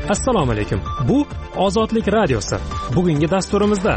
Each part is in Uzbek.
Assalomu alaykum. Bu Ozodlik radiosi. Bugungi dasturimizda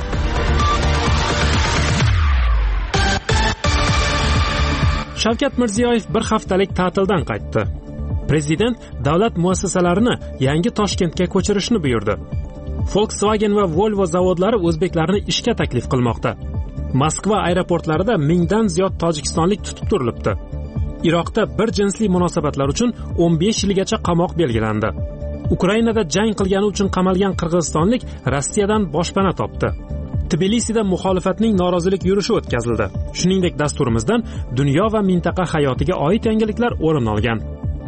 Shavkat Mirziyoyev bir haftalik ta'tildan qaytdi. Prezident davlat muassasalarini yangi Toshkentga ko'chirishni buyurdi. Volkswagen va Volvo zavodlari o'zbeklarni ishga taklif qilmoqda. Moskva aeroportlarida 1000 dan ziyod tojikistonlik tutib turilibdi. Iroqda bir jinsli munosabatlar uchun 15 yilgacha qamoq belgilandi. Ukrainada jang qilgani uchun qamalgan qirg'izistonlik Rossiyadan boshpana topdi. Tbilisida muxolifatning norozilik yurishi o'tkazildi. Shuningdek, dasturimizdan dunyo va mintaqa hayotiga oid yangiliklar o'rin olgan.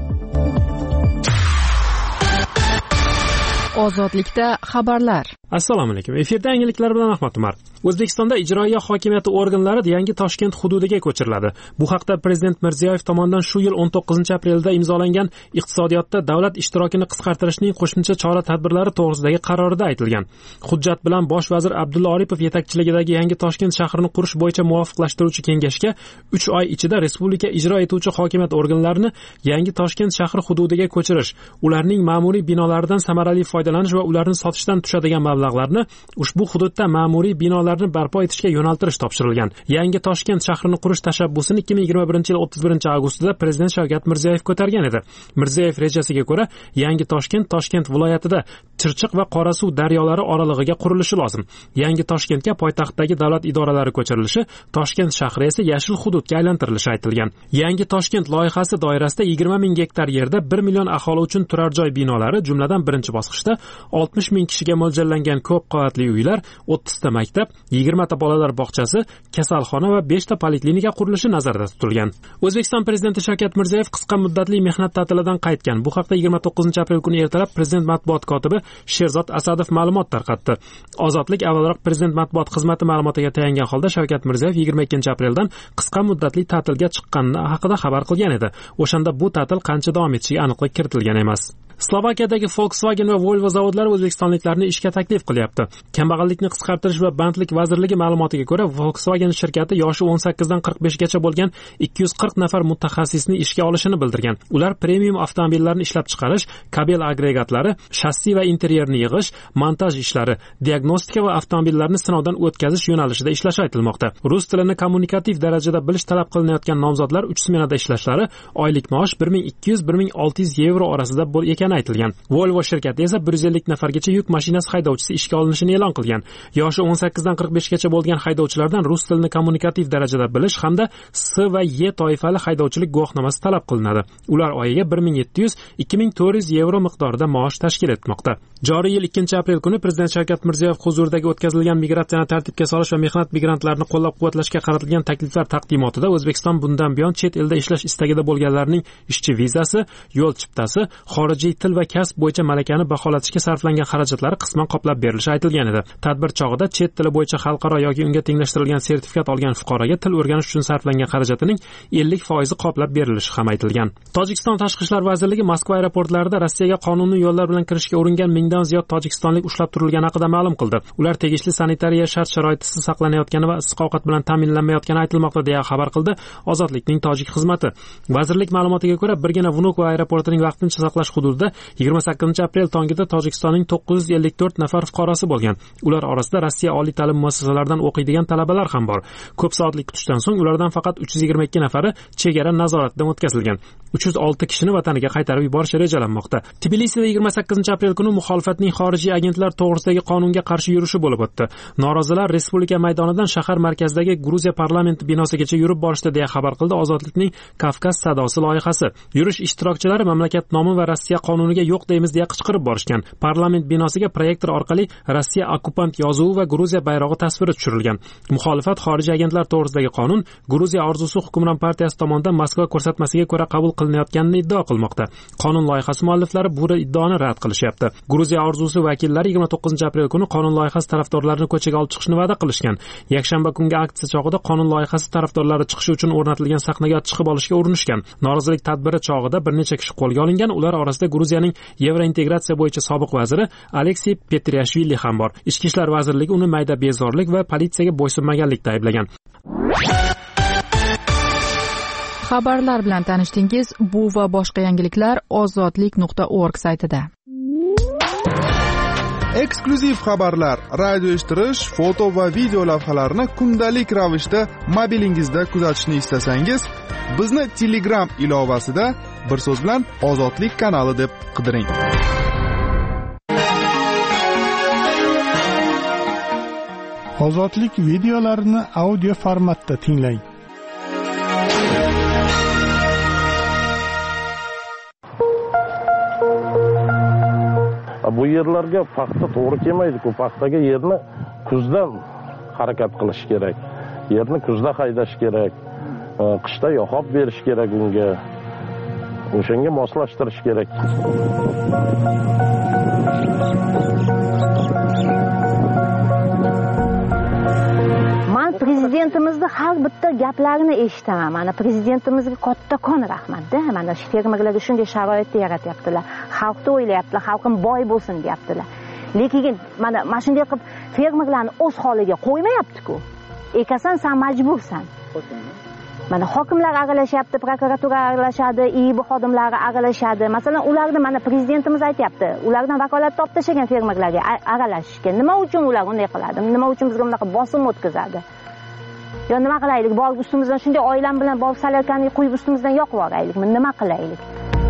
Ozodlikda xabarlar. Assalomu alaykum. Efirda yangiliklar bilan Ahmad Umar. O'zbekistonda ijroiya hokimiyati organlari yangi Toshkent hududiga ko'chiriladi. Bu haqda Prezident Mirziyoyev tomonidan shu yil 19-aprelda imzolangan iqtisodiyotda davlat ishtirokini qisqartirishning qo'shimcha chora-tadbirlari to'g'risidagi qarorida aytilgan. Hujjat bilan bosh vazir Abdulla Oripov yetakchiligidagi yangi Toshkent shahrini qurish bo'yicha muvofiqlashtiruvchi kengashga 3 oy ichida respublika ijro etuvchi hokimiyat organlarini yangi Toshkent shahri hududiga ko'chirish, ularning ma'muriy binolaridan samarali foydalanish va ularni sotishdan tushadigan mablag'larni ushbu hududda ma'muriy binolarni barpo etishga yo'naltirish topshirilgan. Yangi Toshkent shahrini qurish tashabbusini 2021-yil 31-avgustida Prezident Shavkat Mirziyoyev ko'targan edi. Mirziyoyev rejasiga ko'ra, yangi Toshkent viloyatida Chirchiq va Qorasuv daryolari oralig'iga qurilishi lozim. Yangi Toshkentga poytaxtdagi davlat idoralari ko'chirilishi, Toshkent shahri esa yashil hududga aylantirilishi aytilgan. Yangi Toshkent loyihasi doirasida 20 ming gektar yerda 1 million aholi uchun turar joy binolari, jumladan birinchi bosqichda 60 ming kishiga mo'ljallangan ko'p qavatli uylar, 30 ta maktab, 20 ta bolalar bog'chasi, kasalxona va 5 ta poliklinika qurilishi nazarda tutilgan. O'zbekiston Prezidenti Shavkat Mirziyoyev qisqa muddatli mehnat ta'tilidan qaytgan. Bu haqda 29-aprel kuni ertalab Prezident matbuot kotibi Sherzod Asadov ma'lumot tarqatdi. Ozodlik avvalroq Prezident matbuot xizmati ma'lumotiga tayangan holda Shavkat Mirziyoyev 22-apreldan qisqa muddatli ta'tilga chiqqani haqida xabar qilgan edi. O'shanda bu ta'til qancha davom etishiga aniqlik kiritilgan emas. Slovakiyadagi Volkswagen va Volvo zavodlari o'zbekistonliklarni ishga taklif qilyapti. Kambag'allikni qisqartirish va bandlik vazirligi ma'lumotiga ko'ra, Volkswagen shirkati yoshi 18 dan 45 gacha bo'lgan 240 nafar mutaxassisni ishga olishini bildirgan. Ular premium avtomobillarni ishlab chiqarish, kabel agregatlari, shassi va interyerni yig'ish, montaj ishlari, diagnostika va avtomobillarni sinovdan o'tkazish yo'nalishida ishlashi aytilmoqda. Rus tilini kommunikativ darajada bilish talab qilinayotgan nomzodlar 3 smenada ishlashlari, oylik maosh 1200-1600 yevro orasida bo'lgan aytilgan. Volvo shirkati esa 150 nafargacha yuk mashinasi haydovchisi ishga olinishini e'lon qilgan. Yoshi 18 dan 45 gacha bo'lgan haydovchilardan rus tilini kommunikativ darajada bilish hamda S va Y toifali haydovchilik guvohnomasi talab qilinadi. Ular oyiga 1700-2400 yevro miqdorida maosh tashkil etmoqda. Joriy yil 2-aprel kuni Prezident Shavkat Mirziyoyev huzuridagi o'tkazilgan migratsiyani tartibga solish va mehnat migrantlarini qo'llab-quvvatlashga qaratilgan takliflar taqdimotida O'zbekiston bundan buyon chet elda ishlash istagida bo'lganlarning ishchi vizasi, yo'l chiptasi, xorijiy til va kasb bo'yicha malakani baholatishga sarflangan xarajatlari qisman qoplab berilishi aytilgan edi. Tadbir chog'ida chet tili bo'yicha xalqaro yoki unga tenglashtirilgan sertifikat olgan fuqaroga til o'rganish uchun sarflangan xarajatining 50% qoplab berilishi ham aytilgan. Tojikiston Tashqi ishlar vazirligi Moskva aeroportlarida Rossiyaga qonuniy yo'llar bilan kirishga uringan 1000 dan ziyod tojikistonlik ushlab turilgani haqida ma'lum qildi. Ular tegishli sanitariya shart-sharoitisiz saqlanayotgani va issiq ovqat bilan ta'minlanmayotgani aytilmoqda, deya xabar qildi Ozodlikning tojik xizmati. Vazirlik ma'lumotiga ko'ra, birgina Vnukovo aeroportining vaqtincha saqlash hududida 28-aprel tongida Tojikistonning 954 nafar fuqarosi bo'lgan. Ular orasida Rossiya oliy ta'lim muassasalaridan o'qiydigan talabalar ham bor. Ko'p soatlik kutishdan so'ng ulardan faqat 322 nafari chegara nazoratidan o'tkazilgan. 306 kishini vataniga qaytarib yuborish rejalanmoqda. Tbilisida 28-aprel kuni muxolifatning xorijiy agentlar to'g'risidagi qonunga qarshi yurishi bo'lib o'tdi. Norozilar Respublika maydonidan shahar markazidagi Gruziya parlamenti binosigacha yurib borishdi, deya xabar qildi Ozodlikning Kavkaz sadosi loyihasi. Yurish ishtirokchilari mamlakat nomi va Rossiya qonuniga yo'q deymiz deya qichqirib borishgan. Parlament binosiga proyektor orqali Rossiya okupant yozuvi va Gruziya bayrog'i tasviri tushirilgan. Muxolifat xorijiy agentlar to'g'risidagi qonun Gruziya orzusi hukmron partiyasi tomonidan Moskva ko'rsatmasiga ko'ra qabul qilinayotganini iddao qilmoqda. Qonun loyihasi mualliflari bu iddaoni rad qilishyapti. Gruziya orzusi vakillari 29-aprel kuni qonun loyihasi tarafdorlarini ko'chaga olib chiqishni va'da qilishgan. Yakshanba kungi aksiya chog'ida qonun loyihasi tarafdorlari chiqishi uchun o'rnatilgan sahnaga chiqib olishga urinishgan. Norozilik tadbiri chog'ida bir necha kishi qo'lga olingan. Ular orasida Gruziyaning Yevrointegratsiya bo'yicha sobiq vaziri Aleksey Petriashvili ham bor. Ichki ishlar vazirligi uni mayda bezorlik va politsiyaga bo'ysunmaganlikda ayblagan. Xabarlar bilan tanishdingiz. Bu va boshqa yangiliklar ozodlik.org saytida. Eksklyuziv xabarlar, radio eshittirish, foto va video lavhalarni kundalik ravishda mobilingizda kuzatishni istasangiz, bizni Telegram ilovasida bir so'z bilan Ozodlik kanali deb qidiring. Ozodlik videolarini audio formatda tinglang. Bu yerlarga paxta to'g'ri kelmaydi-ku. Paxtaga yerni kuzdan harakat qilish kerak. Yerni kuzda haydash kerak. Qishda yoqib berish kerak unga. O'shanga moslashtirish kerak. Men prezidentimizni har bitta gaplarini eshitaman. Mana prezidentimizga kattakon rahmat-da. Mana shu fermerlarga shunday sharoitni yaratyaptilar. Xalqni o'ylayaptilar, xalqim boy bo'lsin deyaptilar. Lekin mana shunday qilib fermerlarni o'z holiga qo'ymayapti-ku. Ekasan, sen majbursan. Mana hokimlar aralashyapti, prokuratura aralashadi, IIB xodimlari aralashadi. Masalan, ularni mana prezidentimiz aytayapti, ulardan vakolat olib tashlagan fermerlarga aralashishga. Nima uchun ular unday qiladi? Nima uchun bizga bunaqa bosim o'tkazadi? Yo nima qilaylik? Borib ustimizdan shunday oilam bilan borib salarkani qo'yib ustimizdan yoqib yuboraylikmi? Nima qilaylik?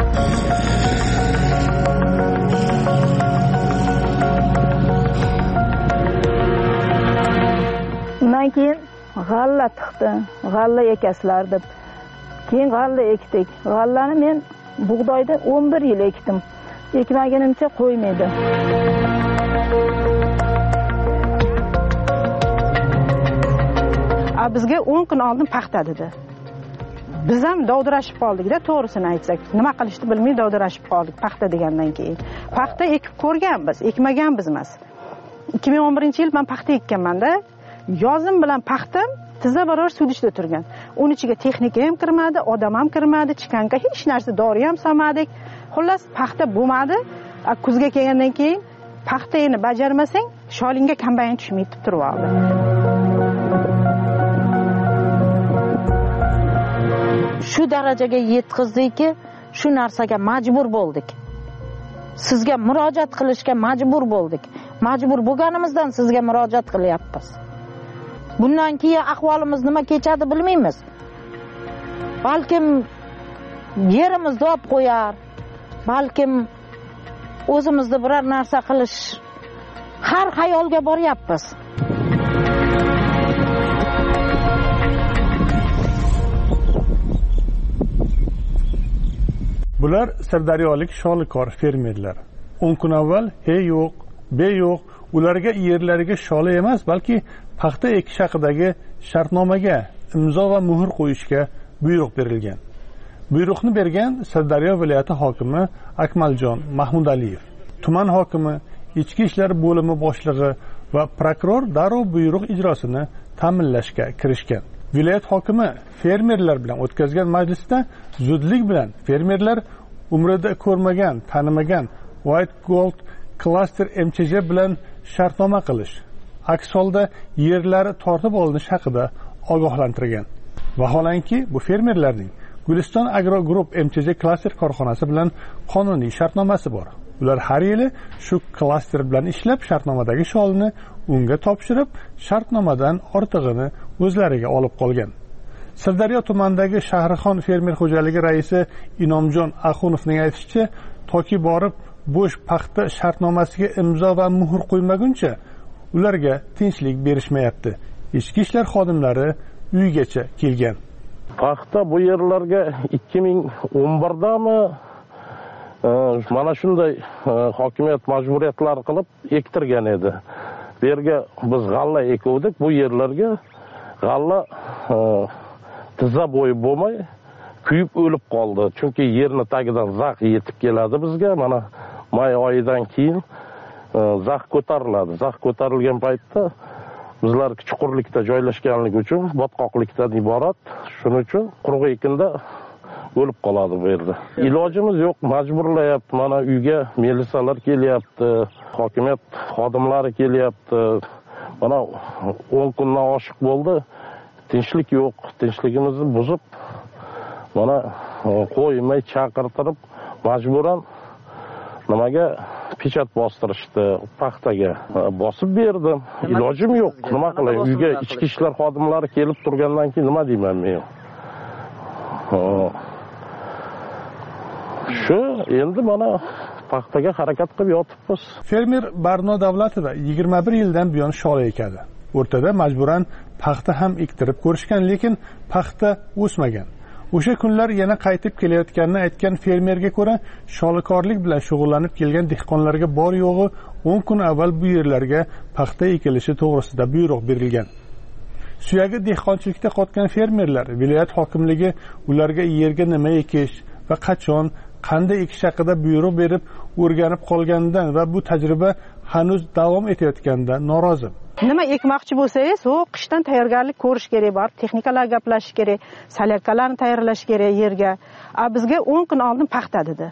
Undan keyin g'alla tiqdi, g'alla ekasizlar deb. Keyin g'alla ekdik. G'allani men bug'doyda 11 yil ekdim. Ekmaganimcha qo'ymaydi. Bizga 10 kun oldin paxta dedi. Biz ham dovdirashib qoldik-da, to'g'risini aytsak. Nima qilishni bilmay dovdirashib qoldik paxta degandan keyin. Paxta ekib ko'rganmiz, ekmaganmiz emas. 2011-yil men paxta ekkanman-da. Yozim bilan paxtam tizza barobar suv ichida turgan. Uning ichiga texnika ham kirmadi, odam ham kirmadi, chikanka hech narsa, dori ham solmadik. Xullas paxta bo'lmadi. Kuzga kelgandan keyin paxtani bajarmasang, sholingga kombayn tushmaydi turib oldi. Shu darajaga yetkizdiki, shu narsaga majbur bo'ldik. Sizga murojaat qilishga majbur bo'ldik. Majbur bo'lganimizdan sizga murojaat qilyapmiz. Bundan keyin ahvolimiz nima kechadi bilmaymiz. Balkim yerimizni olib qo'yar, balkim o'zimizni biror narsa qilish har xayolga boryapmiz. Bular sirdaryolik sholikor fermerlar. 10 kun avval yo'q, yo'q, ularga yerlariga sholi emas, balki paxta ekish haqidagi shartnomaga imzo va muhr qo'yishga buyruq berilgan. Buyruqni bergan Sirdaryo viloyati hokimi Akmaljon Mahmudaliyev, tuman hokimi, ichki ishlar bo'limi boshlig'i va prokuror darrov buyruq ijrosini ta'minlashga kirishgan. Viloyat hokimi fermerlar bilan o'tkazgan majlisda zudlik bilan fermerlar umrida ko'rmagan, tanimagan White Gold Cluster MCJ bilan shartnoma qilish, aks holda yerlari tortib olinish haqida ogohlantirgan. Vaholanki, bu fermerlarning Guliston Agro Group MCJ klaster korxonasi bilan qonuniy shartnomasi bor. Ular har yili shu klaster bilan ishlab, shartnomadagi sholni unga topshirib, shartnomadan ortig'ini o'zlariga olib qolgan. Sirdaryo tumanidagi Shahrixon fermer xo'jaligi raisi Inomjon Axunovning aytishicha, toki borib bo'sh paxta shartnomasiga imzo va muhr qo'ymaguncha ularga tinchlik berishmayapti. Ichki ishlar xodimlari uygacha kelgan. Paxta bu yerlarga 2011dami mana shunday hokimiyat majburiyatlar qilib ektirgan edi. Bu yerga biz g'alla ekuvdik, bu yerlarga g'alla tizza bo'yi bo'lmay kuyib o'lib qoldi. Chunki yerni tagidan zax yetib keladi bizga. Mana may oyidan keyin zax ko'tariladi. Zax ko'tarilgan paytda bizlar chuqurlikda joylashganligi uchun botqoqlikdan iborat. Shuning uchun quruq ekinda o'lib qoladi bu yerda. Ilojimiz yo'q, majburlayapti. Mana uyga militsiyalar kelyapti, hokimiyat xodimlari kelyapti. Mana 10 kundan oshiq bo'ldi. Tinchlik yo'q. Tinchligimizni buzib, mana qo'ymay chaqirtirib, majburan nimaga pechat bostirishdi, paxtaga bosib berdim. Ilojim yo'q. Nima qilay? Uyga ichki ishlar xodimlari kelib turgandan keyin nima deyman men? Shu endi mana paxtaga harakat qilib yotibmiz. Fermer Barno Davlatova 21 yildan buyon shola ekadi. O'rtada majburan paxta ham ektirib ko'rishgan, lekin paxta o'smagan. O'sha kunlar yana qaytib kelayotganini aytgan fermerga ko'ra, sholikorlik bilan shug'ullanib kelgan dehqonlarga bor yo'g'i 10 kun avval bu yerlarga paxta ekilishi to'g'risida buyruq berilgan. Suyagi dehqonchilikda qotgan fermerlar viloyat hokimligi ularga yerga nima ekish va qachon, qanday ekish haqida buyruq berib o'rganib qolganidan va bu tajriba hanuz davom etayotganidan norozi. Nima ekmoqchi bo'lsangiz, u qishdan tayyorgarlik ko'rish kerak, bor texnikalar gaplashish kerak, salyarkalarni tayyorlash kerak yerga. Bizga 10 kun oldin paxta dedi.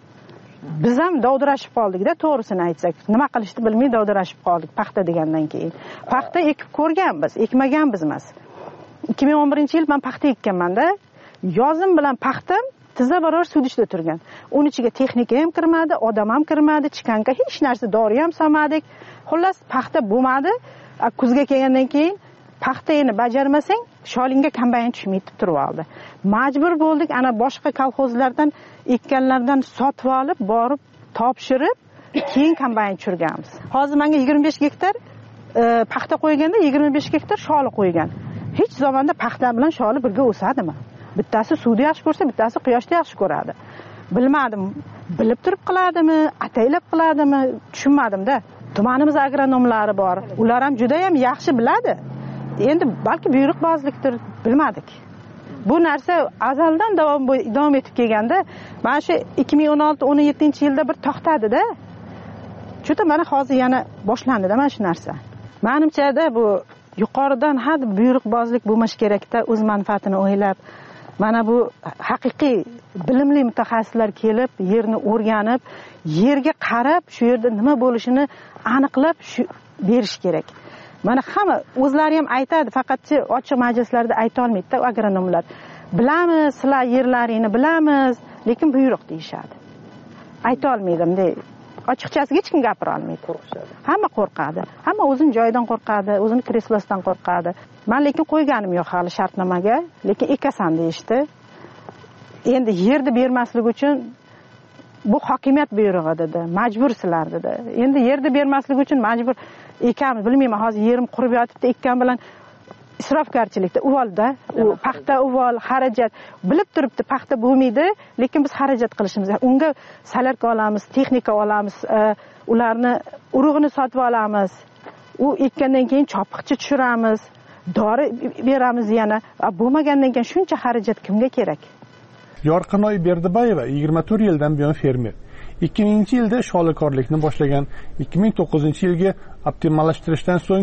Biz ham dovdirashib qoldik-da, to'g'risini aytsak. Nima qilishni bilmay dovdirashib qoldik paxta degandan keyin. Paxta ekib ko'rganmiz, ekmaganmiz emas. 2011-yil men paxta ekkanman-da. Yozim bilan paxtam tizza barobar suv ichida turgan. Uning ichiga texnika ham kirmadi, odam ham kirmadi, chiqanka hech narsa, dori ham solmadik. Xullas paxta bo'lmadi. Kuzga kelgandan keyin paxtani bajarmasang, sholingga kombayn tushmaydi turib oldi. Majbur bo'ldik ana boshqa kolxozlardan ekkanlardan sotib olib, borib topshirib, keyin kombayn tushirganmiz. Hozir menga 25 gektar paxta qo'yganda 25 gektar sholi qo'ygan. Hech zamonda paxta bilan sholi birga o'sadimi? Bittasi suvda yaxshi ko'rsa, bittasi quyoshda yaxshi ko'radi. Bilmadim, bilib turib qiladimi, ataylab qiladimi, tushunmadim-da. Tumanimiz agronomlari bor. Ular ham juda ham yaxshi biladi. Endi balki buyruqbozlikdir, bilmadik. Bu narsa azaldan davom etib kelganda, mana shu 2016-17-yilda bir to'xtadi-da. Juda mana hozir yana boshlandi-da mana shu narsa. Menimcha-da bu yuqoridan had buyruqbozlik bo'lmash kerak-da, o'z manfaatini o'ylab. Mana bu haqiqiy bilimli mutaxassislar kelib, yerni o'rganib, yerga qarab, shu yerda nima bo'lishini aniqlab berish kerak. Mana hamma o'zlari ham aytadi, faqat ochiq majlislarda ayta olmaydi-da agronomlar. Bilamiz, sizlar yerlaringni bilamiz, lekin buyruq deyishadi. Ayta olmaydim deb. Ochiqchasiga hech kim gapira olmaydi. Hamma qo'rqadi. Hamma o'zining joyidan qo'rqadi, o'zining kreslosidan qo'rqadi. Men lekin qo'yganim yo'q hali shartnomaga, lekin ekasan deyishdi. Endi yerni bermaslik uchun bu hokimiyat buyrug'i dedi, majbursizlar dedi. Endi yerni bermaslik uchun majbur ekamiz, bilmayman, hozir yerim qurib yotibdi, ekkan bilan isrofgarchilikda uvolda, u paxta uvol, xarajat, bilib turibdi paxta bo'lmaydi, lekin biz xarajat qilishimiz. Unga salyarka olamiz, texnika olamiz, ularni urug'ini sotib olamiz. U ekkandan keyin chopiqcha tushiramiz, dori beramiz yana. Bo'lmagandan keyin shuncha xarajat kimga kerak? Yorqinoy Berdibayeva 24 yildan buyon fermer. 2000-yilda sholikorlikni boshlagan, 2009-yilga optimallashtirishdan so'ng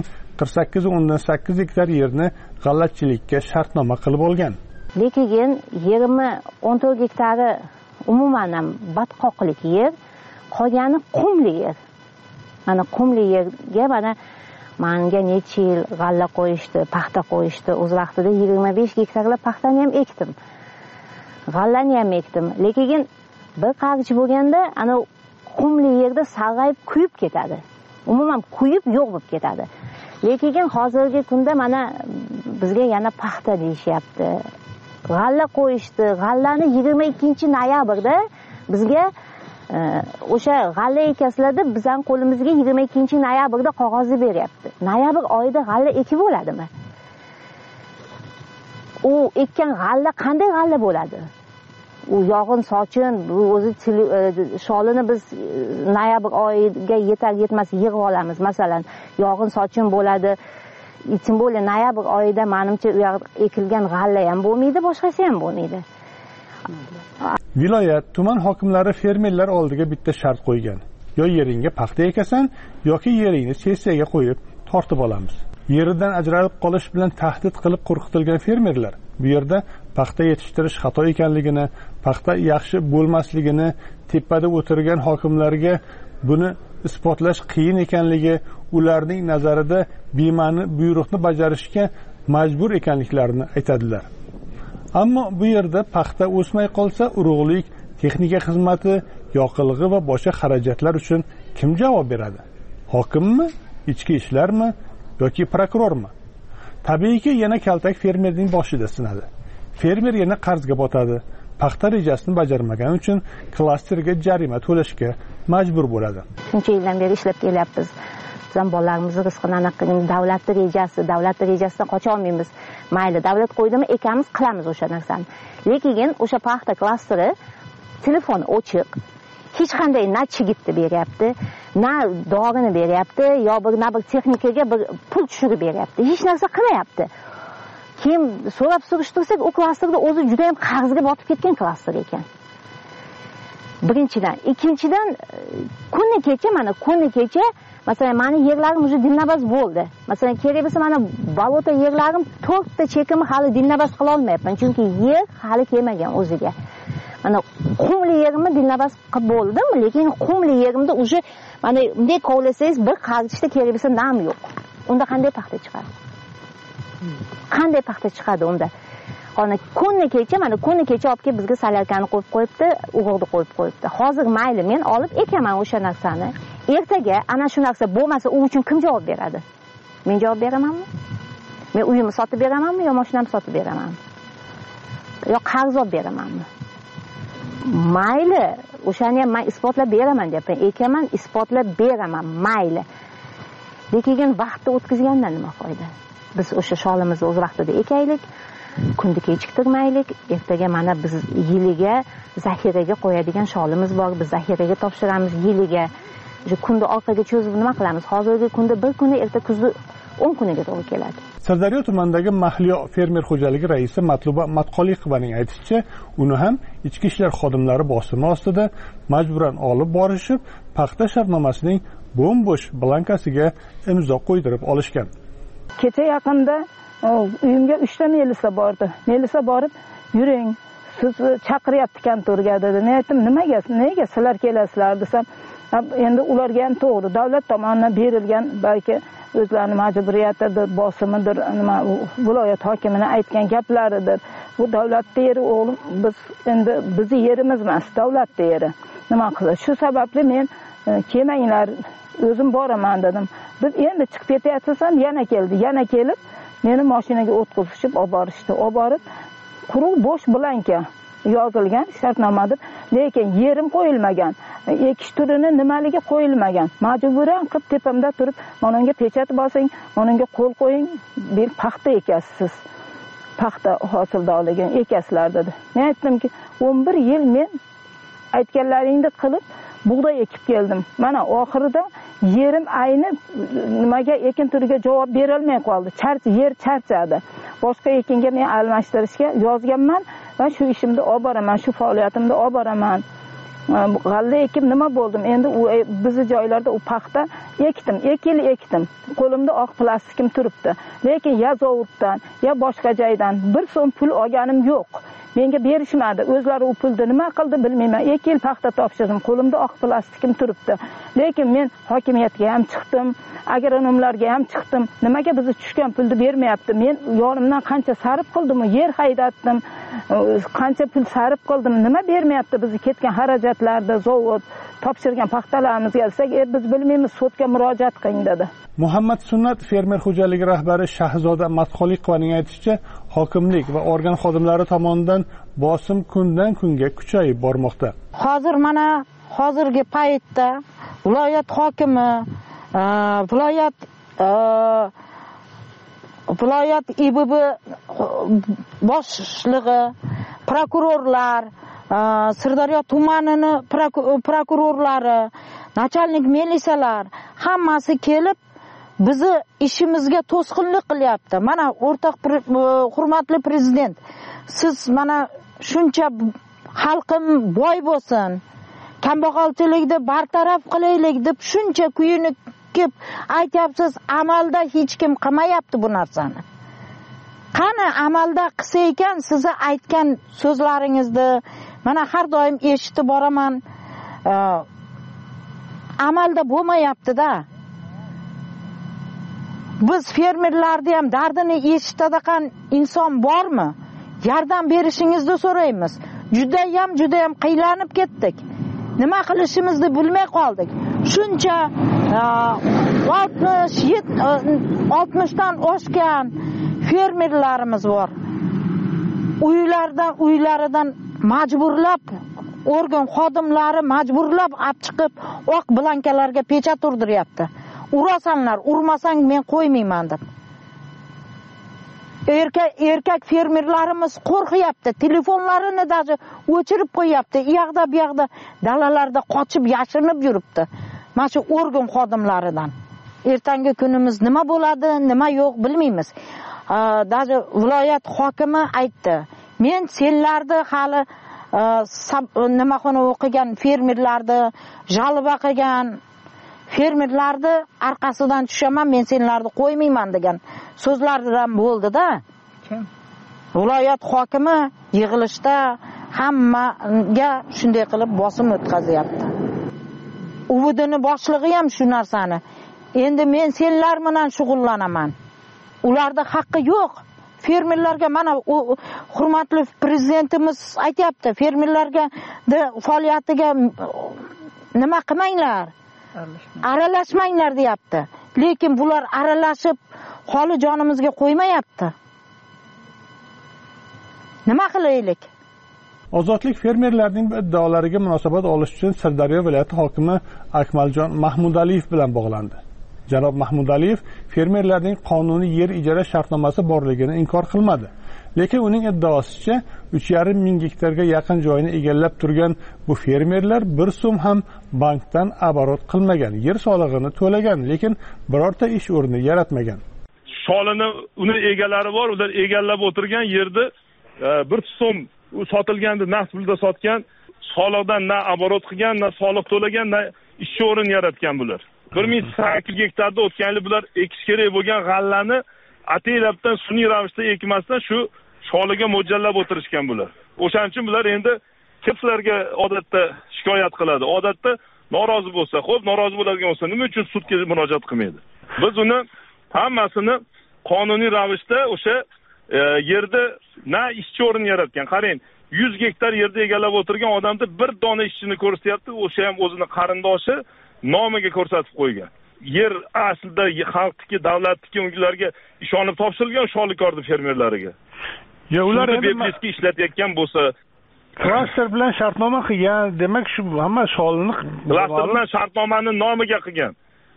48.8 gektar yerni g'allachilikka shartnoma qilib olgan. Lekin yerimni 14 gektari umuman ham batqoqlik yer, qolgani qumli yer. Mana qumli yerga menga necha yil g'alla qo'yishdi, paxta qo'yishdi. O'z vaqtida 25 gektarlar paxtani ham ekdim. G'allani ham ekdim. Lekin bir qarich bo'lganda ana qumli yerda sarg'ayib kuyib ketadi. Umuman kuyib yo'q bo'lib ketadi. Lekin hozirgi kunda mana bizga yana paxta deyishyapti. G'alla qo'yishdi. G'allani 22-noyabrda bizga o'sha g'alla ekasizlar deb bizning qo'limizga 22-noyabrda qog'ozni beryapti. Noyabr oyida g'alla ekib bo'ladimi? U ekkan g'alla qanday g'alla bo'ladi? U yog'in sochin, bu o'zi sholini biz noyabr oyiga yetar yetmas yig'ib olamiz. Masalan, yog'in sochin bo'ladi. Ichim bo'la noyabr oyida menimcha u yoqda ekilgan g'alla ham bo'lmaydi, boshqasi ham bo'lmaydi. Viloyat, tuman hokimlari fermerlar oldiga bitta shart qo'ygan. Yo yeringga paxta ekasan, yoki yeringni sessiyaga qo'yib tortib olamiz. Yeridan ajralib qolish bilan tahdid qilib qo'rqitilgan fermerlar bu yerda paxta yetishtirish xato ekanligini, paxta yaxshi bo'lmasligini, tepada o'tirgan hokimlarga buni isbotlash qiyin ekanligi, ularning nazarida bema'ni buyruqni bajarishga majbur ekanliklarini aytadilar. Ammo bu yerda paxta o'smay qolsa, urug'lik, texnika xizmati yoqilg'i va boshqa xarajatlar uchun kim javob beradi? Hokimmi, ichki ishlarmi yoki prokurormi? Tabiiyki, yana kaltak fermerning boshida sinadi. Fermer yana qarzga botadi. Paxta rejasini bajarmagani uchun klasterga jarima to'lashga majbur bo'ladi. Shuncha yildan beri ishlab kelyapmiz. Biz ham bolalarimizni rizqini anaqa davlatning rejasidan qocha olmaymiz. Mayli, davlat qo'ydimi, ekamiz, qilamiz o'sha narsani. Lekin o'sha paxta klasteri telefoni ochiq. Hech qanday na chigitni beryapti, na dorini beryapti, yo bir texnikaga bir pul tushirib beryapti. Hech narsa qilmayapti. Keyin so'rab surishtirsak, u klasterda o'zi juda ham qarzga botib ketgan klaster ekan. Birinchidan, ikkinchidan kuni kecha masalan meni yerlarim уже dilnabaz bo'ldi. Masalan kerak bo'lsa mana bolota yerlarim 4 ta chekimni hali dilnabaz qila olmayapman, chunki yer hali kelmagan o'ziga. Mana qumli yerimni dilnabaz qilib bo'ldim, lekin qumli yerimda уже mana bunday kovlasangiz bir qarishda kerak bo'lsa nam yo'q. Unda qanday paxta chiqadi? Qanday paxta chiqadi unda? Qani kuni kecha olib kelib bizga salyarkani qo'yib qo'yibdi, o'g'irni qo'yib qo'yibdi. Hozir mayli men olib ekaman o'sha narsani. Ertaga ana shu narsa bo'lmasa u uchun kim javob beradi? Men javob beramanmi? Men uyimni sotib beramanmi yo mashinamni sotib beramanmi? Yo qarz olib beramanmi? Mayli, o'shani ham men isbotlab beraman deyapman. Ekaman, isbotlab beraman, mayli. Lekin vaqtni o'tkazgandan nima foyda? Biz o'sha sholimizni o'z vaqtida ekaylik, kunni kechiktirmaylik. Ertaga mana biz yiliga zaxiraga qo'yadigan sholimiz bor. Biz zaxiraga topshiramiz yiliga. Kunni orqaga cho'zib nima qilamiz? Hozirgi kunda bir kuni, erta kuzni 10 kuniga to'g'ri keladi. Sirdaryo tumanidagi Mahliyo fermer xo'jaligi raisi Matluba Matqoliqovaning aytishicha, uni ham ichki ishlar xodimlari bosimi ostida majburan olib borishib, paxta shartnomasining bo'm-bo'sh blankasiga imzo qo'ydirib olishgan. Kecha yaqinda uyimga 3 ta melisa bordi. Melisa borib, "Yuring, siz chaqiryapti kontorga" dedi. Men aytdim, "Nega sizlar kelasizlar?" desam, endi ularga ham to'g'ri, davlat tomonidan berilgan balki o'zlarining majburiyatidir, bosimidir, nima viloyat hokimining aytgan gaplaridir. Bu davlatning yeri o'g'lim, biz endi bizning yerimiz emas, davlatning yeri. Nima qiladi? Shu sababli men kelmanglar, o'zim boraman dedim. Biz endi chiqib ketyapsiz ham yana kelib meni mashinaga o'tkazishib olib borishdi. Olib borib quruq bo'sh blanka yozilgan shartnomadir, lekin yerim qo'yilmagan. Ekish turini nimaligi qo'yilmagan. Majburan qilib tepamda turib, "Mana unga pechat bosing, mana unga qo'l qo'ying, bir paxta ekasiz. Paxta hosildorligini ekasizlar" dedi. Men aytdimki, 11 yil men aytganlaringni qilib bug'doy ekib keldim. Mana oxirida yerim ayni nimaga ekin turiga javob bera olmay qoldi. Yer charchadi. Boshqa ekinga men almashtirishga yozganman va shu ishimni olib boraman, shu faoliyatimni olib boraman. G'alla ekib nima bo'ldim? Endi bizni joylarda u paxta ekdim. Qo'limda oq plastikim turibdi. Lekin ya zavoddan, ya boshqa joydan 1 so'm pul olganim yo'q. Menga berishmadi. O'zlari u pulni nima qildi bilmayman. 2 yil paxta topshirdim. Qo'limda oq plastikim turibdi. Lekin men hokimiyatga ham chiqdim, agronomlarga ham chiqdim. Nimaga bizni tushgan pulni bermayapti? Men yonimdan qancha sarf qildim, yer haydatdim, qancha pul sarf qildim. Nima bermayapti bizni ketgan xarajatlarda, zavod topshirgan paxtalarimizga desak, biz bilmaymiz, sudga murojaat qiling dedi. Muhammad Sunnat fermer xo'jaligi rahbari Shahzoda Matqoliqovaning aytishicha, hokimlik va organ xodimlari tomonidan bosim kundan kunga kuchayib bormoqda. Hozir mana hozirgi paytda viloyat hokimi, viloyat IBB boshlig'i, prokurorlar, Sirdaryo tumanining prokurorlari, nachalnik milisalar hammasi kelib bizni ishimizga to'sqinlik qilyapti. Mana o'rtoq hurmatli prezident, siz mana shuncha xalqim boy bo'lsin, kambag'alchilikni bartaraf qilaylik deb shuncha kuyinib aytyapsiz, amalda hech kim qilmayapti bu narsani. Qani amalda qilsa ekan, sizni aytgan so'zlaringizni mana har doim eshitib boraman. Amalda bo'lmayapti-da. Biz fermerlarni ham dardini eshitadigan inson bormi? Yordam berishingizni so'raymiz. Juda ham qiynalib ketdik. nima qilishimizni bilmay qoldik. Shuncha 60dan oshgan fermerlarimiz bor. Uylaridan majburlab organ xodimlari majburlab olib chiqib oq blankalarga pechat urdiryapti. Urasanlar, urmasang men qo'ymayman deb. Erkak fermerlarimiz qo'rqyapti, telefonlarini даже o'chirib qo'yapti. U yoqda bu yoqda dalalarda qochib yashirinib yuribdi. Mana shu organ xodimlaridan. Ertangi kunimiz nima bo'ladi, nima yo'q bilmaymiz. Даже viloyat hokimi aytdi. Men senlarni hali nimaxona o'qigan fermerlarni, jalba qilgan fermerlarni orqasidan tushaman, men senlarni qo'ymayman degan so'zlardan bo'ldi-da. Kim? Viloyat hokimi yig'ilishda hammaga shunday qilib bosim o'tkazyapti. Uvidining boshlig'i ham shu narsani. Endi men senlar bilan shug'ullanaman. Ularda haqqi yo'q. Fermerlarga mana hurmatli prezidentimiz aytayapti, fermerlarga faoliyatiga nima qilmanglar, aralashmanglar deyapti. Lekin bular aralashib holi jonimizga qo'ymayapti. Nima qilaylik? Ozodlik fermerlarning iddaolariga munosabat olish uchun Sirdaryo viloyati hokimi Akmaljon Mahmudaliyev bilan bog'landi. Janob Mahmudaliyev fermerlarning qonuniy yer ijara shartnomasi borligini inkor qilmadi. Lekin uning iddaosicha 3,5 ming gektarga yaqin joyini egallab turgan bu fermerlar bir so'm ham bankdan aborot qilmagan, yer solig'ini to'lagan, lekin birorta ish o'rni yaratmagan. Sholini uni egalari bor, ular egallab o'tirgan yerda bir so'm sotilganda naqd pulda sotgan, soliqdan na aborot qilgan, na soliq to'lagan, na ish o'rin yaratgan bular. 1800 gektarda o'tgan yil bular ekish kerak bo'lgan g'allani ataylabdan sun'iy ravishda ekmasdan shu sholiga mo'ljallab o'tirishgan bular. O'shaning uchun bular endi kimlarga odatda shikoyat qiladi. Odatda norozi bo'lsa, xo'p, norozi bo'ladigan bo'lsa, nima uchun sudga murojaat qilmaydi? Biz uni hammasini qonuniy ravishda o'sha yerda na ishchi o'rin yaratgan. Qarang, 100 gektar yerda egallab o'tirgan odamda bir dona ishchini ko'rsatyapti, o'sha ham o'zini qarindoshi nomiga ko'rsatib qo'ygan. Yer aslida xalqniki, davlatniki, ularga ishonib topshirilgan sholikordi fermerlariga. Ya ular bepliski ishlatayotgan bo'lsa, klaster bilan shartnoma qilgan, demak shu hamma sholini klaster bilan shartnomani nomiga qilgan.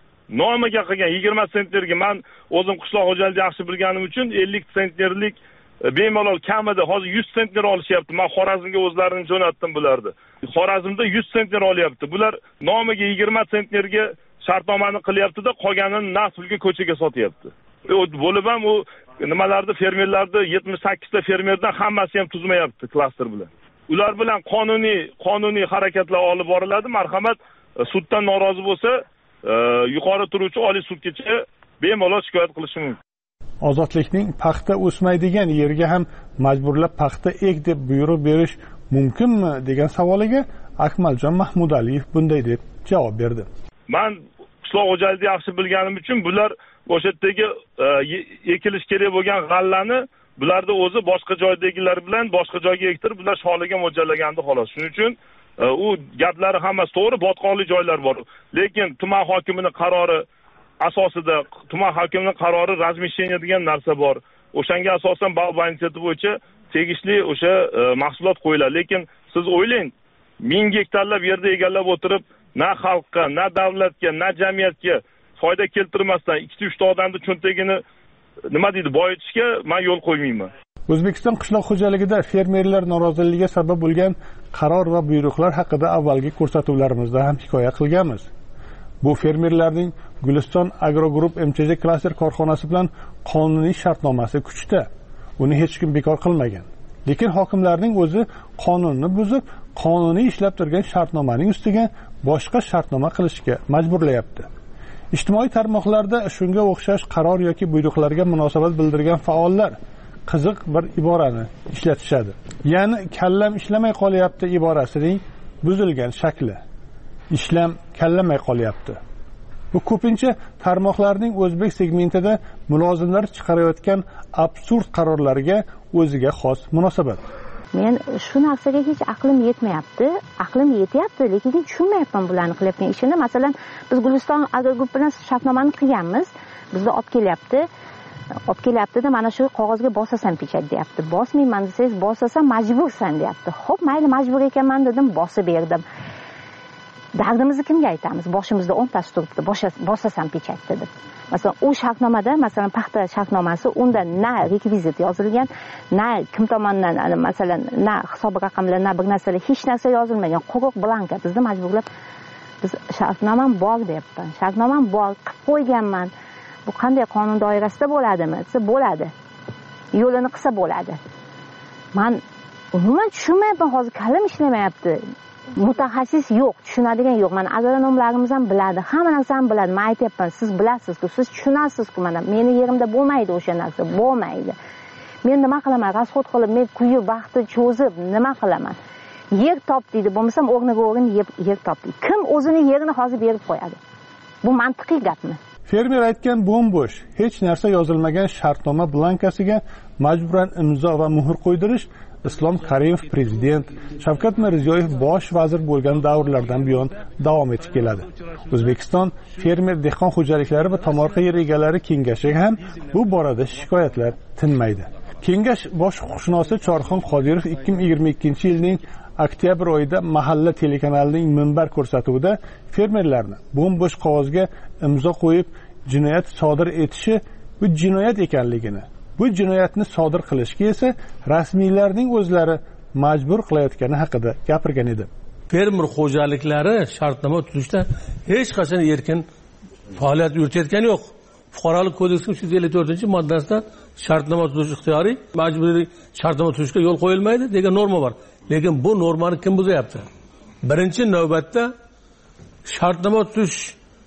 20 sentnerga men o'zim qishloq xo'jaligini yaxshi bilganim uchun 50 sentnerlik bemalol kamida hozir 100 sentner olishyapti. Men Xorazmga o'zlarini jo'natdim bularni. Xorazmda 100 sentner olyapti. Bular nomiga 20 sentnerga shartnomani qilyapti-da, qolganini naqd pulga ko'chaga sotyapti. Bo'lib ham u nimalarda fermerlarda 78 ta fermerdan hammasi ham tuzmayapti klaster bilan. Ular bilan qonuniy harakatlar olib boriladi. Marhamat, suddan norozi bo'lsa, yuqori turuvchi oliy sudgacha bemalol shikoyat qilishi mumkin. Ozodlikning paxta o'smaydigan yerga ham majburlab paxta ek deb buyruq berish mumkinmi degan savoliga Akmaljon Mahmudaliyev bunday deb javob berdi. Men qishloq xo'jaligini yaxshi bilganim uchun bular o'sha yerdagi ekilish kerak bo'lgan g'allani bularda o'zi boshqa joydagilar bilan boshqa joyga ektirib, bular sholiga mo'ljallagandi xolos. Shuning uchun u gaplari hammasi to'g'ri, botqonli joylar bor. Lekin tuman hokimining qarori asosida tuman hokimining qarori razmisheniya degan narsa bor. O'shanga asosan bog' initiativ bo'yicha tegishli o'sha mahsulot qo'yiladi. Lekin siz o'ylang, 1000 gektarlab yerda egallab o'tirib, na xalqqa, na davlatga, na jamiyatga foyda keltirmasdan 2-3 ta odamning cho'ntagini nima deydi, boyitishga men yo'l qo'ymayman. O'zbekiston qishloq xo'jaligida fermerlar noroziligiga sabab bo'lgan qaror va buyruqlar haqida avvalgi ko'rsatuvlarimizda ham hikoya qilganmiz. Bu fermerlarning Guliston Agrogroup MCJ klaster korxonasi bilan qonuniy shartnomasi kuchda. Uni hech kim bekor qilmagan. Lekin hokimlarning o'zi qonunni buzib, qonuniy ishlab turgan shartnomaning ustiga boshqa shartnoma qilishga majburlayapti. Ijtimoiy tarmoqlarda shunga o'xshash qaror yoki buyruqlarga munosabat bildirgan faollar qiziq bir iborani ishlatishadi. Ya'ni kallam ishlamay qolyapti iborasining buzilgan shakli. Ishlam kallamay qolyapti. Bu ko'pincha tarmoqlarning o'zbek segmentida mulozimlar chiqarayotgan absurd qarorlarga o'ziga xos munosabat. men shu narsaga hech aqlim yetmayapti, lekin tushunmayapman bularni qilayotgan ishini. Masalan, biz Guliston agrogrupp bilan shartnomani qilganmiz, bizni olib kelyapti-da, mana shu qog'ozga bosasan pechat deyapti. Bosmayman desangiz, bosasam majbursan deyapti. Xo'p, mayli, majbur ekanman dedim, bosib berdim. Dardimizni kimga aytamiz? Boshimizda 10 tasi turibdi, bosasan pechat dedim. Masalan, u shartnomada, masalan, paxta shartnomasi, unda na rekvizit yozilgan, na kim tomonidan, masalan, na hisob raqamlar, na bir narsalar, hech narsa yozilmagan. Quruq blanka bizni majburlab, biz shartnomam bor deyapman. Shartnomam bor, qilib qo'yganman. Bu qanday qonun doirasida bo'ladimi? Desa, bo'ladi. Yo'lini qilsa bo'ladi. Men umuman tushunmayapman, hozir kalim ishlamayapti. Mutaxassis yo'q, tushunadigan yo'q. Mana agronomlarimiz ham biladi, hamma narsani biladi. Men aytayapman, siz bilasizku, siz tushunasiz-ku, mana meni yerimda bo'lmaydi o'sha narsa, bo'lmaydi. Men nima qilaman? Rasxod qilib, men kuyib, vaqtni cho'zib nima qilaman? Yer top deydi, bo'lmasam o'rniga o'rin yer top deydi. Kim o'zini yerini hozir berib qo'yadi? Bu mantiqiy gapmi? Fermer aytgan bo'm-bo'sh, hech narsa yozilmagan shartnoma blankasiga majburan imzo va muhr qo'ydirish Islom Karimov prezident, Shavkat Mirziyoyev bosh vazir bo'lgan davrlardan buyon davom etib keladi. O'zbekiston fermer dehqon xo'jaliklari va tomorqa yer egalari kengashi ham bu borada shikoyatlar tinmaydi. Kengash bosh huquqshunosi Chorxon Qodirov 2022-yilning oktyabr oyida Mahalla telekanalining minbar ko'rsatuvida fermerlarni bo'm-bo'sh qog'ozga imzo qo'yib jinoyat sodir etishi bu jinoyat ekanligini, bu jinoyatni sodir qilishga esa rasmiylarning o'zlari majbur qilayotgani haqida gapirgan edi. Fermer xo'jaliklari shartnoma tuzishda hech qachon erkin faoliyat yuritayotgani yo'q. Fuqarolik kodeksining 354-moddasida shartnoma tuzish ixtiyoriy, majburiy shartnoma tuzishga yo'l qo'yilmaydi degan norma bor. Lekin bu normani kim buzyapti? Birinchi navbatda shartnoma tuzish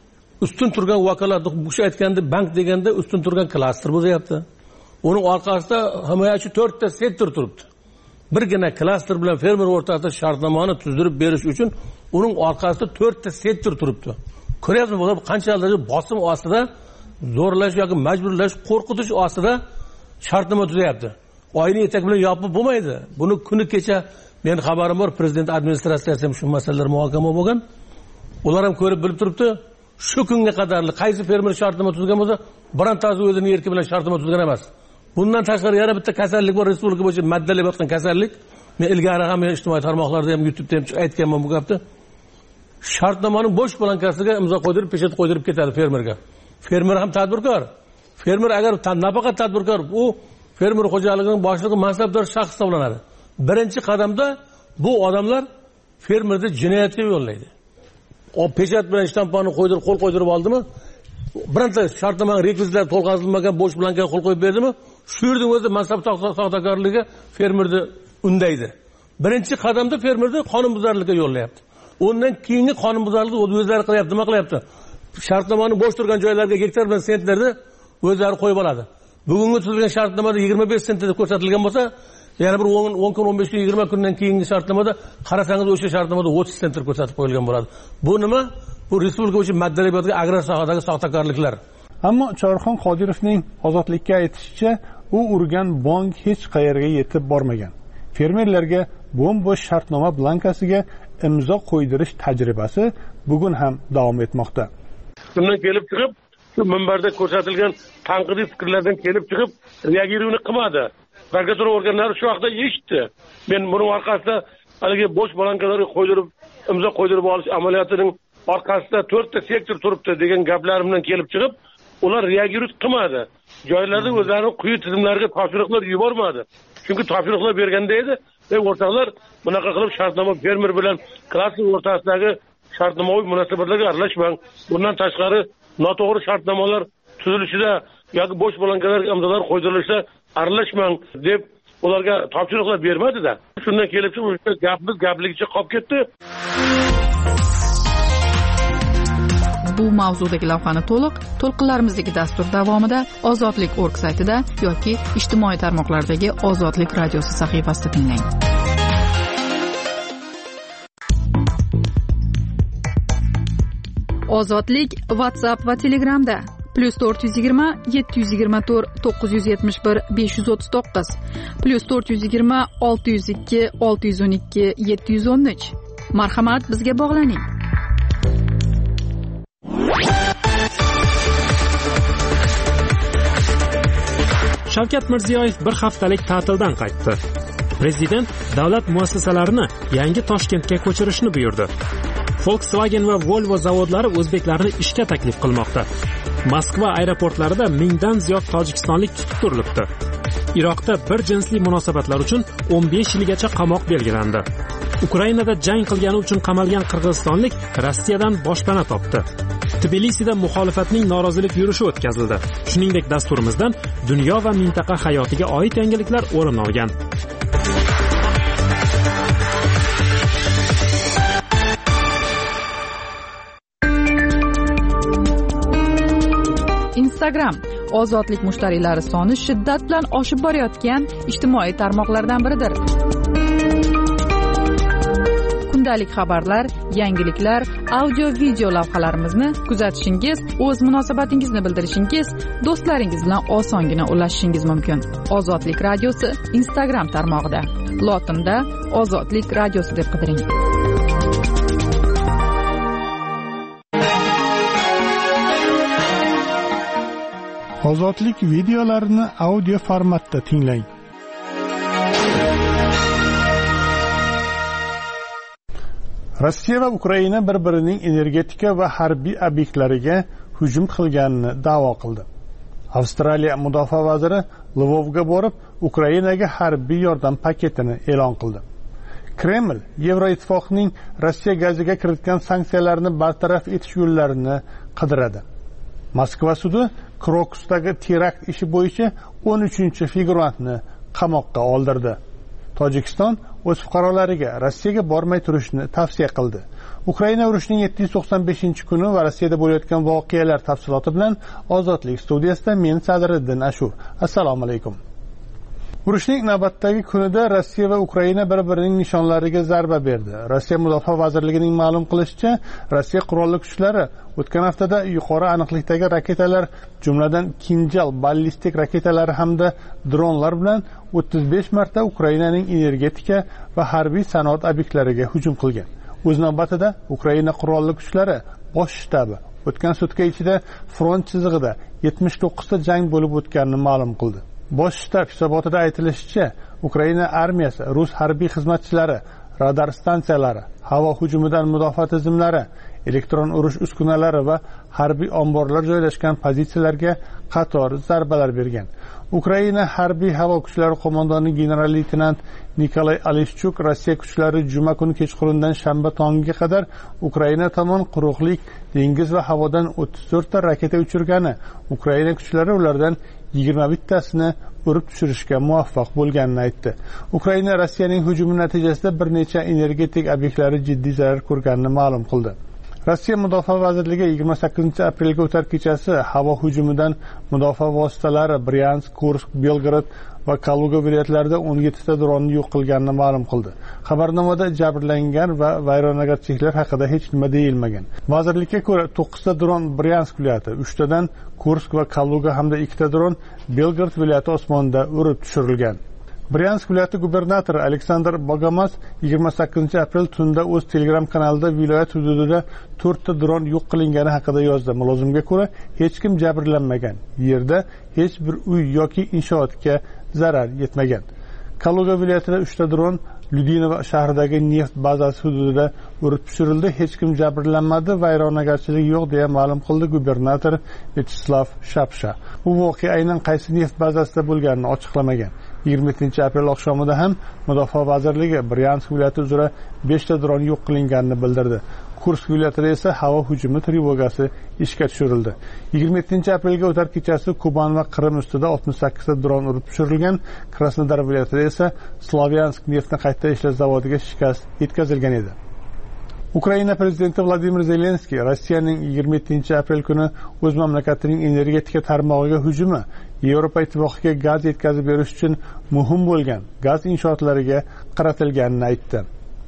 ustun turgan vakolat, bu kishi aytganda bank deganda ustun turgan klaster buzyapti. Uning orqasida himoyachi 4 ta sektor turibdi. Birgina klaster bilan fermer o'rtasida shartnomani tuzdirib berish uchun uning orqasida 4 ta sektor turibdi. Ko'ryapsizmi, bu qanchalik bosim ostida, zo'rlash yoki majburlash, qo'rqitish ostida shartnoma tuzyapti. Oyni etak bilan yopib bo'lmaydi. Buni kuni kecha men xabarim bor, prezident administratsiyasi ham shu masalalar muhokama bo'lgan. Ular ham ko'rib bilib turibdi. Shu kunga qadar qaysi fermer shartnoma tuzgan bo'lsa, birontasi o'zining erki bilan shartnoma tuzgan emas. Bundan tashqari yana bitta kasallik bor, respublika bo'yicha maddalab yotgan kasallik. Men ilgari ham ijtimoiy tarmoqlarda ham YouTube'da ham aytganman bu gapni. Shartnomaning bo'sh blankasiga imzo qo'ydirib, pechat qo'ydirib ketadi fermerga. Fermer ham tadbirkor. Fermer agar nafaqat tadbirkor, u fermer xo'jaligining boshlig'i mansabdor shaxs hisoblanadi. Birinchi qadamda bu odamlar fermerni jinoyatga yo'llaydi. O pechat bilan shtampani qo'ydirib, qo'l qo'ydirib oldimi? Bironta shartnomaning rekvizitlari to'lqazilmagan bo'sh blankaga qo'l qo'yib berdimi? Shu yerning o'zi mansab soxtakorligi fermerni undaydi. Birinchi qadamda fermerni qonunbuzarlikka yo'llayapti. Undan keyingi qonunbuzarlikni o'zlari qilyapti, nima qilyapti? Shartnomani bo'sh turgan joylarga gektar bilan sentlarni o'zlari qo'yib oladi. Bugungi tuzilgan shartnomada 25 sent deb ko'rsatilgan bo'lsa, yana bir 10 kun, 15 kun, 20 kundan keyingi shartnomada qarasangiz o'sha shartnomada 30 sent ko'rsatib qo'yilgan bo'ladi. Bu nima? Bu respublika bo'yicha maddalabiyotga agrar sohadagi soxtakorliklar. Ammo Chorxon Qodirovning ozodlikka aytishicha, u urgan bank hech qayerga yetib bormagan. Fermerlarga bo'm-bo'sh shartnoma blankasiga imzo qo'ydirish tajribasi bugun ham davom etmoqda. Bundan kelib chiqib, shu minbarda ko'rsatilgan tanqidiy fikrlardan kelib chiqib, reagiruvni qilmadi. Prokuratura organlari shu vaqtda eshitdi. Men buni orqasida haligi bo'sh blankalarga qo'ydirib, imzo qo'ydirib olish amaliyotining orqasida 4 ta sektor turibdi degan gaplarimdan kelib chiqib, ular reagirut qilmadi. Joylarda o'zlarining quyi tizimlariga topshiriqlar yubormadi. Chunki topshiriqlar berganda edi, o'rtoqlar bunaqa qilib shartnoma fermer bilan klaster o'rtasidagi shartnomaviy munosabatlarga aralashmang. Bundan tashqari noto'g'ri shartnomalar tuzilishida yoki bo'sh blankalarga imzolar qo'ydirilishda aralashmang deb ularga topshiriqlar bermadi-da. Shundan kelib chiqib gapimiz gapligicha qolib ketdi. Bu mavzudagi lavhani to'lqinlarimizdagi dastur davomida Ozodlik.org saytida yoki ijtimoiy tarmoqlardagi Ozodlik radiosi sahifasida tinglang. Ozodlik WhatsApp va Telegramda, +420 724 971 539 +420 602 612 713. Marhamat, bizga bog'laning. Shavkat Mirziyoyev bir haftalik ta'tildan qaytdi. Prezident davlat muassasalarini yangi Toshkentga ko'chirishni buyurdi. Volkswagen va Volvo zavodlari o'zbeklarni ishga taklif qilmoqda. Moskva aeroportlarida 1000 dan ziyod tojikistonlik tutib turilibdi. Iroqda bir jinsli munosabatlar uchun 15 yilgacha qamoq belgilandi. Ukrainada jang qilgani uchun qamalgan qirg'izistonlik Rossiyadan boshpana topdi. Tbilisida muxolifatning norozilik yurishi o'tkazildi. Shuningdek, dasturimizdan dunyo va mintaqa hayotiga oid yangiliklar o'rin olgan. Instagram ozodlik mushtariylari soni shiddat bilan oshib borayotgan ijtimoiy tarmoqlardan biridir. Kundalik xabarlar, yangiliklar, audio-video lavhalarimizni kuzatishingiz, o'z munosabatingizni bildirishingiz, do'stlaringiz bilan osongina ulashishingiz mumkin. Ozodlik radiosi Instagram tarmog'ida. Lotinda Ozodlik radiosi deb qidiring. Ozodlik videolarini audio formatda tinglang. Rossiya va Ukraina bir-birining energetika va harbiy obyektlariga hujum qilganini da'vo qildi. Avstraliya mudofaa vaziri Lvovga borib, Ukrainaga harbiy yordam paketini e'lon qildi. Kreml Yevroittifoqning Rossiya gaziga kiritgan sanksiyalarni bartaraf etish yo'llarini qidiradi. Moskva sudi Krokusdagi terakt ishi bo'yicha 13-figurantni qamoqqa oldirdi. Tojikiston o'z fuqarolariga Rossiyaga bormay turishni tavsiya qildi. Ukraina urushining 795-kuni va Rossiyada bo'layotgan voqealar tafsiloti bilan Ozodlik studiyasida men Sadriddin Ashur. Assalomu alaykum. Urushning navbatdagi kunida Rossiya va Ukraina bir-birining nishonlariga zarba berdi. Rossiya Mudofaa vazirligining ma'lum qilishicha, Rossiya qurolli kuchlari o'tgan haftada yuqori aniqlikdagi raketalar, jumladan Kinjal ballistik raketalari hamda dronlar bilan 35 marta Ukrainaning energetika va harbiy sanoat obyektlariga hujum qilgan. O'z navbatida Ukraina qurolli kuchlari bosh shtabi o'tgan sutka ichida front chizig'ida 79 ta jang bo'lib o'tganini ma'lum qildi. Bosh shtab hisobotida aytilishicha, Ukraina armiyasi rus harbiy xizmatchilari, radar stansiyalari, havo hujumidan mudofaa tizimlari, elektron urush uskunalari va harbiy omborlar joylashgan pozitsiyalarga qator zarbalar bergan. Ukraina harbiy havo kuchlari qo'mondoni general-leytenant Nikolay Alishchuk Rossiya kuchlari juma kuni kechqurundan shanba tongiga qadar Ukraina tomon quruqlik, dengiz va havodan 34 ta raketa uchirgani, Ukraina kuchlari ulardan 21 tasini urib tushirishga muvaffaq bo'lganini aytdi. Ukraina Rossiyaning hujumi natijasida bir necha energetik obyektlari jiddiy zarar ko'rganini ma'lum qildi. Rossiya Mudofaa vazirligi 28-aprelga o'tar kechasi havo hujumidan mudofaa vositalari Bryansk, Kursk, Belgorod va Kaluga viloyatlarida 17 ta dronni yo'q qilganini ma'lum qildi. Xabarnomada jabrlangan va vayronagarchiliklar haqida hech nima deyilmagan. Vazirlikka ko'ra 9 ta dron Bryansk viloyati, 3 tadan Kursk va Kaluga hamda 2 ta dron Belgorod viloyati osmonida urib tushirilgan. Bryansk viloyati gubernatori Aleksandr Bogomas 28-aprel tunda o'z Telegram kanalida viloyat hududida 4 ta dron yo'q qilingani haqida yozdi. Mulozimga ko'ra, hech kim jabrlanmagan. Yerda hech bir uy yoki inshootga zarar yetmagan. Kaluga viloyatida 3 ta dron Lyudinova shahridagi neft bazasi hududida urib tushirildi. Hech kim jabrlanmadi, vayronagarchilik yo'q deya ma'lum qildi gubernator Vyacheslav Shapsha. Bu voqea aynan qaysi neft bazasida bo'lganini ochiqlamagan. 27-aprel oqshomida ham Mudofaa vazirligi Bryansk viloyati uzra 5 ta dron yo'q qilinganini bildirdi. Kursk viloyatida esa havo hujumi trevogasi ishga tushirildi. 27-aprelga o'tar kechasi Kuban va Qrim ustida 68 ta dron urib tushirilgan. Krasnodar viloyatida esa Slavyansk neftni qayta ishlash zavodiga shikast yetkazilgan edi. Ukraina prezidenti Vladimir Zelenskiy Rossiyaning 27-aprel kuni o'z mamlakatining energetika tarmog'iga hujumi Yevropa ittifoqiga gaz yetkazib berish uchun muhim bo'lgan gaz inshootlariga qaratilganini aytdi.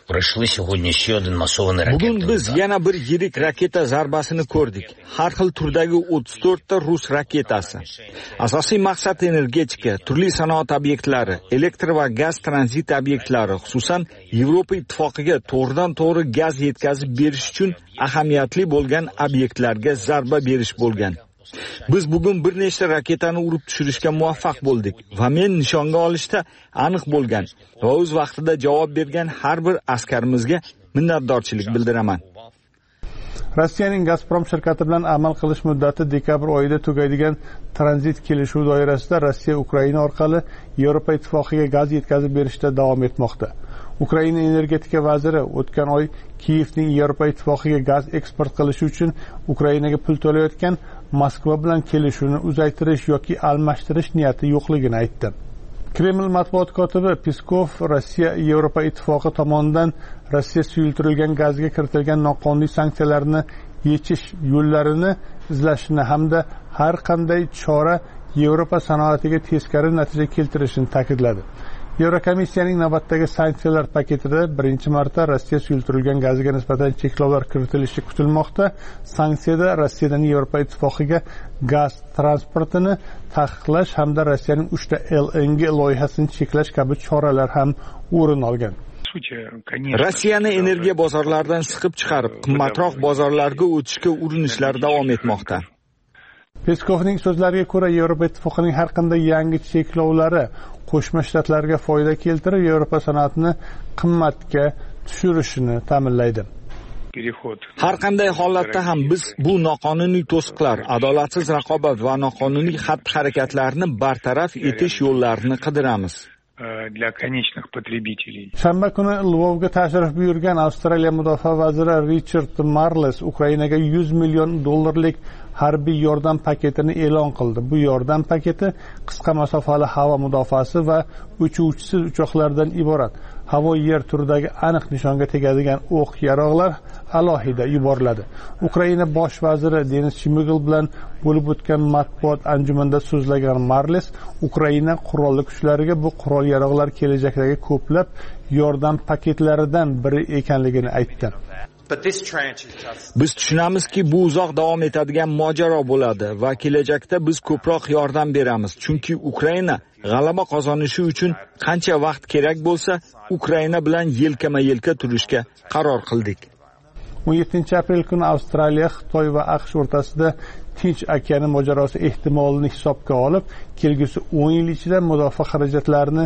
Bugun biz yana bir yirik raketa zarbasini ko'rdik. Har xil turdagi 34 ta rus raketasi. Asosiy maqsad energetika, turli sanoat obyektlari, elektr va gaz tranzit obyektlari, xususan Yevropa ittifoqiga to'g'ridan-to'g'ri gaz yetkazib berish uchun ahamiyatli bo'lgan obyektlarga zarba berish bo'lgan. Biz bugun bir nechta raketani urib tushirishga muvaffaq bo'ldik va men nishonga olishda aniq bo'lgan va o'z vaqtida javob bergan har bir askarimizga minnatdorchilik bildiraman. Rossiyaning Gazprom shirkati bilan amal qilish muddati dekabr oyida tugaydigan tranzit kelishuv doirasida Rossiya Ukraina orqali Yevropa ittifoqiga gaz yetkazib berishda davom etmoqda. Ukraina energetika vaziri o'tgan oy Kiyevning Yevropa ittifoqiga gaz eksport qilishi uchun Ukrainaga pul to'layotgan Moskva bilan kelishuvni uzaytirish yoki almashtirish niyati yo'qligini aytdi. Kreml matbuot kotibi Peskov Rossiya Yevropa ittifoqi tomonidan Rossiya suyultirilgan gazga kiritilgan noqonuniy sanksiyalarni yechish yo'llarini izlashini hamda har qanday chora Yevropa sanoatiga teskari natija keltirishini ta'kidladi. Yevrokomissiyaning navbatdagi sanksiyalar paketida birinchi marta Rossiya suyultirilgan gaziga nisbatan cheklovlar kiritilishi kutilmoqda. Sanksiyada Rossiyadan Yevropa ittifoqiga gaz transportini taqiqlash hamda Rossiyaning 3 ta LNG loyihasini cheklash kabi choralar ham o'rin olgan. Rossiyani energiya bozorlaridan siqib chiqarib, qimmatroq bozorlarga o'tishga urinishlar davom etmoqda. Peskovning so'zlariga ko'ra, Yevropa ittifoqining har qanday yangi cheklovlari Qo'shma Shtatlarga foyda keltirib, Yevropa sanoatini qimmatga tushirishini ta'minlaydi. Har qanday holatda ham biz bu noqonuniy to'siqlar, adolatsiz raqobat va noqonuniy xatti-harakatlarni bartaraf etish yo'llarini qidiramiz. Shanba kuni Lvovga tashrif buyurgan Avstraliya mudofaa vaziri Richard Marles Ukrainaga $100 million harbiy yordam paketini e'lon qildi. Bu yordam paketi qisqa masofali havo mudofaasi va uchuvchisiz uchoqlardan iborat. Havo-yer turidagi aniq nishonga tegadigan o'q yaroqlar alohida yuboriladi. Ukraina bosh vaziri Denis Shmigel bilan bo'lib o'tgan matbuot anjumanida so'zlagan Marles, Ukraina qurolli kuchlariga bu qurol yaroqlar kelajakdagi ko'plab yordam paketlaridan biri ekanligini aytdi. Biz tushunamizki, bu uzoq davom etadigan mojaro bo'ladi va kelajakda biz ko'proq yordam beramiz, chunki Ukraina g'alaba qozonishi uchun qancha vaqt kerak bo'lsa, Ukraina bilan yelkama-yelka turishga qaror qildik. 17 aprel kuni Avstraliya, Xitoy va AQSh o'rtasida Tinch okeani mojarosi ehtimolini hisobga olib, kelgusi 10 yil ichida mudofaa xarajatlarini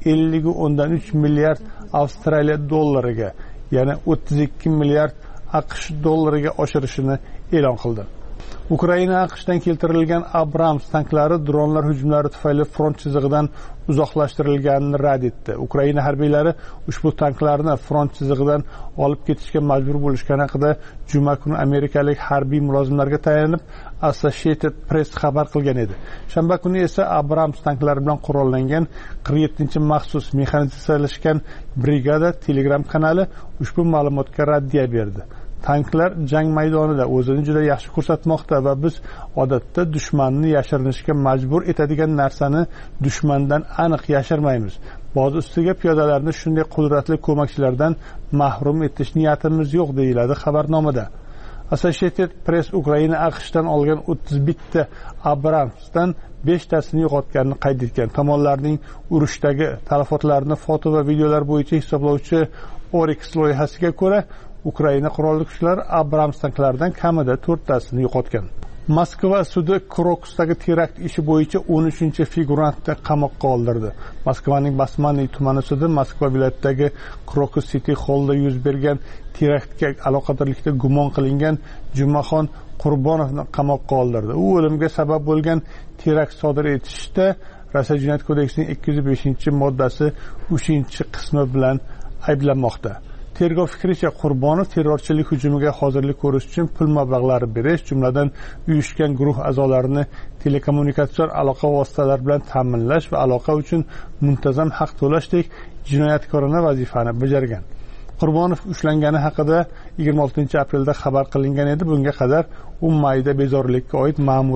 50.3 milliard Avstraliya dollariga, ya'ni 32 milliard AQSh dollariga oshirishini e'lon qildi. Ukraina AQShdan keltirilgan Abrams tanklari dronlar hujumlari tufayli front chizig'idan uzoqlashtirilganini rad etdi. Ukraina harbiylari ushbu tanklarni front chizig'idan olib ketishga majbur bo'lishgani haqida juma kuni amerikalik harbiy mulozimlarga tayanib Associated Press xabar qilgan edi. Shanba kuni esa Abrams tanklari bilan qurollangan 47-maxsus mexanizatsiyalashgan brigada Telegram kanali ushbu ma'lumotga raddiya berdi. Tanklar jang maydonida o'zini juda yaxshi ko'rsatmoqda va biz odatda dushmanni yashirinishga majbur etadigan narsani dushmandan aniq yashirmaymiz. Boz ustiga piyodalarni shunday qudratli ko'makchilardan mahrum etish niyatimiz yo'q, deyiladi xabarnomada. Associated Press Ukraina AQShdan olgan 31 ta Abramsdan 5 tasini yo'qotganini qayd etgan. Tomonlarning urushdagi talafotlarni foto va videolar bo'yicha hisoblovchi Oryx loyihasiga ko'ra, Ukraina qurolli kuchlari Abrams tanklaridan kamida 4 tasini yo'qotgan. Moskva sudi Krokusdagi terakt ishi bo'yicha 13-figurantni qamoqqa oldirdi. Moskvaning Basmanniy tumani sudi Moskva viloyatidagi Krokus City Hallda yuz bergan teraktga aloqadorlikda gumon qilingan Jumaxon Qurbonovni qamoqqa oldirdi. U o'limga sabab bo'lgan terakt sodir etishda Rossiya Jinoyat kodeksining 205-moddasi 3-qismi bilan ayblanmoqda. Tergov fikricha, Qurbonov terrorchilik hujumiga hozirlik ko'rish uchun pul mablag'lari berish, jumladan uyushgan guruh a'zolarini telekommunikatsion aloqa vositalari bilan ta'minlash va aloqa uchun muntazam haq to'lashdek jinoyatkorona vazifani bajargan. Qurbonov ushlangani haqida 26 aprelda xabar qilingan edi. Bunga qadar u mayda bezorilikka oid ma'muriy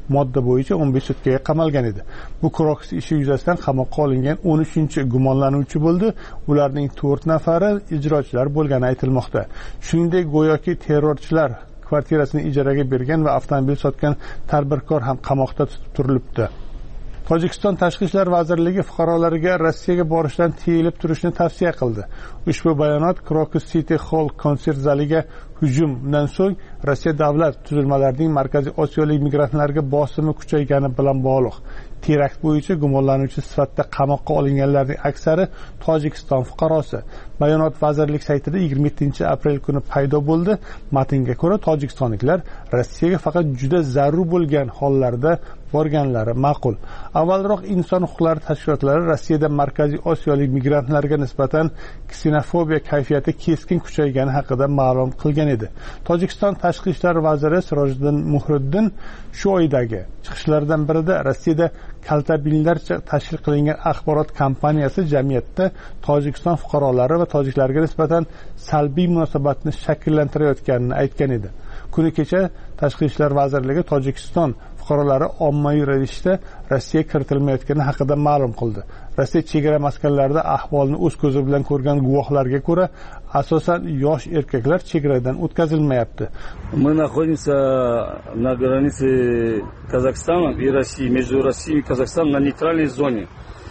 modda bo'yicha 15 sutkaga qamalgan edi. Bu Krokus ishi yuzasidan qamoqqa olingan 13-chi gumonlanuvchi bo'ldi. Ularning 4 nafari ijrochilar bo'lgani aytilmoqda. Shuningdek, go'yoki terrorchilar kvartirasini ijaraga bergan va avtomobil sotgan tadbirkor ham qamoqda tutib turilibdi. Tojikiston Tashqi ishlar vazirligi fuqarolarga Rossiyaga borishdan tiyilib turishni tavsiya qildi. Ushbu bayonot Krokus City Hall konsert zaliga hujumdan so'ng Rossiya davlat tuzilmalarining Markaziy Osiyolik migrantlarga bosimi kuchaygani bilan bog'liq. Terakt bo'yicha gumonlanuvchi sifatida qamoqqa olinganlarning aksari Tojikiston fuqarosi. Bayonot vazirlik saytida 27-aprel kuni paydo bo'ldi. Matnga ko'ra, tojikistonliklar Rossiyaga faqat juda zarur bo'lgan hollarda borganlari ma'qul. Avvalroq inson huquqlari tashkilotlari Rossiyada Markaziy Osiyolik migrantlarga nisbatan ksenofobiya kayfiyati keskin kuchaygani haqida ma'lum qilgan edi. Tojikiston Tashqi ishlar vaziri Sirojiddin Muhriddin shu oydagi chiqishlardan birida Rossiyada kaltabinlarcha tashkil qilingan axborot kompaniyasi jamiyatda Tojikiston fuqarolari va tojiklarga nisbatan salbiy munosabatni shakllantirayotganini aytgan edi. Kuni kecha Tashqi ishlar vazirligi Tojikiston fuqarolari ommaviy ravishda Rossiyaga kiritilmayotgani haqida ma'lum qildi. Rossiya chegara maskanlarida ahvolni o'z ko'zi bilan ko'rgan guvohlarga ko'ra, asosan yosh erkaklar chegaradan o'tkazilmayapti. Мы находимся на границе Казахстана и России, между Россией и Казахстаном на нейтральной зоне.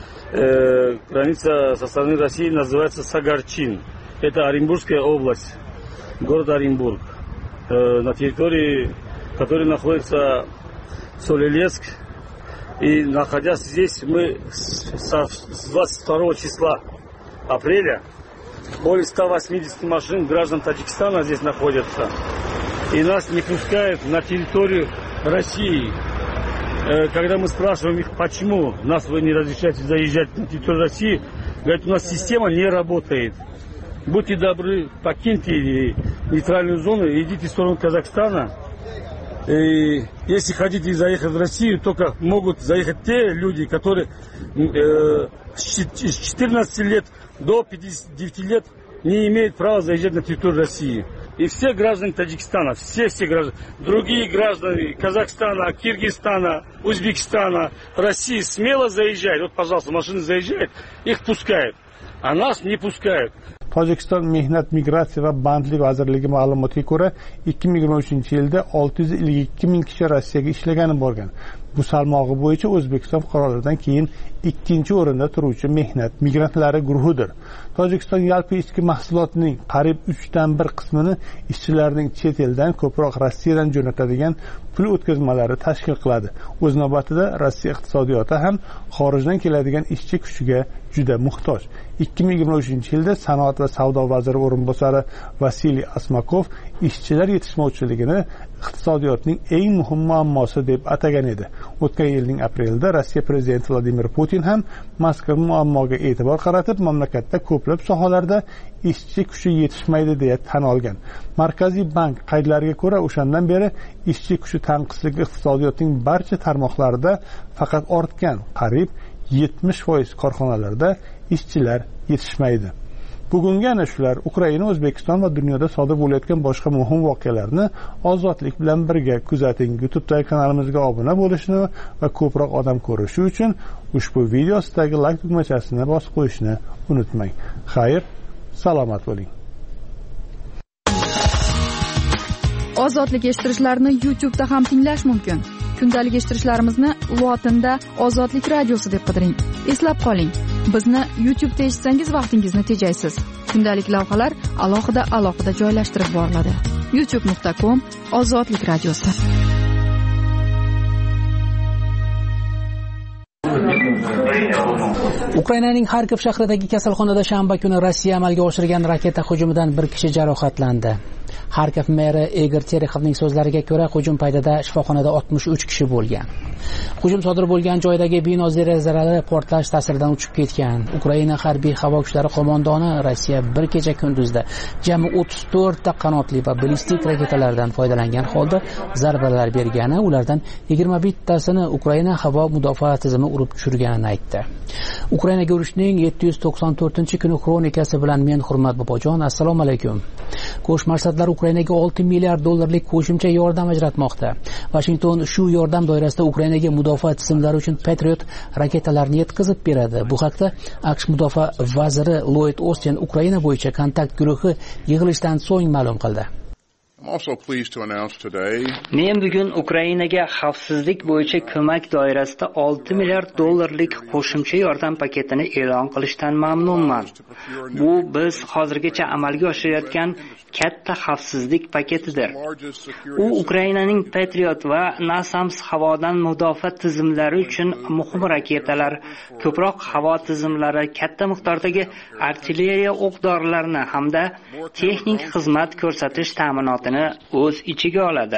Граница со стороны России называется Сагарчин. Это Оренбургская область, город Оренбург. На территории, которой находится Солилецк. И находясь здесь, мы с 22 числа апреля более 180 машин граждан Таджикистана здесь находятся. И нас не пускают на территорию России. Когда мы спрашиваем их, почему нас вы не разрешаете заезжать на территорию России, говорят, у нас система не работает. Будьте добры, покиньте нейтральную зону и идите в сторону Казахстана. И если хотите заехать в Россию, только могут заехать те люди, которые с 14 лет до 59 лет не имеют права заезжать на территорию России. И все граждане Таджикистана, все граждане, другие граждане Казахстана, Киргизстана, Узбекистана, России смело заезжают. Вот, пожалуйста, машины заезжают, их пускают, а нас не пускают. Tojikiston Mehnat migratsiya va bandlik vazirligi ma'lumotiga ko'ra 2023-yilda 652 ming kishi Rossiyaga ishlagani borgan. Bu salmog'i bo'yicha O'zbekiston fuqarolaridan keyin ikkinchi o'rinda turuvchi mehnat migrantlari guruhidir. Tojikiston yalpi ichki mahsulotining qariyb 1/3 qismini ishchilarning chet eldan, ko'proq Rossiyadan jo'natadigan pul o'tkazmalari tashkil qiladi. O'z navbatida Rossiya iqtisodiyoti ham xorijdan keladigan ishchi kuchiga juda muhtoj. 2023-yilda sanoat va savdo vaziri o'rinbosari Vasiliy Asmakov ishchilar yetishmovchiligini iqtisodiyotning eng muhim muammosi deb atagan edi. O'tgan yilning aprelida Rossiya prezidenti Vladimir Putin ham mazkur muammoga e'tibor qaratib, mamlakatda ko'plab sohalarda ishchi kuchi yetishmaydi deya tan olgan. Markaziy bank qaydlariga ko'ra, o'shandan beri ishchi kuchi tanqisligi iqtisodiyotning barcha tarmoqlarida faqat ortgan, qariyb 70% korxonalarda ishchilar yetishmaydi. Bugungi ana shular Ukraina, O'zbekiston va dunyoda sodir bo'layotgan boshqa muhim voqealarni ozodlik bilan birga kuzating. YouTube'dagi kanalimizga obuna bo'lishni va ko'proq odam ko'rishi uchun ushbu video ostidagi like tugmachasini bosib qo'yishni unutmang. Xayr, salomat bo'ling. Ozodlik eshittirishlarni YouTube'da ham tinglash mumkin. Kundalik eshittirishlarimizni lotinda Ozodlik radiosi deb qidiring. Eslab qoling, bizni YouTube'da eshitsangiz vaqtingizni tejaysiz. Kundalik lavhalar alohida joylashtirib boriladi. youtube.com Ozodlik radiosi. Ukrainaning Xarkov shahridagi kasalxonada shanba kuni Rossiya amalga oshirgan raketa hujumidan bir kishi jarohatlandi. Xarkov meri Igor Terekhovning so'zlariga ko'ra, hujum paytida shifoxonada 63 kishi bo'lgan. Hujum sodir bo'lgan joydagi bino derazalari portlash ta'siridan uchib ketgan. Ukraina harbiy havo kuchlari qo'mondoni Rossiya bir kecha kunduzda jami 34 ta qanotli va ballistik raketalardan foydalangan holda zarbalar bergani, ulardan 21 tasini Ukraina havo mudofaa tizimi urib tushirganini aytdi. Ukrainaga urushning 794-kuni kronikasi bilan men Hurmat Bobojon, assalomu alaykum. Qo'shma Shtatlar Ukrainaga $6 milliard qo'shimcha yordam ajratmoqda. Washington shu yordam doirasida Ukrainaga mudofaa tizimlari uchun Patriot raketalarini yetkazib beradi. Bu haqda AQSh mudofaa vaziri Lloyd Austin Ukraina bo'yicha kontakt guruhi yig'ilishdan so'ng ma'lum qildi. Men bugun Ukrainaga xavfsizlik bo'yicha ko'mak doirasida 6 milliard dollarlik qo'shimcha yordam paketini e'lon qilishdan mamnunman. Bu biz hozirgacha amalga oshirayotgan katta xavfsizlik paketidir. U Ukrainaning Patriot va NASAMS havodan mudofaa tizimlari uchun muhim raketalar, ko'proq havo tizimlari, katta miqdordagi artilleriya o'q-dorilarini hamda texnik xizmat ko'rsatish ta'minotini o'z ichiga oladi.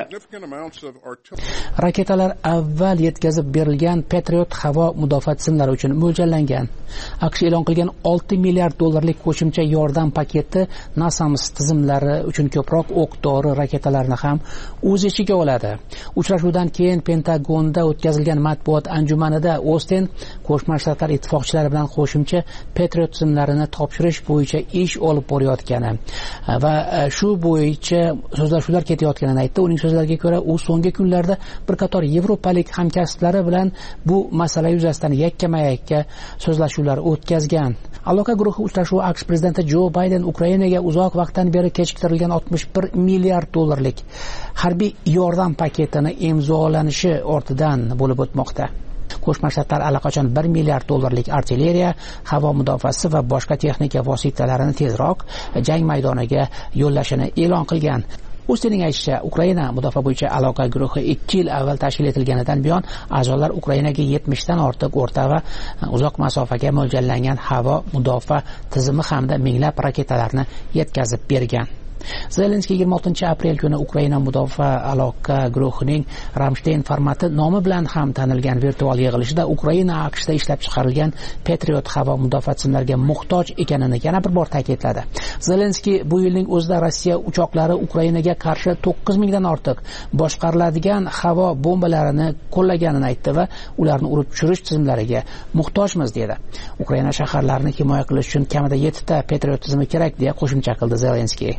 Raketalar avval yetkazib berilgan Patriot havo mudofaa tizimlari uchun mo'ljallangan. AQSh e'lon qilgan 6 milliard dollarlik qo'shimcha yordam paketi NASAMS tizimlari uchun ko'proq o'q-dori raketalarni ham o'z ichiga oladi. Uchrashuvdan keyin Pentagonda o'tkazilgan matbuot anjumanida Austin Qo'shma Shtatlar ittifoqchilari bilan qo'shimcha Patriot tizimlarini topshirish bo'yicha ish olib borayotgani va shu bo'yicha so'zlashuvlar ketayotganini aytdi. Uning so'zlariga ko'ra, u so'nggi kunlarda bir qator yevropalik hamkasblari bilan bu masala yuzasidan yakkama-yakka so'zlashuvlar o'tkazgan. Aloqa guruhi uchrashuvi AQSh prezidenti Joe Biden Ukrainaga uzoq vaqtdan beri kechiktirilgan 61 milliard dollarlik harbiy yordam paketini imzolanishi ortidan bo'lib o'tmoqda. Qo'shma Shtatlar allaqachon 1 milliard dollarlik artilleriya, havo mudofaasi va boshqa texnika vositalarini tezroq jang maydoniga yo'llashini e'lon qilgan. Austinning aytishicha, Ukraina mudofaa bo'yicha aloqa guruhi 2 yil avval tashkil etilganidan buyon a'zolar Ukrainaga 70 dan ortiq o'rta va uzoq masofaga mo'ljallangan havo mudofaa tizimi hamda minglab raketalarni yetkazib bergan. Zelenskiy 26-aprel kuni Ukraina mudofaa aloqa guruhining Ramstein formati nomi bilan ham tanilgan virtual yig'ilishida Ukraina AQShda ishlab chiqarilgan Patriot havo mudofaa tizimlariga muhtoj ekanini yana bir bor ta'kidladi. Zelenskiy bu yilning o'zida Rossiya uchoqlari Ukrainaga qarshi 9000 dan ortiq boshqariladigan havo bombalarini qo'llaganini aytdi va ularni urib tushirish tizimlariga muhtojmiz dedi. Ukraina shaharlarini himoya qilish uchun kamida 7 ta Patriot tizimi kerak deya qo'shimcha qildi Zelenskiy.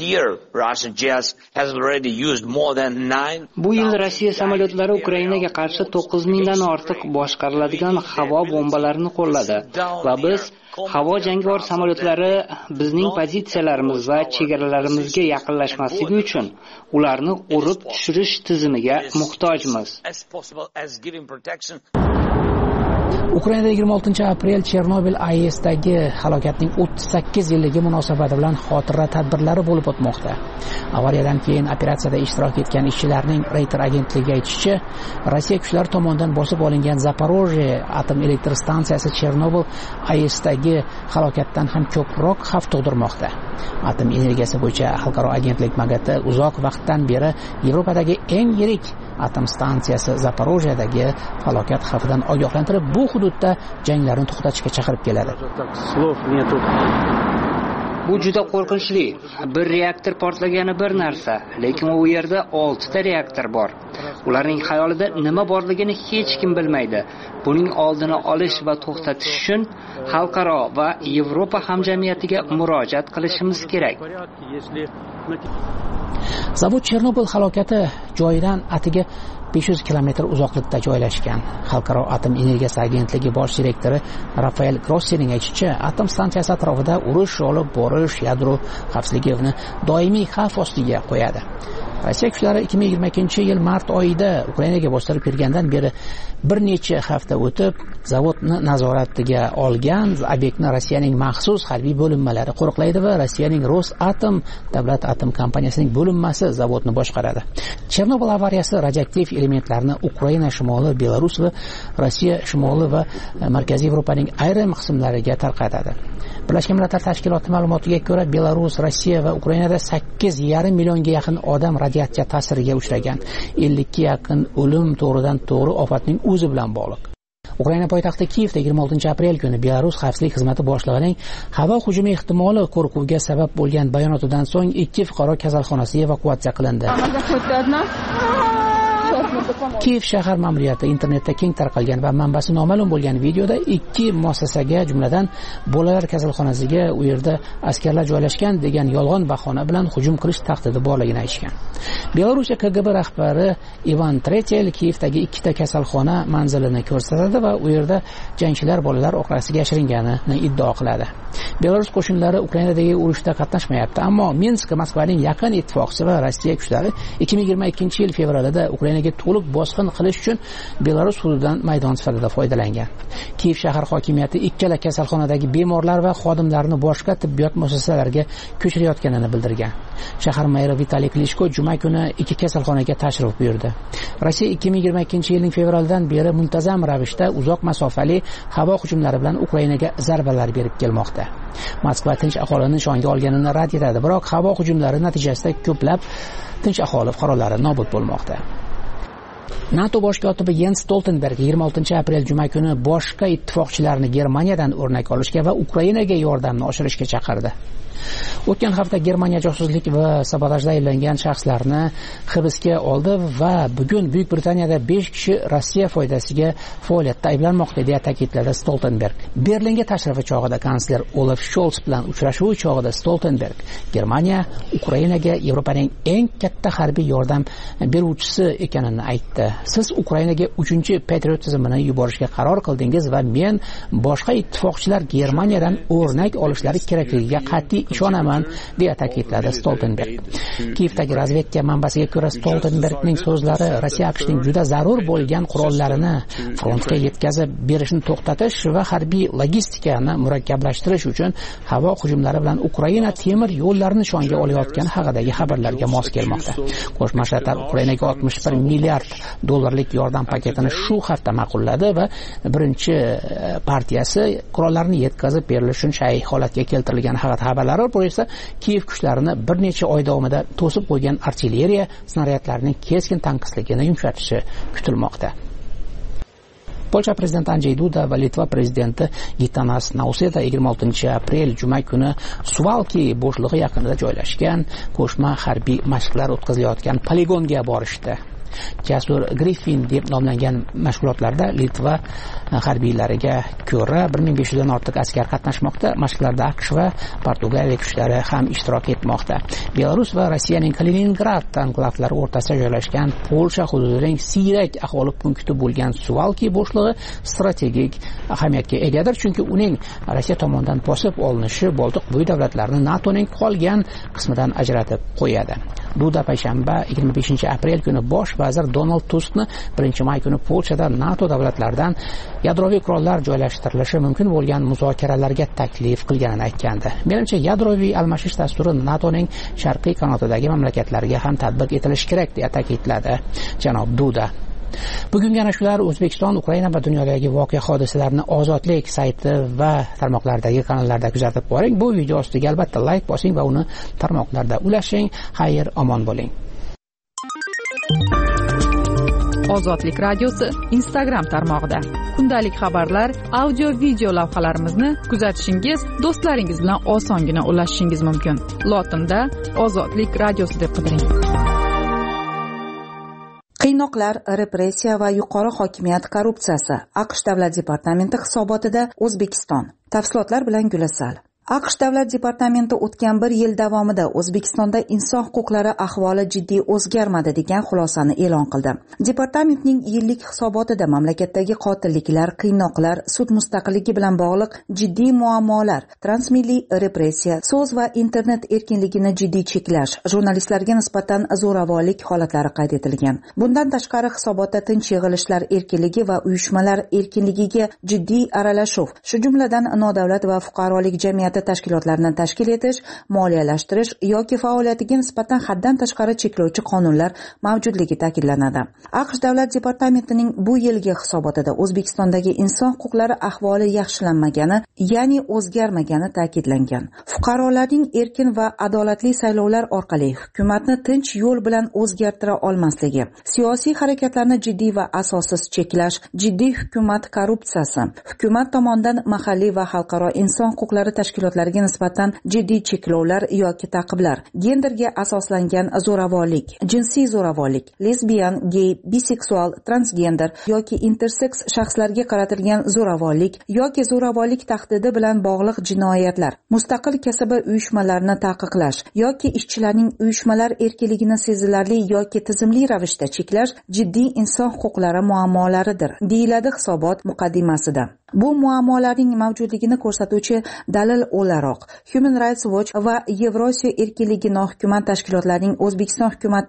Bu yil Rossiya samolyotlari Ukrainaga qarshi 9000 dan ortiq boshqariladigan havo bombalarini qo'lladi va biz havo jangovar samolyotlari bizning pozitsiyalarimiz va chegaralarimizga yaqinlashmasligi uchun ularni urib tushirish tizimiga muhtojmiz. Ukrainada 26-aprel Chernobil AESdagi halokatning 38 yilligi munosabati bilan xotira tadbirlari bo'lib o'tmoqda. Avariyadan keyin operatsiyada ishtirok etgan ishchilarning Reuters agentligiga aytishicha, Rossiya kuchlari tomonidan bosib olingan Zaporojye atom elektr stansiyasi Chernobil AESdagi halokatdan ham ko'proq xavf tug'dirmoqda. Atom energiyasi bo'yicha xalqaro agentlik magati uzoq vaqtdan beri Yevropadagi eng yirik atom stansiyasi Zaporojyedagi falokat xavfidan ogohlantirib, bu hududda janglarni to'xtatishga chaqirib keladi. Bu juda qo'rqinchli. Bir reaktor portlagani bir narsa, lekin u yerda 6 ta reaktor bor. Ularning xayolida nima borligini hech kim bilmaydi. Buning oldini olish va to'xtatish uchun xalqaro va Yevropa hamjamiyatiga murojaat qilishimiz kerak. Zavod Chernobil halokati joyidan atiga 500 kilometr uzoqlikda joylashgan. Xalqaro atom energiyasi agentligi bosh direktori Rafael Grossining aytishicha, atom stansiyasi atrofida urush olib borish yadro xavfsizligini doimiy xavf ostiga qo'yadi. Rossiya kuchlari 2022-yil mart oyida Ukrainaga bostirib kirgandan beri bir necha hafta o'tib, zavodni nazoratiga olgan obyektni Rossiyaning maxsus harbiy bo'linmalari qo'riqlaydi va Rossiyaning Rosatom davlat atom kompaniyasining bo'linmasi zavodni boshqaradi. Chernobil avariyasi radioaktiv elementlarni Ukraina shimoli, Belarus va Rossiya shimoli va Markaziy Yevropaning ayrim qismlariga tarqatadi. Birlashgan Millatlar Tashkiloti ma'lumotiga ko'ra, Belarus, Rossiya va Ukrainada 8,5 millionga yaqin odam radiatsiya ta'siriga uchragan. 50 ga yaqin o'lim to'g'ridan-to'g'ri ofatning o'zi bilan bog'liq. Ukraina poytaxti Kiyevda 26-aprel kuni Belarus xavfsizlik xizmati boshlig'ining havo hujumi ehtimoli qo'rquvga sabab bo'lgan bayonotidan so'ng 2 fuqaro kasalxonasiga evakuatsiya qilindi. Kiyev shahar ma'muriyati internetda keng tarqalgan va manbasi noma'lum bo'lgan videoda ikki muassasaga, jumladan bolalar kasalxonasiga u yerda askarlar joylashgan degan yolg'on bahona bilan hujum qilish tahdidi borligini aytishgan. Belorussiya KGB rahbari Ivan Tretel Kiyevdagi ikkita kasalxona manzilini ko'rsatadi va u yerda jangchilar bolalar orqasiga yashiringanini iddao qiladi. Belarus qo'shinlari Ukrainadagi urushda qatnashmayapti, ammo Minsk Moskvaning yaqin ittifoqchisi va Rossiya kuchlari 2022-yil fevralida Ukrainaga to'liq bosqin qilish uchun Belarus hududidan maydon sifatida foydalangan. Kiyev shahar hokimiyati ikkala kasalxonadagi bemorlar va xodimlarni boshqa tibbiyot muassasalariga ko'chirayotganini bildirgan. Shahar meri Vitaliy Klitschko juma kuni ikki kasalxonaga tashrif buyurdi. Rossiya 2022-yilning fevralidan beri muntazam ravishda uzoq masofali havo hujumlari bilan Ukrainaga zarbalar berib kelmoqda. Moskva tinch aholini nishonga olganini rad etadi, biroq havo hujumlari natijasida ko'plab tinch aholi fuqarolari nobud bo'lmoqda. NATO bosh kotibi Jens Stoltenberg 26-aprel juma kuni boshqa ittifoqchilarni Germaniyadan o'rnak olishga va Ukrainaga yordamni oshirishga chaqirdi. O'tgan hafta Germaniya josuslik va sabotajda ayblangan shaxslarni hibsga oldi va bugun Buyuk Britaniyada 5 kishi Rossiya foydasiga faoliyatda ayblanmoqda deya ta'kidladi Stoltenberg. Berlinga tashrifi chog'ida kansler Olaf Scholz bilan uchrashuvi chog'ida Stoltenberg Germaniya Ukrainaga Yevropaning eng katta harbiy yordam beruvchisi ekanini aytdi. Siz Ukrainaga 3-Patriot tizimini yuborishga qaror qildingiz va men boshqa ittifoqchilar Germaniyadan o'rnak olishlari kerakligiga qat'iy ishonaman deya ta'kidladi Stoltenberg. Kiyevdagi razvedka manbasiga ko'ra Stoltenbergning so'zlari Rossiya AQShning juda zarur bo'lgan qurollarini frontga yetkazib berishni to'xtatish va harbiy logistikani murakkablashtirish uchun havo hujumlari bilan Ukraina temir yo'llarini nishonga olayotgani haqidagi xabarlarga mos kelmoqda. Qo'shma Shtatlar Ukrainaga 61 milliard dollarlik yordam paketini shu hafta ma'qulladi va birinchi partiyasi qurollarni yetkazib berilishi uchun shay holatga keltirilgan xabarlar esa Kiyev kuchlarini bir necha oy davomida to'sib qo'ygan artilleriya snaryadlarining keskin tanqisligini yumshatishi kutilmoqda. Polsha prezidenti Andrzej Duda va Litva prezidenti Gitanas Nauseda 26-aprel juma kuni Suvalki bo'shlig'i yaqinida joylashgan qo'shma harbiy mashqlar o'tkazilayotgan poligonga borishdi. Jasur Griffin deb nomlangan mashg'ulotlarda Litva harbiylariga ko'ra 1500 dan ortiq askar qatnashmoqda. Mashqlarda AQSh va Portugaliya kuchlari ham ishtirok etmoqda. Belarus va Rossiyaning Kaliningrad anklavlari o'rtasida joylashgan Polsha hududining siyrak aholi punkti bo'lgan Suvalki bo'shlig'i strategik ahamiyatga egadir, chunki uning Rossiya tomonidan bosib olinishi Boltiqbo'yi davlatlarini NATOning qolgan qismidan ajratib qo'yadi. Duda payshanba 25-aprel kuni bosh vazir Donald Tuskni 1-may kuni Polshada NATO davlatlaridan yadroviy qurollar joylashtirilishi mumkin bo'lgan muzokaralarga taklif qilganini aytgandi. Menimcha yadroviy almashish dasturi NATOning sharqiy qanotidagi mamlakatlarga ham tatbiq etilishi kerak deya ta'kidladi janob Duda. Bugungi ana shular. O'zbekiston, Ukraina va dunyodagi voqea hodisalarni Ozodlik sayti va tarmoqlardagi kanallarda kuzatib boring. Bu video ostiga albatta like bosing va uni tarmoqlarda ulashing. Xayr, omon bo'ling. Ozodlik radiosi Instagram tarmog'ida kundalik xabarlar, audio video lavhalarimizni kuzatishingiz, do'stlaringiz bilan osongina ulashishingiz mumkin. Lotinda Ozodlik radiosi deb qidiring. Qiynoqlar, repressiya va yuqori hokimiyat korrupsiyasi. AQSh Davlat departamenti hisobotida O'zbekiston. Tafsilotlar bilan Gulasal. AQSh Davlat departamenti o'tgan bir yil davomida O'zbekistonda inson huquqlari ahvoli jiddiy o'zgarmadi degan xulosani e'lon qildi. Departamentning yillik hisobotida mamlakatdagi qotilliklar, qiynoqlar, sud mustaqilligi bilan bog'liq jiddiy muammolar, transmilliy repressiya, so'z va internet erkinligini jiddiy cheklash, jurnalistlarga nisbatan zo'ravonlik holatlari qayd etilgan. Bundan tashqari hisobotda tinch yig'ilishlar erkinligi va uyushmalar erkinligiga jiddiy aralashuv, shu jumladan nodavlat va fuqarolik jamiyati tashkilotlarini tashkil etish, moliyalashtirish yoki faoliyatiga nisbatan haddan tashqari cheklovchi qonunlar mavjudligi ta'kidlanadi. AQSh Davlat departamentining bu yilgi hisobotida O'zbekistondagi inson huquqlari ahvoli yaxshilanmagani, ya'ni o'zgarmagani ta'kidlangan. Fuqarolarning erkin va adolatli saylovlar orqali hukumatni tinch yo'l bilan o'zgartira olmasligi, siyosiy harakatlarni jiddiy va asossiz cheklash, jiddiy hukumat korrupsiyasi, hukumat tomonidan mahalliy va xalqaro inson huquqlari tashkilotlari tashkilotlariga nisbatan jiddiy cheklovlar yoki ta'qiblar, genderga asoslangan zo'ravonlik, jinsiy zo'ravonlik, lesbiyan, gey, biseksual, transgender yoki interseks shaxslarga qaratilgan zo'ravonlik yoki zo'ravonlik tahdidi bilan bog'liq jinoyatlar, mustaqil kasaba uyushmalarini taqiqlash yoki ishchilarning uyushmalar erkinligini sezilarli yoki tizimli ravishda cheklash jiddiy inson huquqlari muammolaridir, deyiladi hisobot muqaddimasida. Bu muammolarning mavjudligini ko'rsatuvchi dalil o'laroq Human Rights Watch va Yevrosiyo erkinligi nohukumat tashkilotlarining O'zbekiston hukumati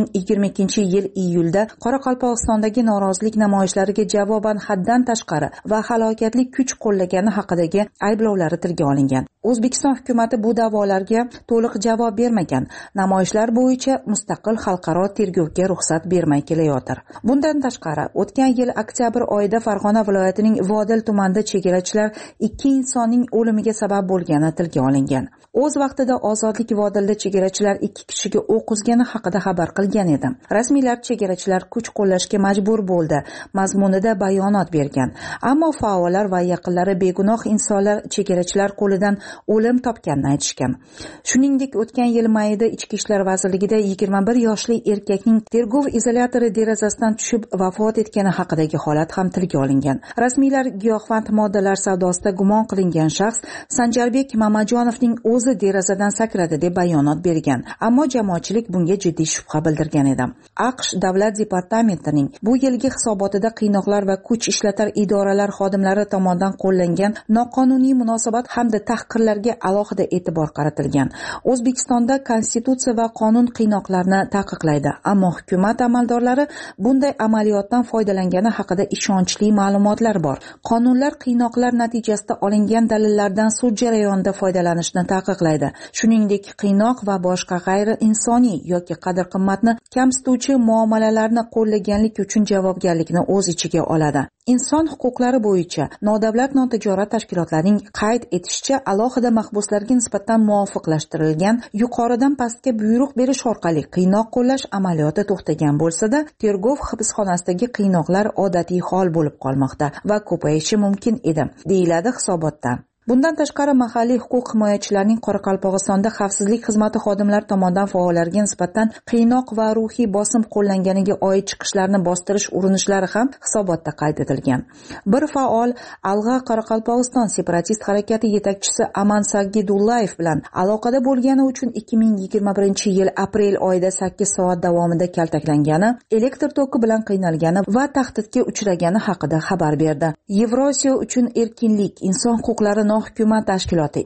2022-yil iyulda Qoraqalpog'istondagi norozilik namoyishlariga javoban haddan tashqari va halokatli kuch qo'llagani haqidagi ayblovlari tilga olingan. O'zbekiston hukumati bu da'volarga to'liq javob bermagan, namoyishlar bo'yicha mustaqil xalqaro tergovga ruxsat bermay kelayotir. Bundan tashqari, o'tgan yil oktyabr oyida Farg'ona viloyatining Vodil tumanida chegarachilar 2 insonning o'limiga sabab bo'lgani tilga olingan. O'z vaqtida Ozodlik Vodilda chegarachilar 2 kishiga o'q uzgani haqida xabar qilgan edi. Rasmiylar chegarachilar kuch qo'llashga majbur bo'ldi mazmunida bayonot bergan. Ammo faollar va yaqinlari begunoh insonlar chegarachilar qo'lidan o'lim topganini aytishgan. Shuningdek, o'tgan yil mayida Ichki ishlar vazirligida 21 yoshli erkakning tergov izolyatori derazasidan tushib vafot etgani haqidagi holat ham tilga olingan. Rasmiylar giyohvand moddalar savdosida gumon qilingan shaxs Sanjarbek Mamajonovning o'zi derazadan sakradi deb bayonot bergan, ammo jamoatchilik bunga jiddiy shubha bildirgan edi. AQSh Davlat departamentining bu yilgi hisobotida qiynoqlar va kuch ishlatar idoralar xodimlari tomonidan qo'llangan noqonuniy munosabat hamda tahqirlarga alohida e'tibor qaratilgan. O'zbekistonda konstitutsiya va qonun qiynoqlarni taqiqlaydi, ammo hukumat amaldorlari bunday amaliyotdan foydalangani haqida ishonchli ma'lumotlar bor. Qonunlar qiynoqlar natijasida olingan dalillardan sud jarayonida foydalanishni taqiqlaydi. Shuningdek, qiynoq va boshqa g'ayri insoniy yoki qadr-qimmatni kamsituvchi muomalalarni qo'llaganlik uchun javobgarlikni o'z ichiga oladi. Inson huquqlari bo'yicha nodavlat notijorat tashkilotlarining qayd etishicha, alohida mahbuslarga nisbatan muvofiqlashtirilgan yuqoridan pastga buyruq berish orqali qiynoq qo'llash amaliyoti to'xtagan bo'lsa-da, tergov hibsxonasidagi qiynoqlar odatiy hol bo'lib qolmoqda va ko'payishi mumkin edi, deyiladi hisobotda. Bundan tashqari, mahalliy huquq himoyachilarining Qoraqalpog'istonda xavfsizlik xizmati xodimlari tomonidan faollarga nisbatan qiynoq va ruhiy bosim qo'llanganiga oid chiqishlarni bostirish urinishlari ham hisobotda qayd etilgan. Bir faol Alg'a Qoraqalpog'iston separatist harakati yetakchisi Aman Sagidullayev bilan aloqada bo'lgani uchun 2021-yil aprel oyida 8 soat davomida kaltaklangani, elektr toki bilan qiynalgani va tahdidga uchragani haqida xabar berdi. Yevrosiyo uchun erkinlik, inson huquqlari hukumat tashkiloti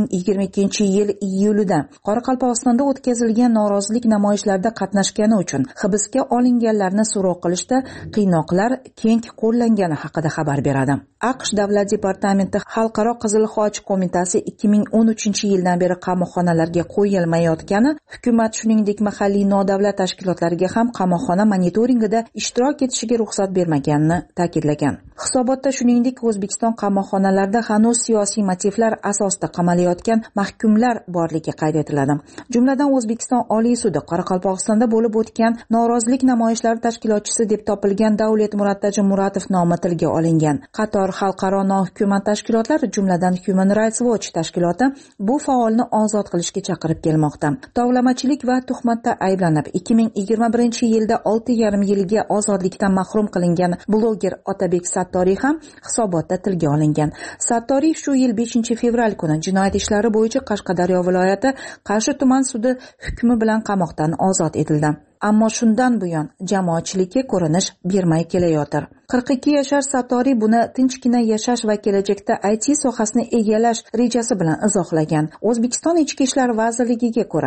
2022-yil iyulida Qoraqalpog'istonda o'tkazilgan norozilik namoyishlarida qatnashgani uchun hibsga olinganlarni so'roq qilishda qiynoqlar keng qo'llangani haqida xabar beradi. AQSh Davlat departamenti Xalqaro Qizil Xoch qo'mitasi 2013-yildan beri qamoqxonalarga qo'yilmayotgani, hukumat shuningdek mahalliy nodavlat tashkilotlariga ham qamoqxona monitoringida ishtirok etishiga ruxsat bermaganini ta'kidlagan. Hisobotda shuningdek O'zbekiston qamoqxonalarida hanuz siyosiy motivlar asosida qamalayotgan mahkumlar borligi qayd etiladi. Jumladan O'zbekiston Oliy sudi Qoraqalpog'istonda bo'lib o'tgan norozilik namoyishlari tashkilotchisi deb topilgan Davlat Murattaji Muratov nomi tilga olingan. Qator xalqaro nohukumat tashkilotlar, jumladan Human Rights Watch tashkiloti bu faolni ozod qilishga chaqirib kelmoqda. Tovlamachilik va tuhmatda ayblanib 2021-yilda 6,5 yilga ozodlikdan mahrum qilingan bloger Otabek Sattoriy ham hisobotda tilga olingan. Sattoriy shu yil 5-fevral kuni jinoyat ishlari bo'yicha Qashqadaryo viloyati Qarshi tuman sudi hukmi bilan qamoqdan ozod etildi. Ammo shundan buyon jamoatchilikka ko'rinish bermay kelayotir. 42 yashar Sattoriy buni tinchgina yashash va kelajakda IT sohasini egallash rejasi bilan izohlagan. O'zbekiston Ichki ishlar vazirligiga ko'ra,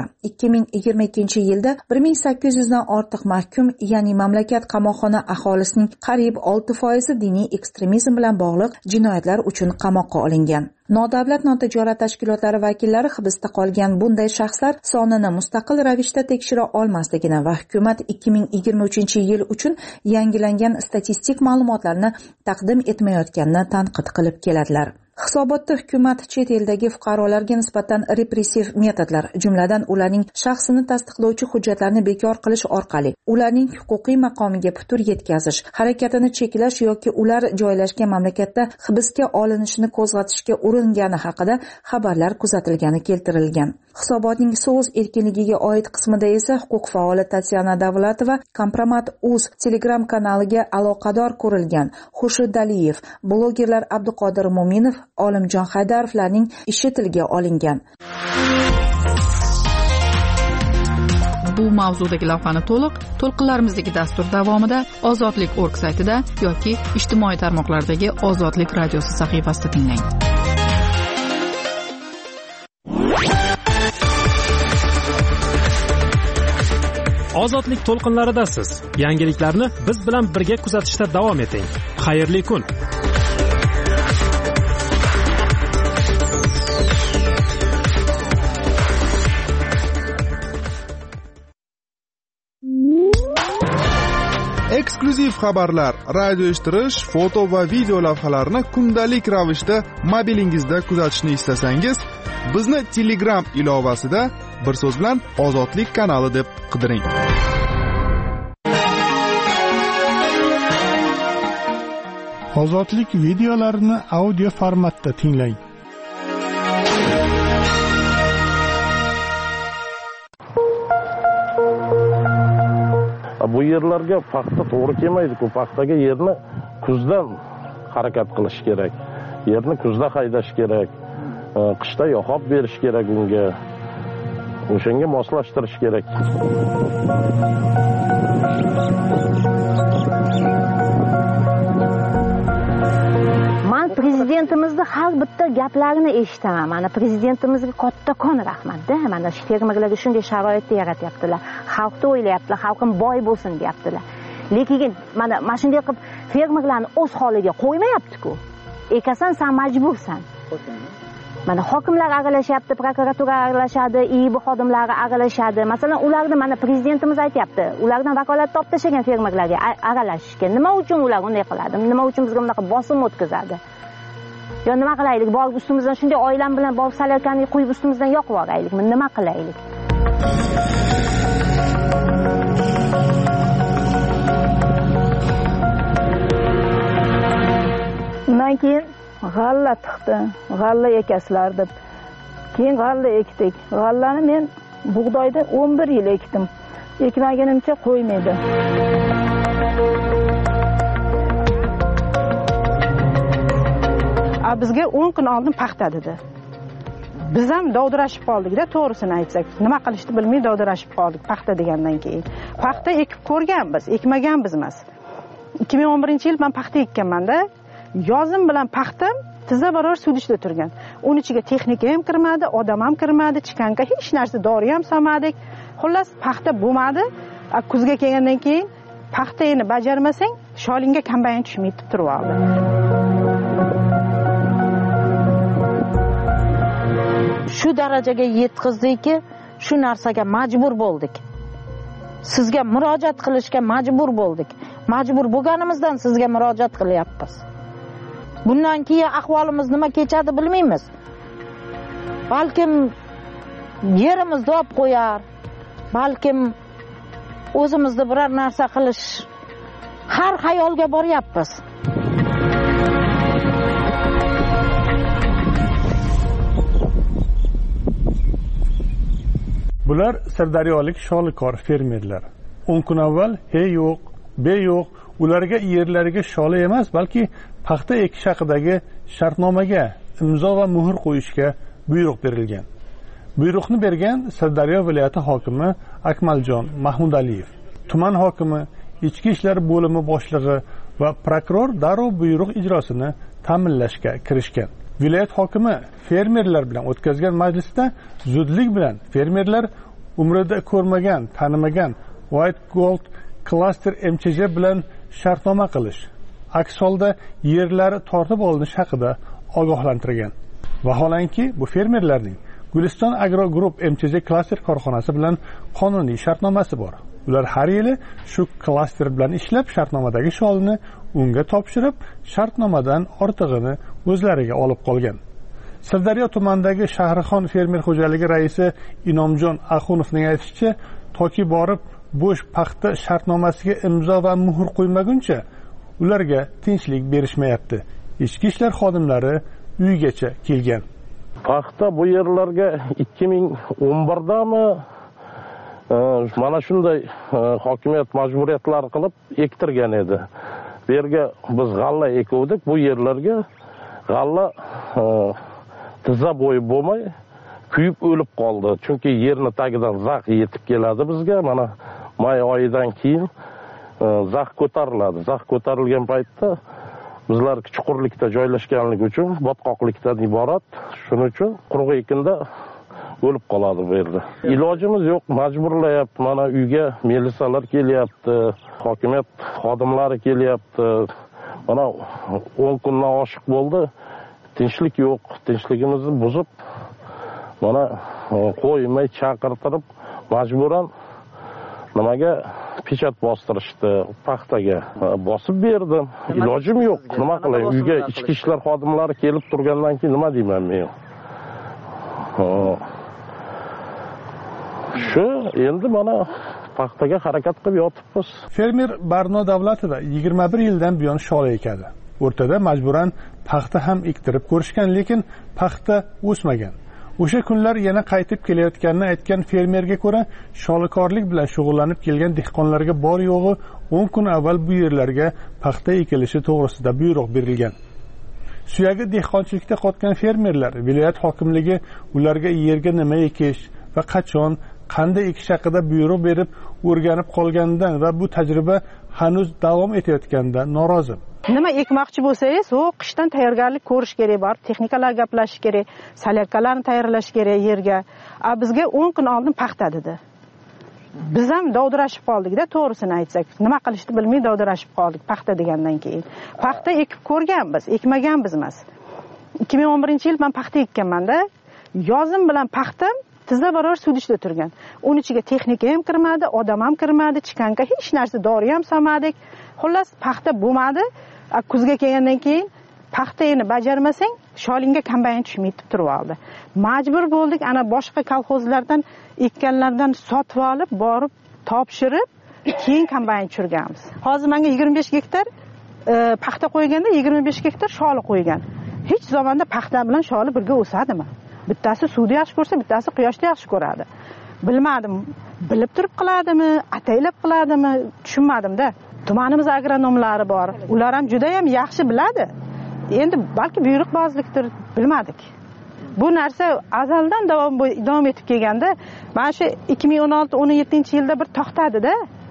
2022-yilda 1800 dan ortiq mahkum, ya'ni mamlakat qamoqxona aholisining qariyb 6% diniy ekstremizm bilan bog'liq jinoyatlar uchun qamoqqa olingan. Nodavlat notijorat tashkilotlari vakillari hibsda qolgan bunday shaxslar sonini mustaqil ravishda tekshira olmasligini va hukumat 2023-yil uchun yangilangan statistik ma'lumotlarni taqdim etmayotganini tanqid qilib keladilar. Hisobotda hukumat chet eldagi fuqarolarga nisbatan repressiv metodlar, jumladan ularning shaxsini tasdiqlovchi hujjatlarni bekor qilish orqali ularning huquqiy maqomiga putur yetkazish, harakatini cheklash yoki ular joylashgan mamlakatda hibsga olinishini qo'zg'atishga uringani haqida xabarlar kuzatilgani keltirilgan. Hisobotning so'z erkinligiga oid qismida esa huquq faoli Tatyana Davlatova Kompromat.uz Telegram kanaliga aloqador ko'rilgan Xurshid Aliyev, blogerlar Abduqodir Mo'minov, Olimjon Haydarovlarning ishi tilga olingan. Bu mavzudagi lavhani to'lqinlarimizdagi dastur davomida ozodlik.org saytida yoki ijtimoiy tarmoqlardagi Ozodlik radiosi sahifasida tinglang. Ozodlik to'lqinlaridasiz. Yangiliklarni biz bilan birga kuzatishda davom eting. Xayrli kun. Eksklyuziv xabarlar, radio eshittirish, foto va video lavhalarni kundalik ravishda mobilingizda kuzatishni istasangiz, bizni Telegram ilovasida bir so'z bilan Ozodlik kanali deb qidiring. Ozodlik videolarini audio formatda tinglang. Bu yerlarga paxta to'g'ri kelmaydi-ku. Paxtaga yerni kuzdan harakat qilish kerak. Yerni kuzda haydash kerak. Qishda yoqib berish kerak unga. O'shanga moslashtirish kerak. Men prezidentimizni har bitta gaplarini eshitaman. Mana prezidentimizga kattakon rahmat-da. Mana shu fermerlarga shunday sharoitni yaratyaptilar. Xalqni o'ylayaptilar, xalqim boy bo'lsin deyaptilar. Lekin mana shunday qilib fermerlarni o'z holiga qo'ymayapti-ku. Ekasan, sen majbursan. Mana hokimlar aralashyapti, prokuratura aralashadi, IIB xodimlari aralashadi. Masalan, ularni mana prezidentimiz aytayapti, ulardan vakolat olib tashlagan fermerlarga aralashishga. Nima uchun ular unday qiladi? Nima uchun bizga bunaqa bosim o'tkazadi? Yo nima qilaylik? Borib ustimizdan shunday oilam bilan borib salarkani qo'yib ustimizdan yoqib yuboraylikmi? Nima qilaylik? Undan keyin g'alla tiqdi, g'alla ekasizlar deb. Keyin g'alla ekdik. G'allani men bug'doyda 11 yil ekdim. Ekmaganimcha qo'ymaydi. Bizga 10 kun oldin paxta dedi. Biz ham dovdirashib qoldik-da, to'g'risini aytsak. Nima qilishni bilmay dovdirashib qoldik paxta degandan keyin. Paxta ekib ko'rganmiz, ekmaganmiz emas. 2011-yil men paxta ekkanman-da. Yozim bilan paxtam tizza barobar suv ichida turgan. Uning ichiga texnika ham kirmadi, odam ham kirmadi, chiqanka hech narsa, dori ham solmadik. Xullas paxta bo'lmadi. Kuzga kelgandan keyin paxtani bajarmasang, sholingga kombayn tushmaydi turib oldi. Shu darajaga yetkizdiki, shu narsaga majbur bo'ldik. Sizga murojaat qilishga majbur bo'ldik. Majbur bo'lganimizdan sizga murojaat qilyapmiz. Bundan keyin ahvolimiz nima kechadi bilmaymiz. Balkim yerimizni olib qo'yar, balkim o'zimizni biror narsa qilish har xayolga boryapmiz. Bular sirdaryolik sholikor fermerlar. 10 kun avval yo'q, yo'q, ularga yerlariga sholi emas, balki paxta ekish haqidagi shartnomaga imzo va muhr qo'yishga buyruq berilgan. Buyruqni bergan Sirdaryo viloyati hokimi Akmaljon Mahmudaliyev, tuman hokimi, ichki ishlar bo'limi boshlig'i va prokuror darrov buyruq ijrosini ta'minlashga kirishgan. Viloyat hokimi fermerlar bilan o'tkazgan majlisda zudlik bilan fermerlar umrida ko'rmagan, tanimagan White Gold Cluster MCJ bilan shartnoma qilish, aks holda yerlari tortib olinish haqida ogohlantirgan. Vaholanki, bu fermerlarning Guliston Agro Group MCJ Cluster korxonasi bilan qonuniy shartnomasi bor. ular har yili shu klaster bilan ishlab shartnomadagi sholni unga topshirib shartnomadan ortig'ini o'zlariga olib qolgan. Sirdaryo tumanidagi Shahrixon fermer xo'jaligi raisi Inomjon Axunovning aytishicha, toki borib bo'sh paxta shartnomasiga imzo va muhr qo'ymaguncha ularga tinchlik berishmayapti. Ichki ishlar xodimlari uygacha kelgan. Paxta bu yerlarga 2011dami mana shunday hokimiyat majburiyatlar qilib ektirgan edi. Bu yerga biz g'alla ekuvdik, bu yerlarga g'alla tizza bo'yi bo'lmay kuyib o'lib qoldi. Chunki yerni tagidan zax yetib keladi bizga. Mana may oyidan keyin zax ko'tariladi. Zax ko'tarilgan paytda bizlar chuqurlikda joylashganligi uchun botqoqlikdan iborat. Shuning uchun quruq ekinda o'lib qoladi bu yerda. Ilojimiz yo'q, majburlayapti. Mana uyga milisalar kelyapti, hokimiyat xodimlari kelyapti. Mana 10 kundan oshiq bo'ldi. Tinchlik yo'q. Tinchligimizni buzib, mana qo'ymay chaqirtirib, majburan nimaga pechat bostirishdi, paxtaga bosib berdim. Ilojim yo'q. Nima qilay? Uyga ichki ishlar xodimlari kelib turgandan keyin nima deyman men? Shu endi mana paxtaga harakat qilib yotibmiz. Fermer Barno Davlatova 21 yildan buyon shola ekadi. O'rtada majburan paxta ham ektirib ko'rishgan, lekin paxta o'smagan. O'sha kunlar yana qaytib kelayotganini aytgan fermerga ko'ra, sholikorlik bilan shug'ullanib kelgan dehqonlarga bor yo'g'i 10 kun avval bu yerlarga paxta ekilishi to'g'risida buyruq berilgan. Suyagi dehqonchilikda qotgan fermerlar viloyat hokimligi ularga yerga nima ekish va qachon, qanday ekish haqida buyruq berib o'rganib qolganidan va bu tajriba hanuz davom etayotganidan norozi. Nima ekmoqchi bo'lsangiz, u qishdan tayyorgarlik ko'rish kerak, bor texnikalar gaplashish kerak, salyarkalarni tayyorlash kerak yerga. Bizga 10 kun oldin paxta dedi. Biz ham dovdirashib qoldik-da, to'g'risini aytsak. Nima qilishni bilmay dovdirashib qoldik paxta degandan keyin. Paxta ekib ko'rganmiz, ekmaganmiz emas. 2011-yil men paxta ekkanman-da. Yozim bilan paxtam tizza barobar suv ichida turgan. Uning ichiga texnika ham kirmadi, odam ham kirmadi, chiqanka hech narsa, dori ham solmadik. Xullas paxta bo'lmadi. Kuzga kelgandan keyin paxtani bajarmasang, sholingga kombayn tushmaydi turib oldi. Majbur bo'ldik ana boshqa kolxozlardan ekkanlardan sotib olib, borib topshirib, keyin kombayn tushirganmiz. Hozir menga 25 gektar paxta qo'yganda 25 gektar sholi qo'ygan. Hech zamonda paxta bilan sholi birga o'sadimi? Bittasi suvda yaxshi ko'rsa, bittasi quyoshda yaxshi ko'radi. Bilmadim, bilib turib qiladimi, ataylab qiladimi, tushunmadim-da. Tumanimiz agronomlari bor. Ular ham juda ham yaxshi biladi. Endi balki buyruqbozlikdir, bilmadik. Bu narsa azaldan davom etib kelganda, mana shu 2016-17-yilda bir to'xtadi-da.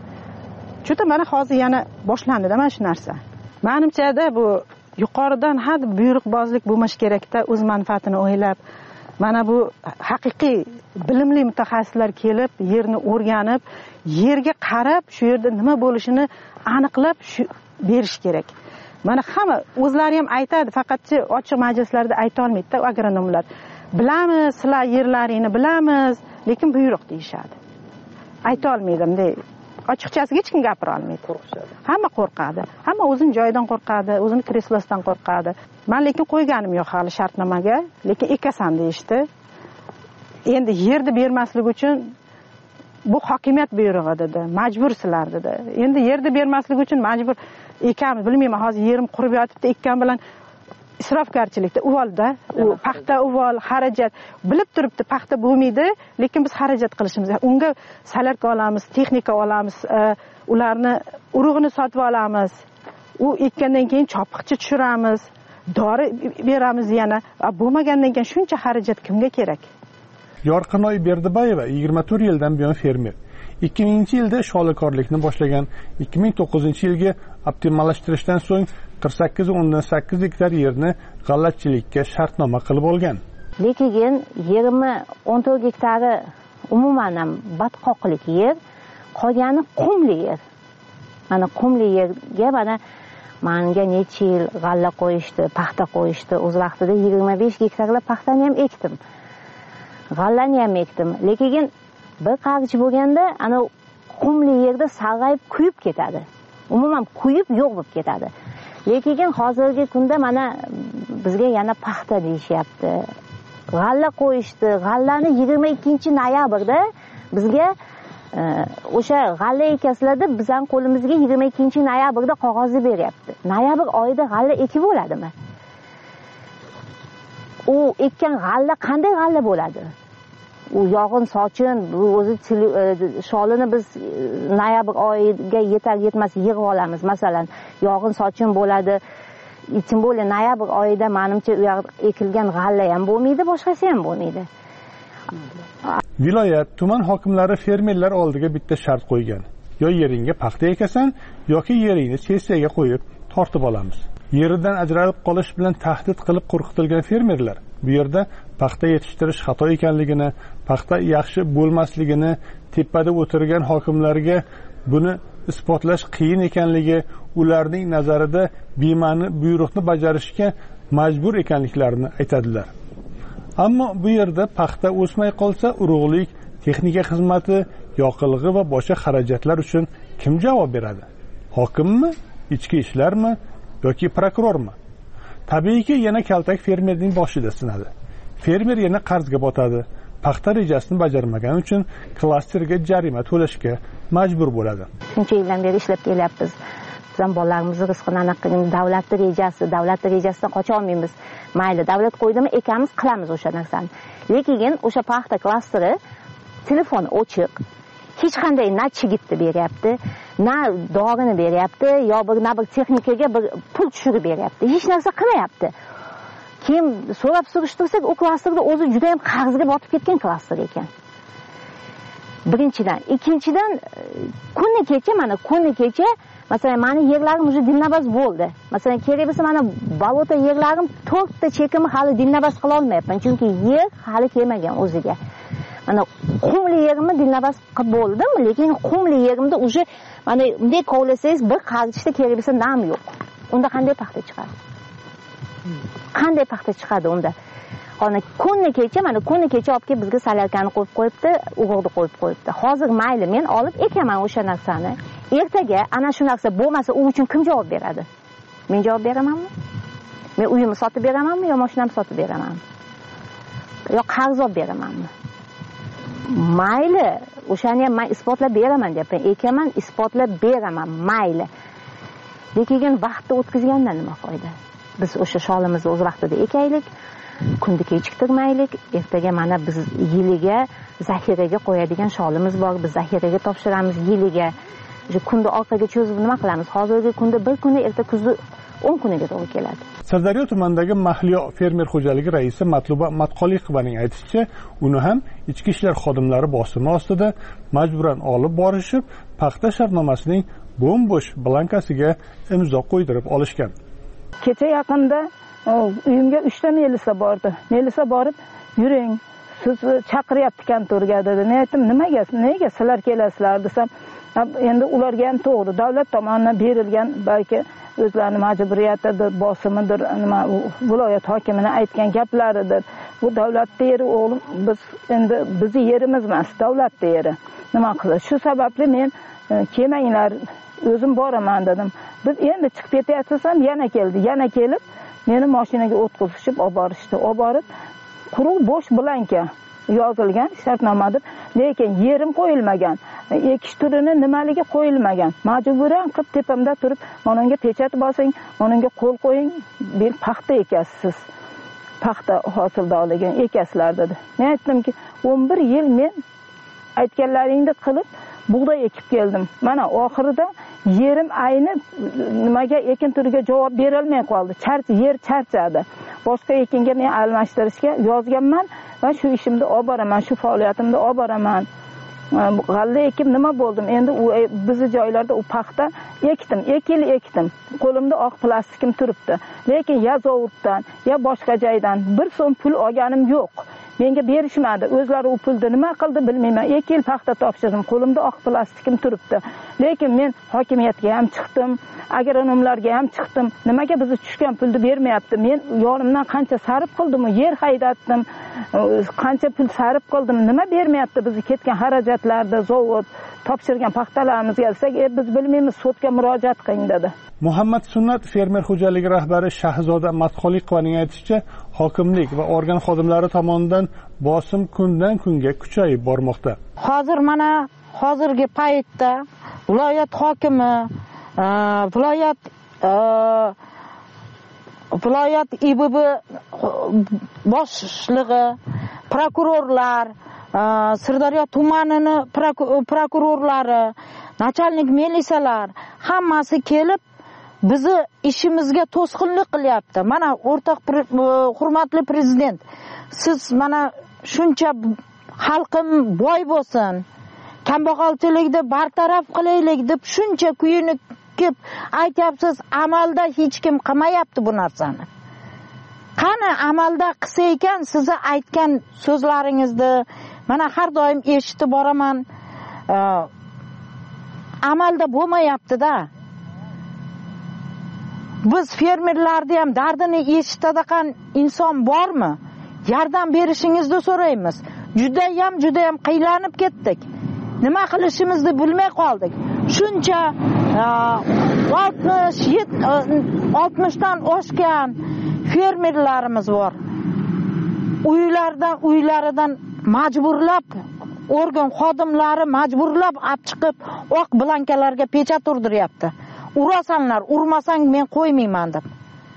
Juda mana hozir yana boshlandi-da mana shu narsa. Menimcha-da bu yuqoridan had buyruqbozlik bo'lmash kerak-da, o'z manfaatini o'ylab. Mana bu haqiqiy bilimli mutaxassislar kelib, yerni o'rganib, yerga qarab, shu yerda nima bo'lishini aniqlab berish kerak. Mana hamma o'zlari ham aytadi, faqatchi ochiq majlislarda ayta olmaydi-da agronomlar. Bilamiz, sizlar yerlaringni bilamiz, lekin buyruq deyishadi. Ayta olmaydim deydi. Ochiqchasiga hech kim gapira olmaydi. Hamma qo'rqadi. Hamma o'zining joyidan qo'rqadi, o'zining kreslosidan qo'rqadi. Men lekin qo'yganim yo'q hali shartnomaga, lekin ekasan deyishdi. Endi yerni bermaslik uchun bu hokimiyat buyrug'i dedi, majbursizlar dedi. Endi yerni bermaslik uchun majbur ekamiz. Bilmayman, hozir yerim qurib yotibdi, ekkan bilan isrofgarchilikda uvolda, u paxta uvol, xarajat bilib turibdi, paxta bo'lmaydi, lekin biz xarajat qilishimiz. Unga salarka olamiz, texnika olamiz, ularni urug'ini sotib olamiz. U ekkandan keyin chopiqcha tushiramiz, dori beramiz yana. Bo'lmagandan keyin shuncha xarajat kimga kerak? Yorqinoy Berdibayeva 24 yildan buyon fermer. 2000-yilda sholikorlikni boshlagan, 2009-yilga optimallashtirishdan so'ng 48.8 gektar yerni g'allachilikka shartnoma qilib olgan. Lekin yerimni 14 gektari umuman ham batqoqlik yer, qolgani qumli yer. Mana qumli yerga menga necha yil g'alla qo'yishdi, paxta qo'yishdi. O'z vaqtida 25 gektarlar paxtani ham ekdim. G'allani ham ekdim. Lekin bir qarich bo'lganda ana qumli yerda sarg'ayib kuyib ketadi, umuman kuyib yo'q bo'lib ketadi. Lekin hozirgi kunda mana bizga yana paxta deyishyapti, g'alla qo'yishdi. G'allani 22-noyabrda bizga o'sha g'alla ekasizlar deb bizning qo'limizga 22-noyabrda qog'ozni beryapti. Noyabr oyida g'alla ekib bo'ladimi? U ekkan g'alla qanday g'alla bo'ladi? U yog'in sochin, bu o'zi sholini biz noyabr oyiga yetar yetmas yig'ib olamiz. Masalan, yog'in sochin bo'ladi. Ichim bo'la noyabr oyida menimcha u yoqda ekilgan g'alla ham bo'lmaydi, boshqasi ham bo'lmaydi. Viloyat, tuman hokimlari fermerlar oldiga bitta shart qo'ygan. Yo yeringga paxta ekasan, yoki yeringni sessiyaga qo'yib tortib olamiz. Yeridan ajralib qolish bilan tahdid qilib qo'rqitilgan fermerlar bu yerda paxta yetishtirish xato ekanligini, paxta yaxshi bo'lmasligini, tepada o'tirgan hokimlarga buni isbotlash qiyin ekanligi, ularning nazarida bema'ni buyruqni bajarishga majbur ekanliklarini aytadilar. Ammo bu yerda paxta o'smay qolsa, urug'lik, texnika xizmati, yoqilg'i va boshqa xarajatlar uchun kim javob beradi? Hokimmi, ichki ishlarmi yoki prokurormi? Tabiiyki, yana kaltak fermerning boshida sinadi. Fermer yana qarzga botadi. Paxta rejasini bajarmagani uchun klasterga jarima to'lashga majbur bo'ladi. Shuncha yildan beri ishlab kelyapmiz. Biz ham bolalarimizni rizqini aniq davlatning rejasidan qocha olmaymiz. Mayli, davlat qo'ydimi, ekamiz, qilamiz o'sha narsani. Lekin o'sha paxta klasteri telefoni ochiq, hech qanday na chigitni beryapti, na dorini beryapti, yo bir texnikaga bir pul tushirib beryapti. Hech narsa qilmayapti. Kim so'rab surishtirsak, u klasterda o'zi juda ham qarzga botib ketgan klaster ekan. Birinchidan, ikkinchidan kuni kecha masalan meni yerlarim уже dilnabaz bo'ldi. Masalan, kerak bo'lsa mana bolota yerlarim 4 ta chekimni hali dilnabaz qila olmayapman, chunki yer hali kelmagan o'ziga. Mana qumli yerimni dilnabaz qilib bo'ldim, lekin qumli yerimda уже mana bunday kovlasangiz bir qarishda kerak bo'lsa nam yo'q. Unda qanday paxta chiqadi? Qanday paxta chiqadi unda? Qani kuni kecha olib kelib bizga salyarkani qo'yib qo'yibdi, urug'ni qo'yib qo'yibdi. Hozir mayli men olib ekaman o'sha narsani. Ertaga ana shu narsa bo'lmasa, u uchun kim javob beradi? Men javob beramanmi? Men uyimni sotib beramanmi yo mashinamni sotib beramanmi? Yo qarz olib beramanmi? Mayli, o'shani ham men isbotlab beraman deyapman. Ekaman, isbotlab beraman, mayli. Lekin vaqtni o'tkazgandan nima foyda? Biz o'sha sholimizni o'z vaqtida ekaylik, kunni kechiktirmaylik. Ertaga mana biz yiliga zaxiraga qo'yadigan sholimiz bor. Biz zaxiraga topshiramiz yiliga. Kunni orqaga cho'zib nima qilamiz? Hozirgi kunda bir kuni, erta kuzni 10 kuniga to'g'ri keladi. Sirdaryo tumanidagi Mahliyo fermer xo'jaligi raisi Matluba Matqoliqovaning aytishicha, uni ham ichki ishlar xodimlari bosimi ostida majburan olib borishib, paxta shartnomasining bo'm-bo'sh blankasiga imzo qo'ydirib olishgan. Kecha yaqinda uyimga 3 ta Melisa bordi. Melisa borib, "Yuring, siz chaqiryapti kontorga" dedi. Men aytdim, "Nega sizlar kelasizlar?" desam, endi ularga ham to'g'ri, davlat tomonidan berilgan balki o'zlarining majburiyatidir, bosimidir, nima viloyat hokimining aytgan gaplaridir. Bu davlat yeri o'g'lim, biz endi bizi yerimiz emas, davlat yeri. Nima qiladi? Shu sababli men kelmanglar, o'zim boraman dedim. Biz endi chiqib ketyapsiz ham yana kelib meni mashinaga o'tkazishib olib borishdi. Olib borib, quruq bo'sh blanka yozilgan shartnomadir, lekin yerim qo'yilmagan, ekish turini nimaligi qo'yilmagan. Majburan qilib tepamda turib, "Menga pechat bosing, menga qo'l qo'ying, bir paxta ekasiz. Paxta hosildorligini ekasizlar" dedi. Men aytdimki, 11 yil men aytganlaringni qilib bug'doy ekib keldim. Mana oxirida yerim ayni nimaga ekin turiga javob bera olmay qoldi. Yer charchadi. Boshqa ekinga men almashtirishga yozganman va shu ishimni olib boraman, shu faoliyatimni olib boraman. G'alla ekib nima bo'ldim? Endi u bizi joylarda u paxta ekdim. Qo'limda oq plastikim turibdi. Lekin ya zovurdan, ya boshqa joydan bir so'm pul olganim yo'q. menga berishmadi. O'zlari u pulni nima qildi bilmayman. 2 yil paxta topshirdim. Qo'limda oq plastikim turibdi. Lekin men hokimiyatga ham chiqdim, agronomlarga ham chiqdim. Nimaga bizga tushgan pulni bermayapti? Men yonimdan qancha sarf qildim, yer haydatdim, qancha pul sarf qildim. Nima bermayapti bizga ketgan xarajatlarni, zavod topshirgan paxtalarimizga desak, biz bilmaymiz, sudga murojaat qiling dedi. Muhammad Sunnat fermer xo'jaligi rahbari Shahzoda Matxoliqovaning aytishicha, hokimlik va organ xodimlari tomonidan bosim kundan kunga kuchayib bormoqda. Hozir mana hozirgi paytda viloyat hokimi, viloyat IBB boshlig'i, prokurorlar, Sirdaryo tumanining prokurorlari, nachalnik militsiyalar hammasi kelib bizni ishimizga to'sqinlik qilyapti. Mana o'rtoq hurmatli prezident, siz mana shuncha xalqim boy bo'lsin, kambag'alchilikni bartaraf qilaylik deb shuncha kuyinib aytyapsiz, amalda hech kim qilmayapti bu narsani. Qani amalda qilsa ekan, sizni aytgan so'zlaringizni mana har doim eshitib boraman. Amalda bo'lmayapti-da. Biz fermerlarni ham dardini eshitadigan inson bormi? Yordam berishingizni so'raymiz. Juda ham qiynalib ketdik. Nima qilishimizni bilmay qoldik. Shuncha 60dan oshgan fermerlarimiz bor. Uylaridan majburlab organ xodimlari majburlab olib chiqib oq blankalarga pechat urdiryapti. Urasanlar, urmasang men qo'ymayman deb.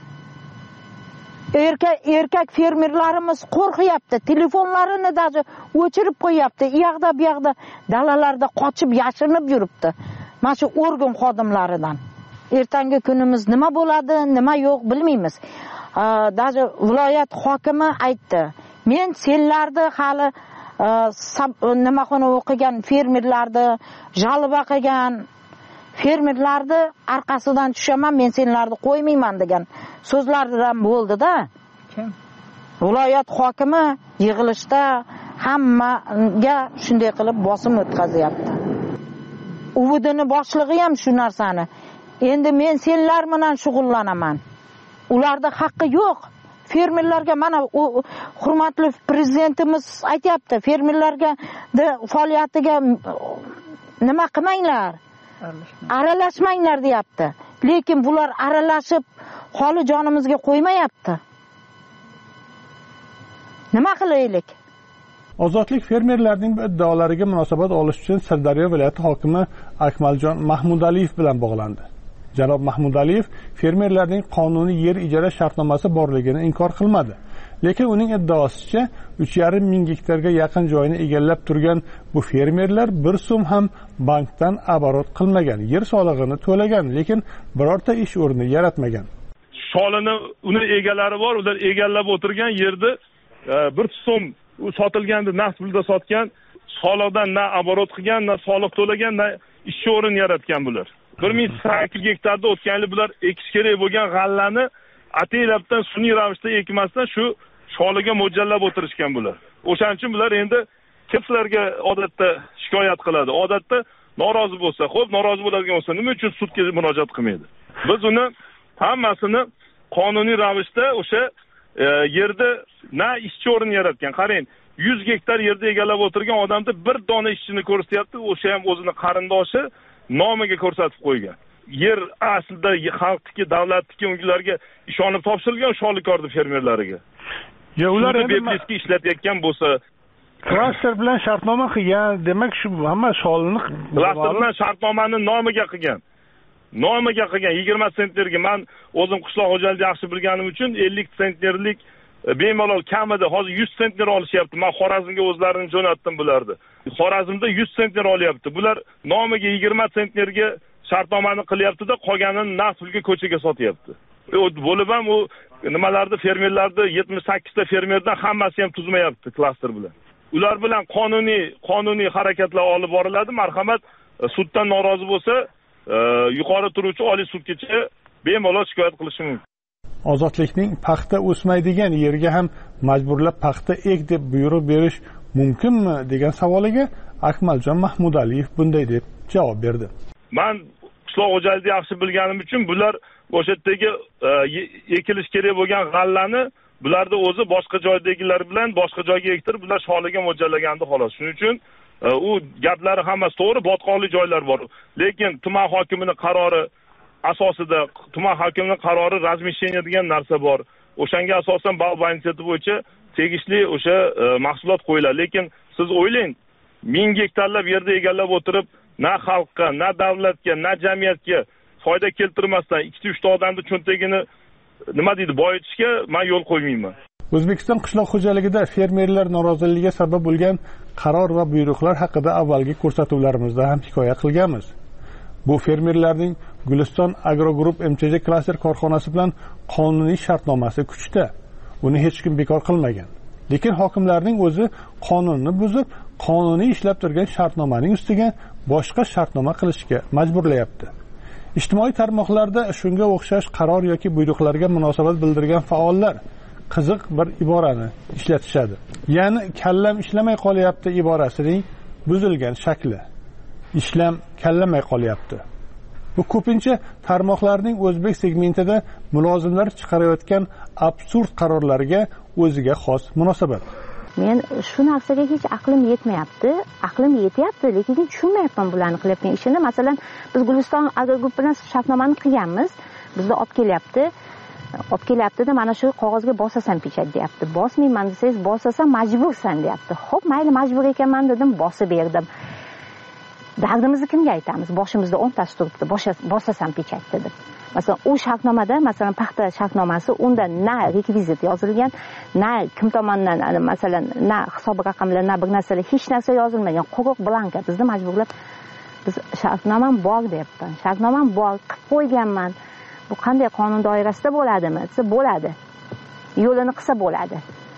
Erkak fermerlarimiz qo'rqyapti, telefonlarini даже o'chirib qo'yapti. U yoqda bu yoqda dalalarda qochib yashinib yuribdi. Mana shu organ xodimlaridan. Ertangi kunimiz nima bo'ladi, nima yo'q bilmaymiz. Даже viloyat hokimi aytdi. Men senlarni hali nimaxona o'qigan fermerlarni, jalba qilgan fermerlarni orqasidan tushaman, men senlarni qo'ymayman degan so'zlardan bo'ldi-da. Viloyat hokimi yig'ilishda hammaga shunday qilib bosim o'tkazyapti. UVDning boshlig'i ham shu narsani. Endi men senlar bilan shug'ullanaman. Ularda haqqi yo'q. Fermerlarga mana hurmatli prezidentimiz aytayapti, fermerlarga faoliyatiga nima qilmanglar, aralashmanglar deyapti. Lekin bular aralashib xoli jonimizga qo'ymayapti. Nima qilaylik? Ozodlik fermerlarning bu iddaolariga munosabat olish uchun Sirdaryo viloyati hokimi Akmaljon Mahmudaliyev bilan bog'landi. Janob Mahmudaliyev fermerlarning qonuniy yer ijara shartnomasi borligini inkor qilmadi. Lekin uning iddaosicha 3,5 ming gektarga yaqin joyini egallab turgan bu fermerlar bir so'm ham bankdan oborot qilmagan, yer solig'ini to'lagan, lekin birorta ish o'rni yaratmagan. Sholini uni egalari bor, ular egallab o'tirgan yerni bir so'm sotilganda naqd pulda sotgan, soliqdan na oborot qilgan, na soliq to'lagan, na ish o'rin yaratgan bular. 1800 gektarda o'tgan yili bular ekish kerak bo'lgan g'allani ataylabdan sun'iy ravishda ekmasdan shu sholiga mo'ljallab o'tirishgan bular. O'shaning uchun bular endi kimlarga odatda shikoyat qiladi. Odatda norozi bo'lsa, xo'p, norozi bo'ladigan bo'lsa, nima uchun sudga murojaat qilmaydi? Biz uni hammasini qonuniy ravishda o'sha yerda na ishchi o'rin yaratgan. Qarang, 100 gektar yerda egallab o'tirgan odamda bir dona ishchini ko'rsatyapti, o'sha ham o'zini qarindoshi nomiga ko'rsatib qo'ygan. Yer aslida xalqniki, davlatniki, ularga ishonib topshirilgan sholikordi fermerlariga. Ya ular bepliski ishlatayotgan bo'lsa, klaster bilan shartnoma qilgan, demak shu hamma sholini klaster bilan shartnomani nomiga qilgan. 20 sentnerga men o'zim qishloq xo'jaligini yaxshi bilganim uchun 50 sentnerlik bemalol kamida hozir 100 sentner olishyapti. Men Xorazmga o'zlarini jo'natdim bularni. Xorazmda 100 sentner olyapti. Bular nomiga 20 sentnerga shartnomani qilyapti-da, qolganini naqd pulga ko'chaga sotyapti. Bo'lib ham u nimalarda fermerlarda 78 ta fermerdan hammasi ham tuzmayapti klaster bilan. Ular bilan qonuniy harakatlar olib boriladi. Marhamat, suddan norozi bo'lsa, yuqori turuvchi oliy sudgacha bemalol shikoyat qilishi mumkin. ozodlikning paxta o'smaydigan yerga ham majburlab paxta ek deb buyruq berish mumkinmi degan savoliga Akmaljon Mahmudaliyev bunday deb javob berdi. Men qishloq xo'jaligida yaxshi bilganim uchun bular o'sha yerdagi ekilish kerak bo'lgan g'allani bularda o'zi boshqa joydagilar bilan boshqa joyga ektirib bular sholiga mo'ljallagandi xolos. Shuning uchun u gaplari hammasi to'g'ri, botqonli joylar bor. Lekin tuman hokimining qarori asosida tuman hokimining qarori razmisheniya degan narsa bor. O'shanga asosan bog' initsiyativi bo'yicha tegishli o'sha mahsulot qo'yiladi. Lekin siz o'ylang, 1000 gektarlab yerda egallab o'tirib, na xalqqa, na davlatga, na jamiyatga foyda keltirmasdan 2-3 odamning cho'ntagini nima deydi, boyitishga men yo'l qo'ymayman. O'zbekiston qishloq xo'jaligida fermerlar noroziligiga sabab bo'lgan qaror va buyruqlar haqida avvalgi ko'rsatuvlarimizda ham hikoya qilganmiz. Bu fermerlarning Guliston Agrogroup MCJ klaster korxonasi bilan qonuniy shartnomasi kuchda. Uni hech kim bekor qilmagan. Lekin hokimlarning o'zi qonunni buzib, qonuniy ishlab turgan shartnomaning ustiga boshqa shartnoma qilishga majburlayapti. Ijtimoiy tarmoqlarda shunga o'xshash qaror yoki buyruqlarga munosabat bildirgan faollar qiziq bir iborani ishlatishadi. Ya'ni kallam ishlamay qolyapti iborasining buzilgan shakli. Ishlam kallamay qolyapti. Bu ko'pincha tarmoqlarning o'zbek segmentida mulozimlar chiqarayotgan absurd qarorlarga o'ziga xos munosabat. Men shu narsaga hech aqlim yetmayapti. Aqlim yetyapti, lekin tushunmayapman bularni qilayotgan ishini. Masalan, biz Guliston Agrogroup bilan shartnomani qilganmiz. Bizni olib kelyapti-da, mana shu qog'ozga bosasan pechat deyapti. Bosmayman desangiz, bosasan majbursan deyapti. Xo'p, mayli, majbur ekanman dedim, bosib berdim. Dardimizni kimga aytamiz? Boshimizda 10 tasi turibdi, bosasan pechat dedim. Masalan, u shartnomada, masalan, paxta shartnomasi, unda na rekvizit yozilgan, na kim tomonidan, masalan, na hisob raqamlar, na bir narsalar, hech narsa yozilmagan. Quruq blanka bizni majburlab, biz shartnomam bor deyapman. Shartnomam bor, qilib qo'yganman. Bu qanday qonun doirasida bo'ladimi? Desa bo'ladi. Yo'lini qilsa bo'ladi.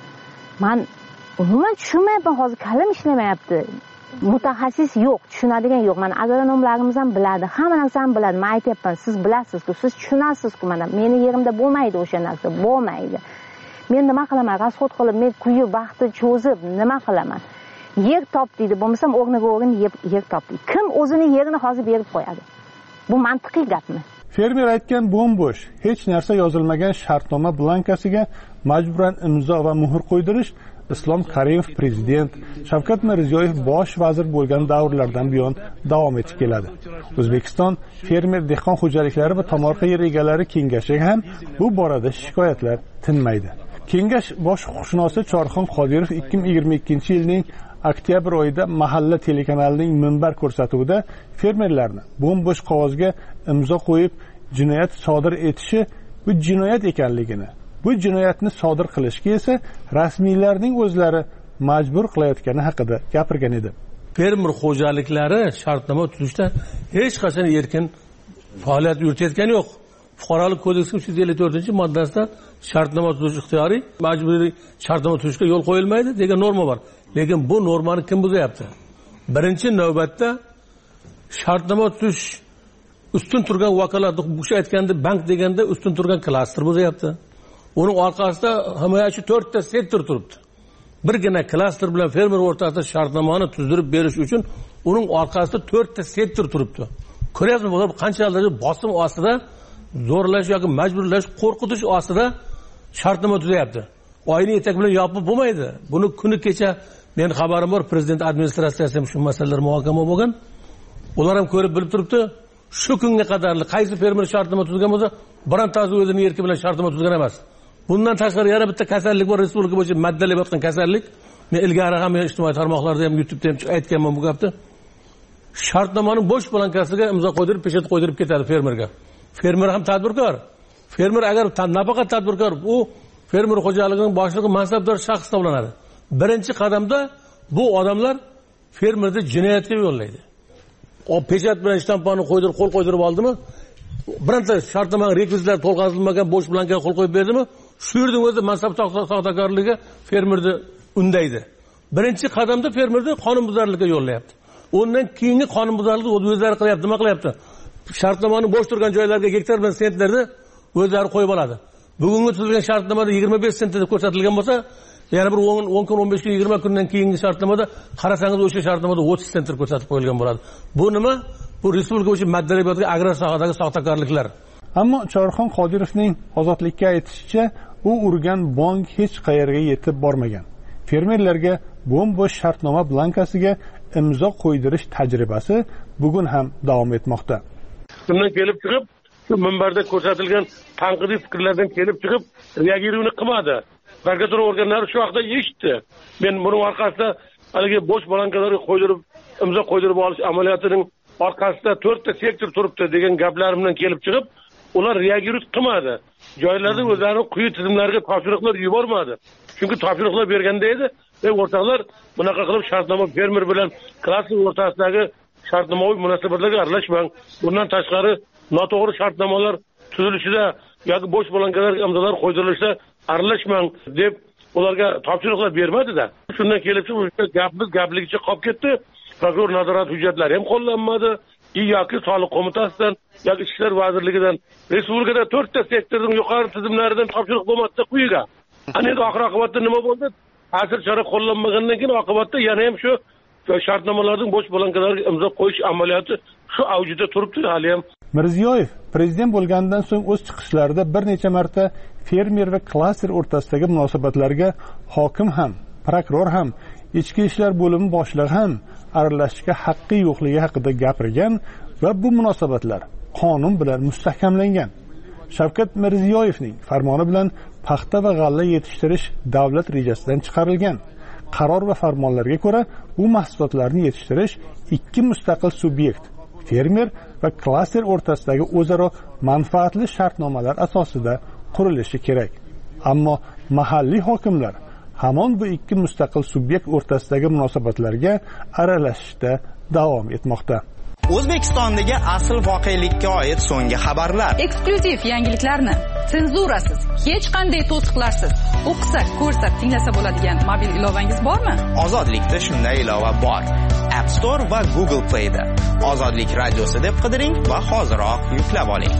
Men umuman tushunmayapman, hozir kallam ishlamayapti. Mutaxassis yo'q, tushunadigan yo'q. Mana agronomlarimiz ham biladi, hamma narsani biladi. Men aytayapman, siz bilasiz-ku, siz tushunasiz-ku, mana meni yerimda bo'lmaydi o'sha narsa, bo'lmaydi. Men nima qilaman? Rasxod qilib, men kuyib, vaqtni cho'zib nima qilaman? Yer top deydi, bo'lmasam o'rniga o'rin yer top deydi. Kim o'zini yerini hozir berib qo'yadi? Bu mantiqiy gapmi? Fermer aytgan bo'm-bo'sh, hech narsa yozilmagan shartnoma blankasiga majburan imzo va muhr qo'ydirish Islom Karimov prezident, Shavkat Mirziyoyev bosh vazir bo'lgan davrlardan buyon davom etib keladi. O'zbekiston fermer dehqon xo'jaliklari va tomorqa yer egalari kengashi ham bu borada shikoyatlar tinmaydi. Kengash bosh huquqshunosi Chorxon Qodirov 2022-yilning oktyabr oyida Mahalla telekanalining minbar ko'rsatuvida fermerlarni bo'm-bo'sh qog'ozga imzo qo'yib jinoyat sodir etishi bu jinoyat ekanligini, bu jinoyatni sodir qilishga esa rasmiylarning o'zlari majbur qilayotgani haqida gapirgan edi. Fermer xo'jaliklari shartnoma tuzishda hech qachon erkin faoliyat yuritayotgani yo'q. Fuqarolik kodeksining 354-moddasida shartnoma tuzish ixtiyoriy, majburiy shartnoma tuzishga yo'l qo'yilmaydi degan norma bor. Lekin bu normani kim buzyapti? Birinchi navbatda shartnoma tuzish ustun turgan vakolat, bu kishi aytganda bank deganda ustun turgan klaster buzyapti. Uning orqasida himoyachi 4 ta sektor turibdi. Birgina klaster bilan fermer o'rtasida shartnomani tuzdirib berish uchun uning orqasida 4 ta sektor turibdi. Ko'ryapsizmi, bu qanchalik bosim ostida, zo'rlash yoki majburlash, qo'rqitish ostida shartnoma tuzyapti. Oyni etak bilan yopib bo'lmaydi. Buni kuni kecha men xabarim bor, prezident administratsiyasi ham shu masalalar muhokama bo'lgan. Ular ham ko'rib bilib turibdi. Shu kunga qadar qaysi fermer shartnoma tuzgan bo'lsa, birontasi o'zining erki bilan shartnoma tuzgan emas. Bundan tashqari yana bitta kasallik bor, respublika bo'yicha maddalab yotgan kasallik. Men ilgari ham ijtimoiy tarmoqlarda ham YouTube'da ham aytganman bu gapni. Shartnomaning bo'sh blankasiga imzo qo'ydirib, pechat qo'ydirib ketadi fermerga. Fermer ham tadbirkor. Fermer agar nafaqat tadbirkor, u fermer xo'jaligining boshlig'i mansabdor shaxs hisoblanadi. Birinchi qadamda bu odamlar fermerni jinoyatga yo'llaydi. O pechat bilan shtampani qo'ydirib, qo'l qo'ydirib oldimi? Birinchi shartnomaning rekvizitlari to'lqazilmagan bo'sh blankaga qo'l qo'yib berdimi? Shu yerning o'zi mansab soxtakorligi fermerni undaydi. Birinchi qadamda fermerni qonunbuzarlikka yo'llayapti. Undan keyingi qonunbuzarlikni o'zlari qilyapti, nima qilyapti? Shartnomani bo'sh turgan joylarga gektar bilan sentlarni o'zlari qo'yib oladi. bugungi tuzilgan shartnomada 25 sent deb ko'rsatilgan bo'lsa, yana bir 10 kun, 15 kun, 20 kundan keyingi shartnomada qarasangiz o'sha shartnomada 30 sent ko'rsatib qo'yilgan bo'ladi. Bu nima? Bu respublika uchun maddariyatga agrar sohadagi soxtakorliklar. Ammo Chorxon Qodirovning ozodlikka aytishicha, u urgan bank hech qayerga yetib bormagan. Fermerlarga bo'm-bo'sh shartnoma blankasiga imzo qo'ydirish tajribasi bugun ham davom etmoqda. Bundan kelib chiqib, shu minbarda ko'rsatilgan tanqidiy fikrlardan kelib chiqib, reagiruvni qilmadi. Prokuratura organlari shu vaqtda eshitdi. Men buni orqasida haligi bo'sh blankalarga qo'ydirib, imzo qo'ydirib olish amaliyotining orqasida 4 ta sektor turibdi degan gaplarimdan kelib chiqib, ular reagiruv qilmadi. Joylarda o'zlarining quyi tizimlariga topshiriqlar yubormadi. Chunki topshiriqlar berganda edi, o'rtoqlar bunaqa qilib shartnoma fermer bilan klaster o'rtasidagi shartnomaviy munosabatlarga aralashmang. Bundan tashqari noto'g'ri shartnomalar tuzilishida yoki bo'sh blankalarga imzolar qo'ydirilishda aralashmang deb ularga topshiriqlar bermadi-da. Shundan kelib chiqib gapimiz gapligicha qolib ketdi. Prokuror nazorat hujjatlari ham qo'llanmadi. yoki soliq qo'mitasidan yoki ichki ishlar vazirligidan respublikada 4 ta sektorning yuqori tizimlaridan topshiriq bo'lmoqda quyiga. Ana endi oxir oqibatda nima bo'ldi? Ta'sir chora qo'llanmagandan keyin oqibatda yana ham shu shartnomalarning bo'sh blankalariga imzo qo'yish amaliyoti shu avjida turibdi hali ham. Mirziyoyev prezident bo'lgandan so'ng o'z chiqishlarida bir necha marta fermer va klaster o'rtasidagi munosabatlarga hokim ham, prokuror ham, ichki ishlar bo'limi boshlig'i ham aralashishga haqqi yo'qligi haqida gapirgan va bu munosabatlar qonun bilan mustahkamlangan. Shavkat Mirziyoyevning farmoni bilan paxta va g'alla yetishtirish davlat rejasidan chiqarilgan. Qaror va farmonlarga ko'ra bu mahsulotlarni yetishtirish ikki mustaqil subyekt, fermer va klaster o'rtasidagi o'zaro manfaatli shartnomalar asosida qurilishi kerak. Ammo mahalliy hokimlar hamon bu ikki mustaqil subyekt o'rtasidagi munosabatlarga aralashishda davom etmoqda. O'zbekistondagi asl voqelikka oid so'nggi xabarlar. Eksklyuziv yangiliklarni senzurasiz, hech qanday to'siqlarsiz o'qisa, ko'rsa, tinglasa bo'ladigan mobil ilovangiz bormi? Ozodlikda shunday ilova bor. App Store va Google Play'da. Ozodlik radiosi deb qidiring va hoziroq yuklab oling.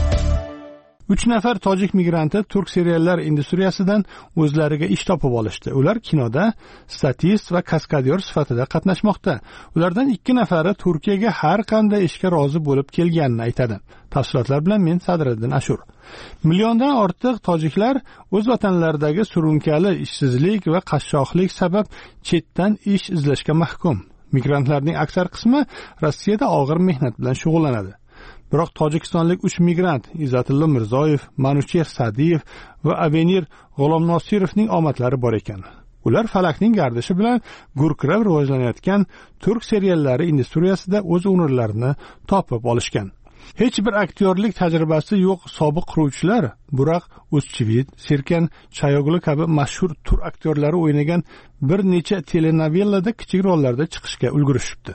3 nafar tojik migranti turk seriallar industriyasidan o'zlariga ish topib olishdi. Ular kinoda statist va kaskadyor sifatida qatnashmoqda. Ulardan 2 nafari Turkiyaga har qanday ishga rozi bo'lib kelganini aytadi. Tafsilotlar bilan men Sadriddin Ashur. Milliondan ortiq tojiklar o'z vatanlaridagi surunkali ishsizlik va qashshoqlik sabab chetdan ish izlashga mahkum. Migrantlarning aksar qismi Rossiyada og'ir mehnat bilan shug'ullanadi. Biroq tojikistonlik 3 migrant Izzatullo Mirzoyev, Manucher Sadiyev va Avenir G'ulomnosirovning omadlari bor ekan. Ular falakning gardishi bilan gurkirab rivojlanayotgan turk seriallari industriyasida o'z o'rnlarini topib olishgan. Hech bir aktyorlik tajribasi yo'q sobiq quruvchilar Burak O'zchivit, Serkan Chayoglu kabi mashhur turk aktyorlari o'ynagan bir necha telenovellada kichik rollarda chiqishga ulgurishibdi.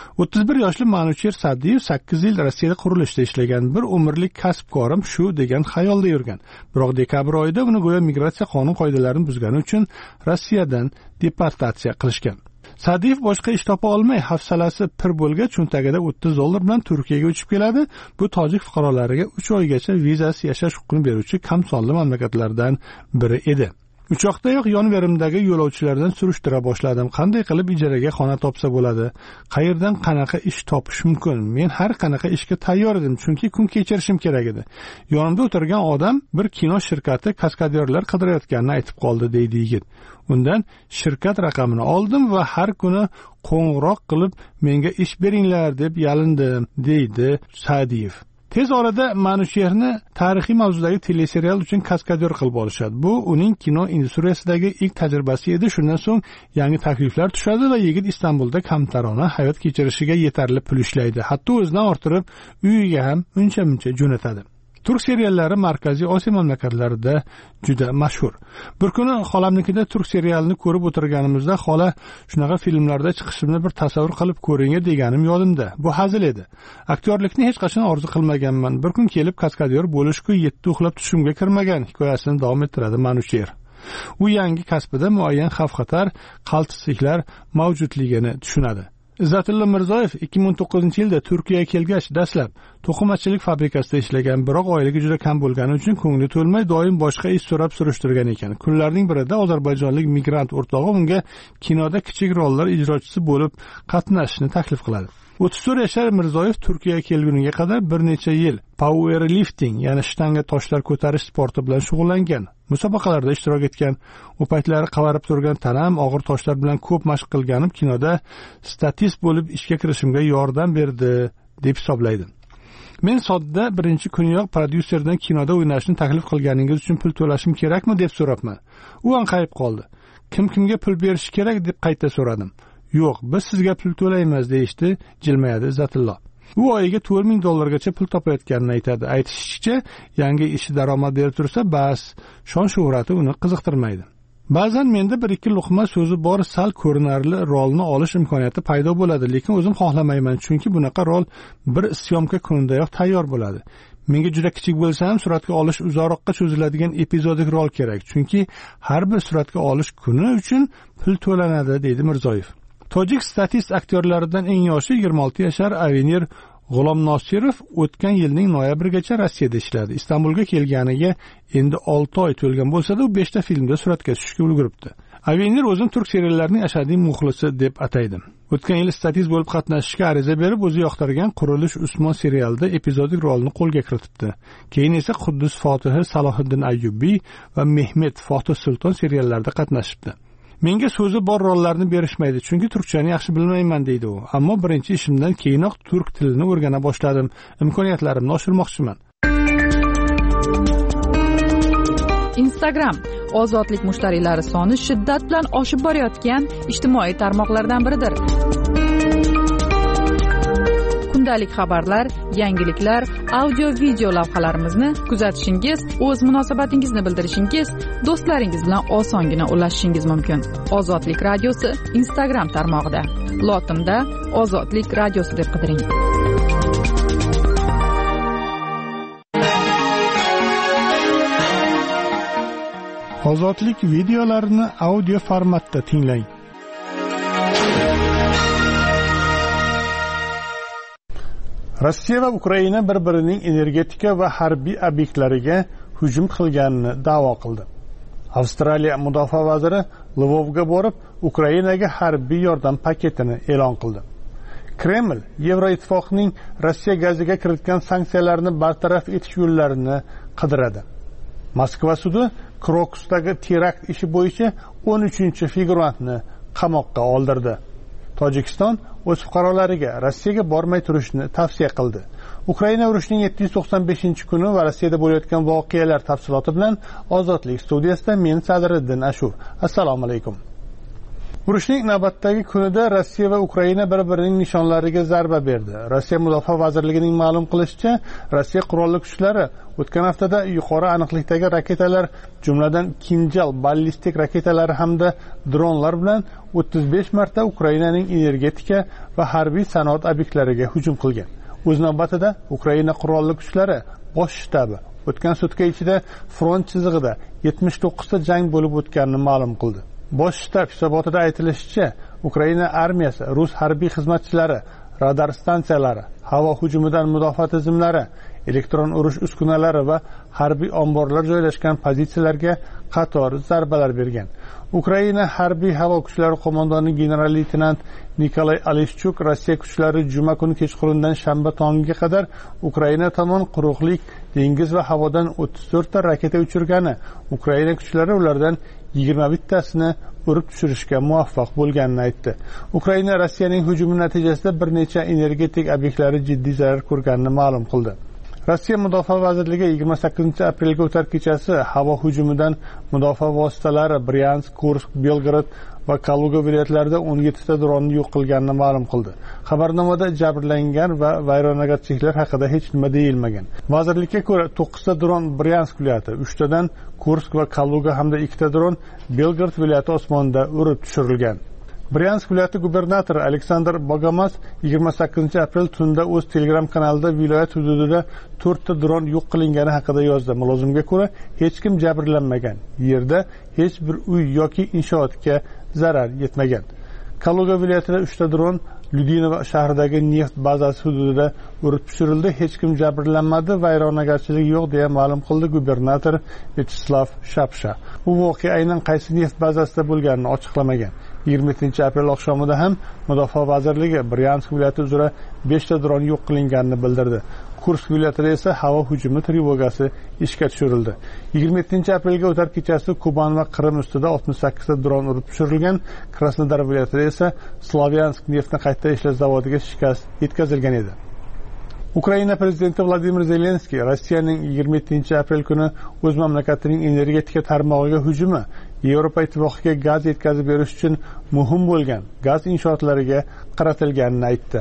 31 yoshli Manucher Sadiyev 8 yil Rossiyada qurilishda ishlagan, bir umrlik kasbkorim shu degan xayolda yurgan. Biroq dekabr oyida uni go'yo migratsiya qonun qoidalarini buzgani uchun Rossiyadan deportatsiya qilishgan. Sadiyev boshqa ish topa olmay, hafsalasi pir bo'lgach, cho'ntagida $30 bilan Turkiyaga uchib keladi. Bu tojik fuqarolariga 3 oygacha vizasiz yashash huquqini beruvchi kamsonli mamlakatlardan biri edi. Uchoqdayoq yon-verimdagi yo'lovchilardan surishtira boshladim. Qanday qilib ijaraga xona topsa bo'ladi? Qayerdan qanaqa ish topish mumkin? Men har qanaqa ishga tayyor edim, chunki kun kechirishim kerak edi. Yonimda o'tirgan odam bir kino shirkati kaskadyorlar qidirayotganini aytib qoldi, deydi yigit. Undan shirkat raqamini oldim va har kuni qo'ng'iroq qilib menga ish beringlar deb yalindim, deydi Sadiyev. Tez orada Manucherni tarixiy mavzudagi teleserial uchun kaskadyor qilib olishadi. Bu uning kino industriyasidagi ilk tajribasi edi. Shundan so'ng yangi takliflar tushadi va yigit Istanbulda kamtarona hayot kechirishiga yetarli pul ishlaydi. Hatto o'zidan orttirib uyiga ham uncha-muncha jo'natadi. Turk seriallari Markaziy Osiyo mamlakatlarida juda mashhur. Bir kuni xolamnikida turk serialini ko'rib o'tirganimizda xola shunaqa filmlarda chiqishimni bir tasavvur qilib ko'ring deganim yodimda. Bu hazil edi. Aktyorlikni hech qachon orzu qilmaganman. Bir kun kelib kaskadyor bo'lishku 7 uxlab tushimga kirmagan hikoyasini davom ettiradi Manucher. U yangi kasbida muayyan xavf-xatar, qaltisliklar mavjudligini tushunadi. Izzatilla Mirzoyev 2019-yilda Turkiyaga kelgach, dastlab to'qimachilik fabrikasida ishlagan, biroq oyligi juda kam bo'lgani uchun ko'ngli to'lmay doim boshqa ish so'rab surishtirgan ekan. Kunlarning birida ozarbayjonlik migrant o'rtog'i unga kinoda kichik rollar ijrochisi bo'lib qatnashishni taklif qiladi. 34 yashar Mirzoyev Turkiyaga kelguniga qadar bir necha yil powerlifting, ya'ni shtanga toshlar ko'tarish sporti bilan shug'ullangan. Musobaqalarda ishtirok etgan. U paytlari qavarib turgan tanam og'ir toshlar bilan ko'p mashq qilganim kinoda statist bo'lib ishga kirishimga yordam berdi deb hisoblaydi. Men sodda birinchi kuniyoq prodyuserdan kinoda o'ynashni taklif qilganingiz uchun pul to'lashim kerakmi deb so'rabman. U anqayib qoldi. Kimga pul berish kerak deb qayta so'radim. Yo'q, biz sizga pul to'laymiz deyishdi, jilmayadi Izzatilla. U oyiga $4000 pul topayotganini aytadi. Aytishicha, yangi ishi daromad berib tursa, bas, shon shuhrati uni qiziqtirmaydi. Ba'zan menda bir ikki luqma so'zi bor sal ko'rinarli rolni olish imkoniyati paydo bo'ladi, lekin o'zim xohlamayman, chunki bunaqa rol bir syomka kunidayoq tayyor bo'ladi. Menga juda kichik bo'lsa ham suratga olish uzoqroqqa cho'ziladigan epizodik rol kerak, chunki har bir suratga olish kuni uchun pul to'lanadi, deydi Mirzoyev. Tojik statist aktyorlaridan eng yoshi 26 yashar Avenir G'ulomnosirov o'tgan yilning noyabrigacha Rossiyada ishladi. Istanbulga kelganiga endi 6 oy to'lgan bo'lsa-da, u 5 ta filmda suratga tushishga ulguribdi. Avenir o'zini turk seriallarining ashaddiy muxlisi deb ataydi. O'tgan yil statist bo'lib qatnashishga ariza berib, o'zi yoqtirgan Qurilish Usmon serialida epizodik rolni qo'lga kiritibdi. Keyin esa Quddus Fotihi, Salohiddin Ayyubiy va Mehmet Fotih Sulton seriallarida qatnashibdi. Menga so'zi bor rollarni berishmaydi, chunki turkchani yaxshi bilmayman deydi u. Ammo birinchi ishimdan keyinoq turk tilini o'rgana boshladim. Imkoniyatlarimni oshirmoqchiman. Instagram ozodlik mushtariylari soni shiddat bilan oshib borayotgan ijtimoiy tarmoqlardan biridir. Kundalik xabarlar, yangiliklar, audio-video lavhalarimizni kuzatishingiz, o'z munosabatingizni bildirishingiz, do'stlaringiz bilan osongina ulashishingiz mumkin. Ozodlik radiosi Instagram tarmog'ida. Lotinda Ozodlik radiosi deb qidiring. Ozodlik videolarini audio formatda tinglang. Rossiya va Ukraina bir-birining energetika va harbiy obyektlariga hujum qilganini da'vo qildi. Avstraliya mudofaa vaziri Lvovga borib, Ukrainaga harbiy yordam paketini e'lon qildi. Kreml Yevroittifoqning Rossiya gaziga kiritgan sanksiyalarni bartaraf etish yo'llarini qidiradi. Moskva sudi Krokusdagi terakt ishi bo'yicha 13-figurantni qamoqqa oldirdi. Tojikiston o'z fuqarolariga Rossiyaga bormay turishni tavsiya qildi. Ukraina urushining 795-kuni va Rossiyada bo'layotgan voqealar tafsiloti bilan Ozodlik studiyasida men Sadriddin Ashur. Assalomu alaykum. Urushning navbatdagi kunida Rossiya va Ukraina bir-birining nishonlariga zarba berdi. Rossiya Mudofaa vazirligining ma'lum qilishicha, Rossiya qurolli kuchlari o'tgan haftada yuqori aniqlikdagi raketalar, jumladan Kinjal ballistik raketalari hamda dronlar bilan 35 marta Ukrainaning energetika va harbiy sanoat obyektlariga hujum qilgan. O'z navbatida Ukraina qurolli kuchlari bosh shtabi o'tgan sutka ichida front chizig'ida 79 ta jang bo'lib o'tganini ma'lum qildi. Bosh shtab hisobotida aytilishicha, Ukraina armiyasi rus harbiy xizmatchilari, radar stansiyalari, havo hujumidan mudofaa tizimlari, elektron urush uskunalari va harbiy omborlar joylashgan pozitsiyalarga qator zarbalar bergan. Ukraina harbiy havo kuchlari qo'mondoni general-leytenant Nikolay Alishchuk Rossiya kuchlari juma kuni kechqurundan shanba tongiga qadar Ukraina tomon quruqlik, dengiz va havodan 34 ta raketa uchirgani, Ukraina kuchlari ulardan 20 tasini urib tushirishga muvaffaq bo'lganini aytdi. Ukraina Rossiyaning hujumi natijasida bir necha energetik obyektlari jiddiy zarar ko'rganini ma'lum qildi. Rossiya Mudofaa vazirligi 28-aprelga o'tar kechasi havo hujumidan mudofaa vositalari Bryansk, Kursk, Belgorod va Kaluga viloyatlarida 17 ta dronni yo'q qilganini ma'lum qildi. Xabarnomada jabrlangan va vayronagarchiliklar haqida hech nima deyilmagan. Vazirlikka ko'ra 9 ta dron Bryansk viloyati, 3 tadan Kursk va Kaluga hamda 2 ta dron Belgorod viloyati osmonida urib tushirilgan. Bryansk viloyati gubernatori Aleksandr Bogomas 28-aprel tunda o'z Telegram kanalida viloyat hududida 4 ta dron yo'q qilingani haqida yozdi. Mulozimga ko'ra, hech kim jabrlanmagan. Yerda hech bir uy yoki inshootga zarar yetmagan. Kaluga viloyatida 3 ta dron, Lyudinova shahridagi neft bazasi hududida urib tushirildi. Hech kim jabrlanmadi, vayronagarchilik yo'q deya ma'lum qildi gubernator Vyacheslav Shapsha. Bu voqea aynan qaysi neft bazasida bo'lganini ochiqlamagan. 27-aprel oqshomida ham Mudofaa vazirligi Bryansk viloyati uzra 5 ta dron yo'q qilinganini bildirdi. Kursk viloyatida esa havo hujumi trevogasi ishga tushirildi. 27-aprelga o'tar kechasi Kuban va Qrim ustida 68 ta dron urib tushirilgan. Krasnodar viloyatida esa Slavyansk neftni qayta ishlash zavodiga shikast yetkazilgan edi. Ukraina prezidenti Vladimir Zelenskiy Rossiyaning 27-aprel kuni o'z mamlakatining energetika tarmog'iga hujumi Yevropa ittifoqiga gaz yetkazib berish uchun muhim bo'lgan gaz inshootlariga qaratilganini aytdi.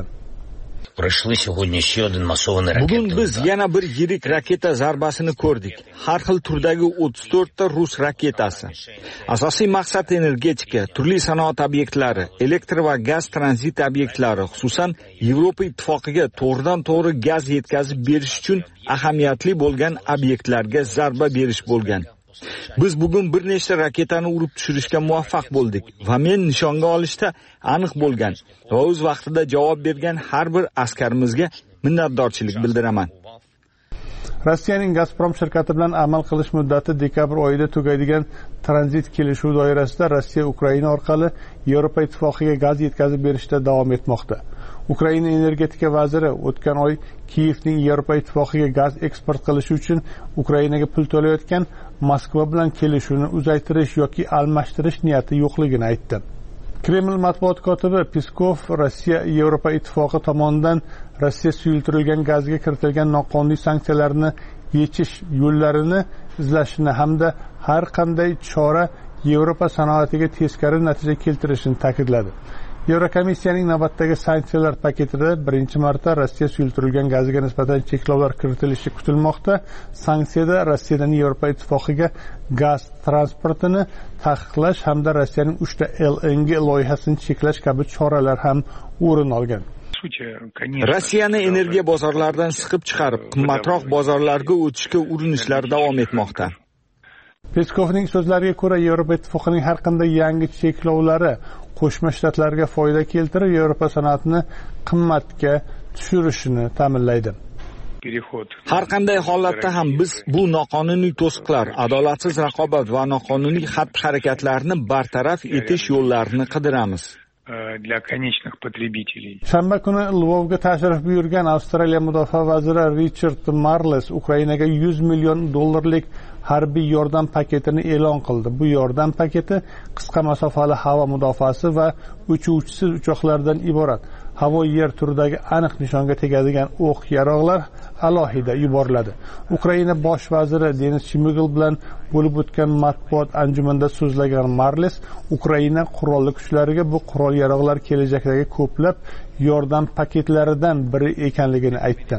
Bugun biz yana bir yirik raketa zarbasini ko'rdik. Har xil turdagi 34 ta rus raketasi. Asosiy maqsad energetika, turli sanoat obyektlari, elektr va gaz tranzit obyektlari, xususan Yevropa ittifoqiga to'g'ridan-to'g'ri gaz yetkazib berish uchun ahamiyatli bo'lgan obyektlarga zarba berish bo'lgan. Biz bugun bir nechta raketani urib tushirishga muvaffaq bo'ldik va men nishonga olishda aniq bo'lgan va o'z vaqtida javob bergan har bir askarimizga minnatdorchilik bildiraman. Rossiyaning Gazprom shirkati bilan amal qilish muddati dekabr oyida tugaydigan tranzit kelishuv doirasida Rossiya Ukraina orqali Yevropa ittifoqiga gaz yetkazib berishda davom etmoqda. Ukraina energetika vaziri o'tgan oy Kiyevning Yevropa ittifoqiga gaz eksport qilishi uchun Ukrainaga pul to'layotgan Moskva bilan kelishuvni uzaytirish yoki almashtirish niyati yo'qligini aytdi. Kreml matbuot kotibi Peskov Rossiya Yevropa ittifoqi tomonidan Rossiya suyultirilgan gazga kiritilgan noqonuniy sanksiyalarni yechish yo'llarini izlashini hamda har qanday chora Yevropa sanoatiga teskari natija keltirishini ta'kidladi. Yevrokomissiyaning navbatdagi sanksiyalar paketida birinchi marta Rossiya suyultirilgan gaziga nisbatan cheklovlar kiritilishi kutilmoqda. Sanksiyada Rossiyadan Yevropa ittifoqiga gaz transportini taqiqlash hamda Rossiyaning 3 ta LNG loyihasini cheklash kabi choralar ham o'rin olgan. Rossiyani energiya bozorlaridan siqib chiqarib, qimmatroq bozorlarga o'tishga urinishlar davom etmoqda. Peskovning so'zlariga ko'ra, Yevropa ittifoqining har qanday yangi cheklovlari Qo'shma Shtatlarga foyda keltirib, Yevropa sanoatini qimmatga tushirishini ta'minlaydi. Har qanday holatda ham biz bu noqonuniy to'siqlar, adolatsiz raqobat va noqonuniy xatti-harakatlarni bartaraf etish yo'llarini qidiramiz. Shanba kuni Lvovga tashrif buyurgan Avstraliya mudofaa vaziri Richard Marles Ukrainaga $100 million harbiy yordam paketini e'lon qildi. Bu yordam paketi qisqa masofali havo mudofaasi va uchuvchisiz uchoqlardan iborat. Havo-yer turidagi aniq nishonga tegadigan o'q yaroqlar alohida yuboriladi. Ukraina bosh vaziri Denis Shmigel bilan bo'lib o'tgan matbuot anjumanida so'zlagan Marles, Ukraina qurolli kuchlariga bu qurol yaroqlar kelajakdagi ko'plab yordam paketlaridan biri ekanligini aytdi.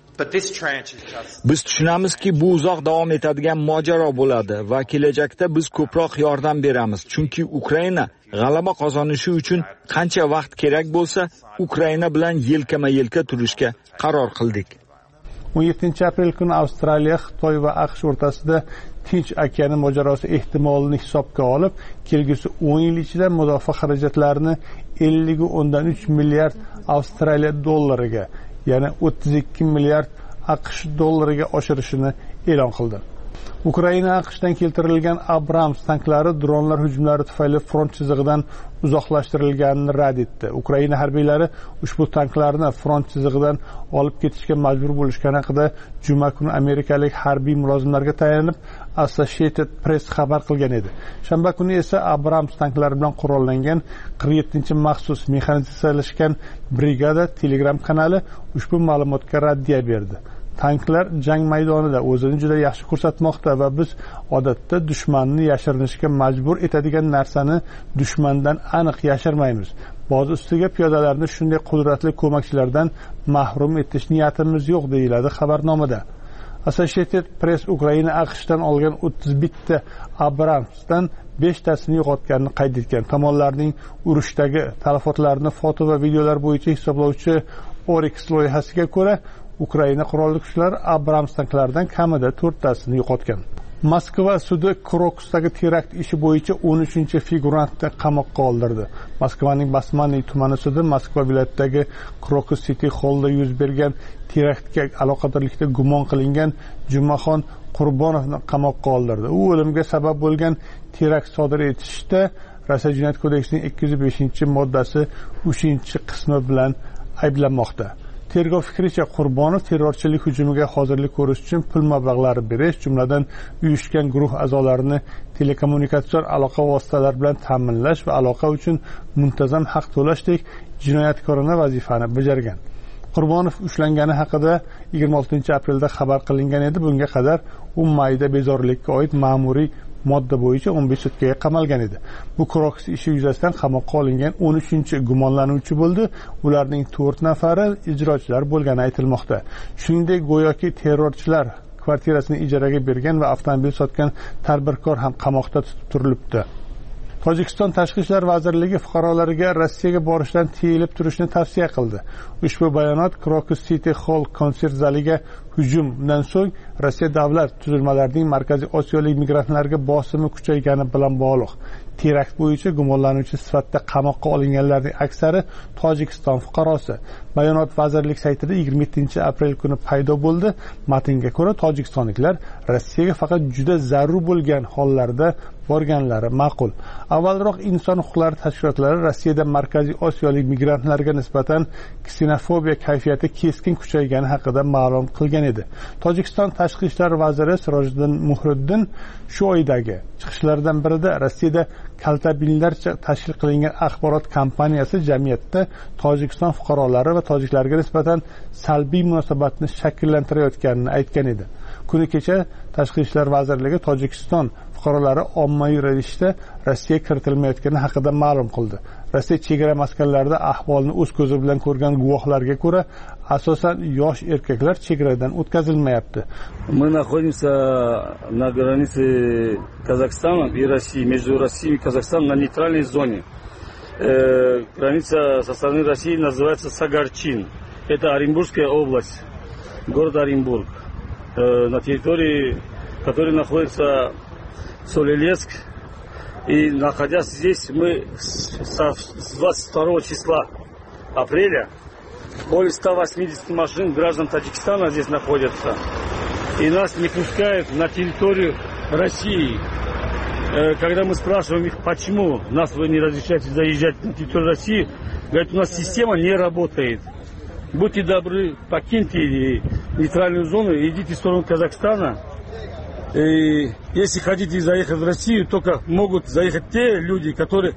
Biz tushunamizki, bu uzoq davom etadigan mojaro bo'ladi va kelajakda biz ko'proq yordam beramiz, chunki Ukraina g'alaba qozonishi uchun qancha vaqt kerak bo'lsa, Ukraina bilan yelkama-yelka turishga qaror qildik. 17-aprel kuni Avstraliya, Xitoy va AQSh o'rtasida Tinch okeani mojarosi ehtimolini hisobga olib, kelgusi 10 yil ichida mudofaa xarajatlarini 50.3 milliard Avstraliya dollariga, ya'ni 32 milliard AQSh dollariga oshirishini e'lon qildi. Ukraina AQShdan keltirilgan Abrams tanklari dronlar hujumlari tufayli front chizig'idan uzoqlashtirilganini rad etdi. Ukraina harbiylari ushbu tanklarni front chizig'idan olib ketishga majbur bo'lishgani haqida juma kuni amerikalik harbiy mulozimlarga tayanib Associated Press xabar qilgan edi. Shanba kuni esa Abrams tanklari bilan qurollangan 47-maxsus mexanizatsiyalashgan brigada Telegram kanali ushbu ma'lumotga raddiya berdi. Tanklar jang maydonida o'zini juda yaxshi ko'rsatmoqda va biz odatda dushmanni yashirinishga majbur etadigan narsani dushmandan aniq yashirmaymiz. Boz ustiga piyodalarni shunday qudratli ko'makchilardan mahrum etish niyatimiz yo'q, deyiladi xabarnomada. Associated Press Ukraina AQShdan olgan 31 ta Abramsdan 5 tasini yo'qotganini qayd etgan. Tomonlarning urushdagi talafotlarni foto va videolar bo'yicha hisoblovchi Oryx loyihasiga ko'ra, Ukraina qurolli kuchlari Abrams tanklaridan kamida 4 tasini yo'qotgan. Moskva sudi Krokusdagi terakt ishi bo'yicha 13-figurantni qamoqqa oldirdi. Moskvaning Basmanniy tumani sudi Moskva viloyatidagi Krokus City Hallda yuz bergan teraktga aloqadorlikda gumon qilingan Jumaxon Qurbonovni qamoqqa oldirdi. U o'limga sabab bo'lgan terakt sodir etishda Rossiya Jinoyat kodeksining 205-moddasi 3-qismi bilan ayblanmoqda. Tergov fikricha Qurbonov terrorchilik hujumiga hozirlik ko'rish uchun pul mablag'lari berish, jumladan uyushgan guruh a'zolarini telekommunikatsion aloqa vositalari bilan ta'minlash va aloqa uchun muntazam haq to'lashdek jinoyatkorona vazifani bajargan. Qurbonov ushlangani haqida 26-aprelda xabar qilingan edi. Bunga qadar u mayda bezorilikka oid ma'muriy modda bo'yicha 15 sutkaga qamalgan edi. Bu Krokus ishi yuzasidan qamoqqa olingan 13-gumonlanuvchi bo'ldi. Ularning 4 nafari ijrochilar bo'lgani aytilmoqda. Shuningdek, go'yoki terrorchilar kvartirasini ijaraga bergan va avtomobil sotgan tadbirkor ham qamoqda tutib turilibdi. Tojikiston Tashqi ishlar vazirligi fuqarolarga Rossiyaga borishdan tiyilib turishni tavsiya qildi. Ushbu bayonot Krokus City Hall konsert zaliga hujumdan so'ng Rossiya davlat tuzilmalarining Markaziy Osiyolik migrantlarga bosimi kuchaygani bilan bog'liq. Terakt bo'yicha gumonlanuvchi sifatida qamoqqa olinganlarning aksari Tojikiston fuqarosi. Bayonot vazirlik saytida 27-aprel kuni paydo bo'ldi. Matnga ko'ra, tojikistonliklar Rossiyaga faqat juda zarur bo'lgan hollarda borganlari ma'qul. Avvalroq inson huquqlari tashkilotlari Rossiyada Markaziy Osiyolik migrantlarga nisbatan ksenofobiya kayfiyati keskin kuchaygani haqida ma'lum qilgan edi. Tojikiston Tashqi ishlar vaziri Sirojiddin Muhriddin shu oydagi chiqishlaridan birida Rossiyada kaltabinlarcha tashkil qilingan axborot kompaniyasi jamiyatda Tojikiston fuqarolari va tojiklarga nisbatan salbiy munosabatni shakllantirayotganini aytgan edi. Kuni kecha Tashqi ishlar vazirligi Tojikiston fuqarolari ommaviy ravishda Rossiyaga kiritilmayotgani haqida ma'lum qildi. Rossiya chegara maskanlarida ahvolni o'z ko'zi bilan ko'rgan guvohlarga ko'ra, asosan yosh erkaklar chegaradan o'tkazilmayapti. Мы находимся на границе Казахстана и России, между Россией и Казахстаном на нейтральной зоне. Граница со стороны России называется Сагарчин. Это Оренбургская область, город Оренбург. На территории, которой находится Солилецк. И находясь здесь, мы с 22 числа апреля более 180 машин граждан Таджикистана здесь находятся. И нас не пускают на территорию России. Когда мы спрашиваем их, почему нас вы не разрешаете заезжать на территорию России, говорят, у нас система не работает. Будьте добры, покиньте нейтральную зону и идите в сторону Казахстана. И если хотите заехать в Россию, только могут заехать те люди, которые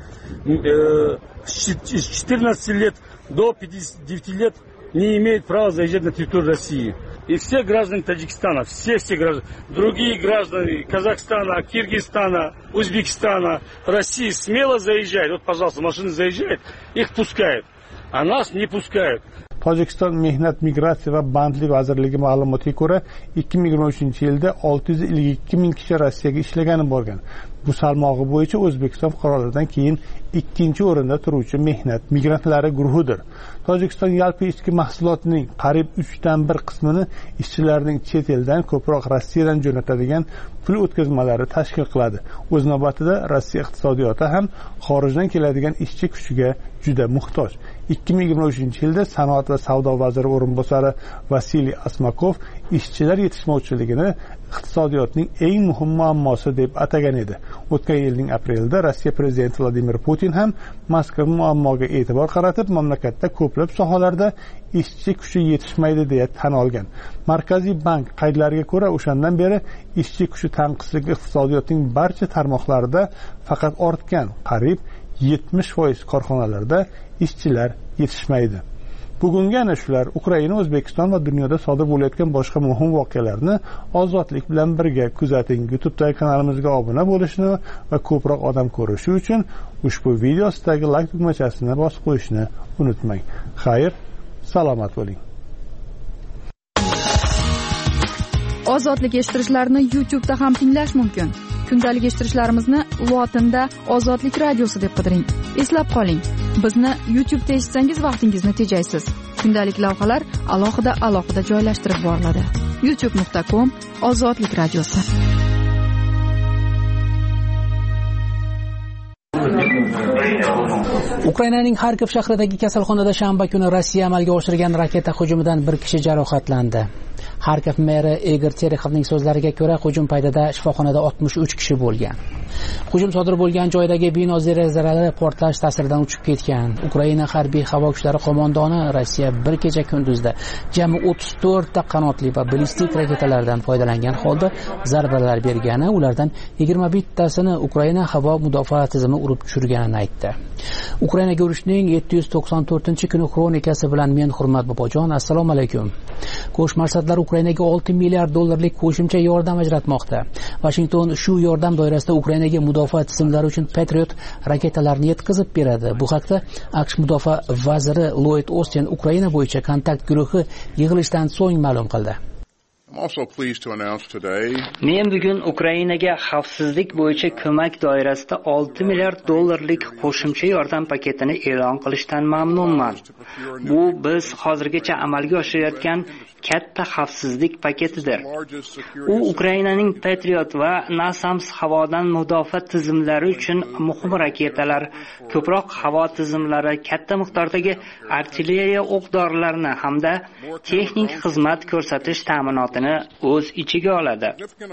с 14 лет до 59 лет не имеют права заезжать на территорию России. И все граждане Таджикистана, все граждане, другие граждане Казахстана, Киргизстана, Узбекистана, России смело заезжают. Вот, пожалуйста, машины заезжают, их пускают, а нас не пускают. Tojikiston Mehnat migratsiya va bandlik vazirligi ma'lumotiga ko'ra 2023-yilda 652 ming kishi Rossiyaga ishlagani borgan. Bu salmog'i bo'yicha O'zbekiston fuqarolaridan keyin ikkinchi o'rinda turuvchi mehnat migrantlari guruhidir. Tojikiston yalpi ichki mahsulotining qariyb 1/3 qismini ishchilarning chet eldan, ko'proq Rossiyadan jo'natadigan pul o'tkazmalari tashkil qiladi. O'z navbatida Rossiya iqtisodiyoti ham xorijdan keladigan ishchi kuchiga juda muhtoj. 2023-yilda sanoat va savdo vaziri o'rinbosari Vasiliy Asmakov ishchilar yetishmovchiligini iqtisodiyotning eng muhim muammosi deb atagan edi. O'tgan yilning aprelida Rossiya prezidenti Vladimir Putin ham mazkur muammoga e'tibor qaratib, mamlakatda ko'plab sohalarda ishchi kuchi yetishmaydi deya tan olgan. Markaziy bank qaydlariga ko'ra, o'shandan beri ishchi kuchi tanqisligi iqtisodiyotning barcha tarmoqlarida faqat ortgan, qariyb 70% korxonalarda ishchilar yetishmaydi. Bugungi ana shular Ukraina, O'zbekiston va dunyoda sodir bo'layotgan boshqa muhim voqealarni ozodlik bilan birga kuzating. YouTube'dagi kanalimizga obuna bo'lishni va ko'proq odam ko'rishi uchun ushbu video ostidagi like tugmachasini bosib qo'yishni unutmang. Xayr, salomat bo'ling. Ozodlik eshittirishlarni YouTube'da ham tinglash mumkin. Kundalik eshittirishlarimizni lotinda Ozodlik radiosi deb qidiring. Eslab qoling, bizni YouTube'da eshitsangiz vaqtingizni tejaysiz. Kundalik lavhalar alohida joylashtirib boriladi. youtube.com Ozodlik radiosi. Ukrainaning Xarkov shahridagi kasalxonada shanba kuni Rossiya amalga oshirgan raketa hujumidan bir kishi jarohatlandi. Xarkov meri Igor Terexovning so'zlariga ko'ra, hujum paytida shifoxonada 63 kishi bo'lgan. Hujum sodir bo'lgan joydagi bino derazalari portlash ta'siridan uchib ketgan. Ukraina harbiy havo kuchlari qo'mondoni Rossiya bir kecha kunduzda jami 34 ta qanotli va ballistik raketalardan foydalangan holda zarbalar bergani, ulardan 21 tasini Ukraina havo mudofaa tizimi urib tushirganini aytdi. Ukrainaga urushning 794-kuni kronikasi bilan men Hurmat Bobojon, assalomu alaykum. Qo'shma Shtatlar Ukrainaga 6 milliard dollarlik qo'shimcha yordam ajratmoqda. Washington shu yordam doirasida Ukrainaga mudofaa tizimlari uchun Patriot raketalarini yetkazib beradi. Bu haqda AQSh mudofaa vaziri Lloyd Austin Ukraina bo'yicha kontakt guruhi yig'ilishdan so'ng ma'lum qildi. Men bugun Ukrainaga xavfsizlik bo'yicha ko'mak doirasida 6 milliard dollarlik qo'shimcha yordam paketini e'lon qilishdan mamnunman. Bu biz hozirgacha amalga oshirayotgan katta xavfsizlik paketidir. U Ukrainaning Patriot va NASAMS havodan mudofaa tizimlari uchun muhim raketalar, ko'proq havo tizimlari, katta miqdordagi artilleriya o'q-dorilarini hamda texnik xizmat ko'rsatish ta'minotini o'z ichiga oladi.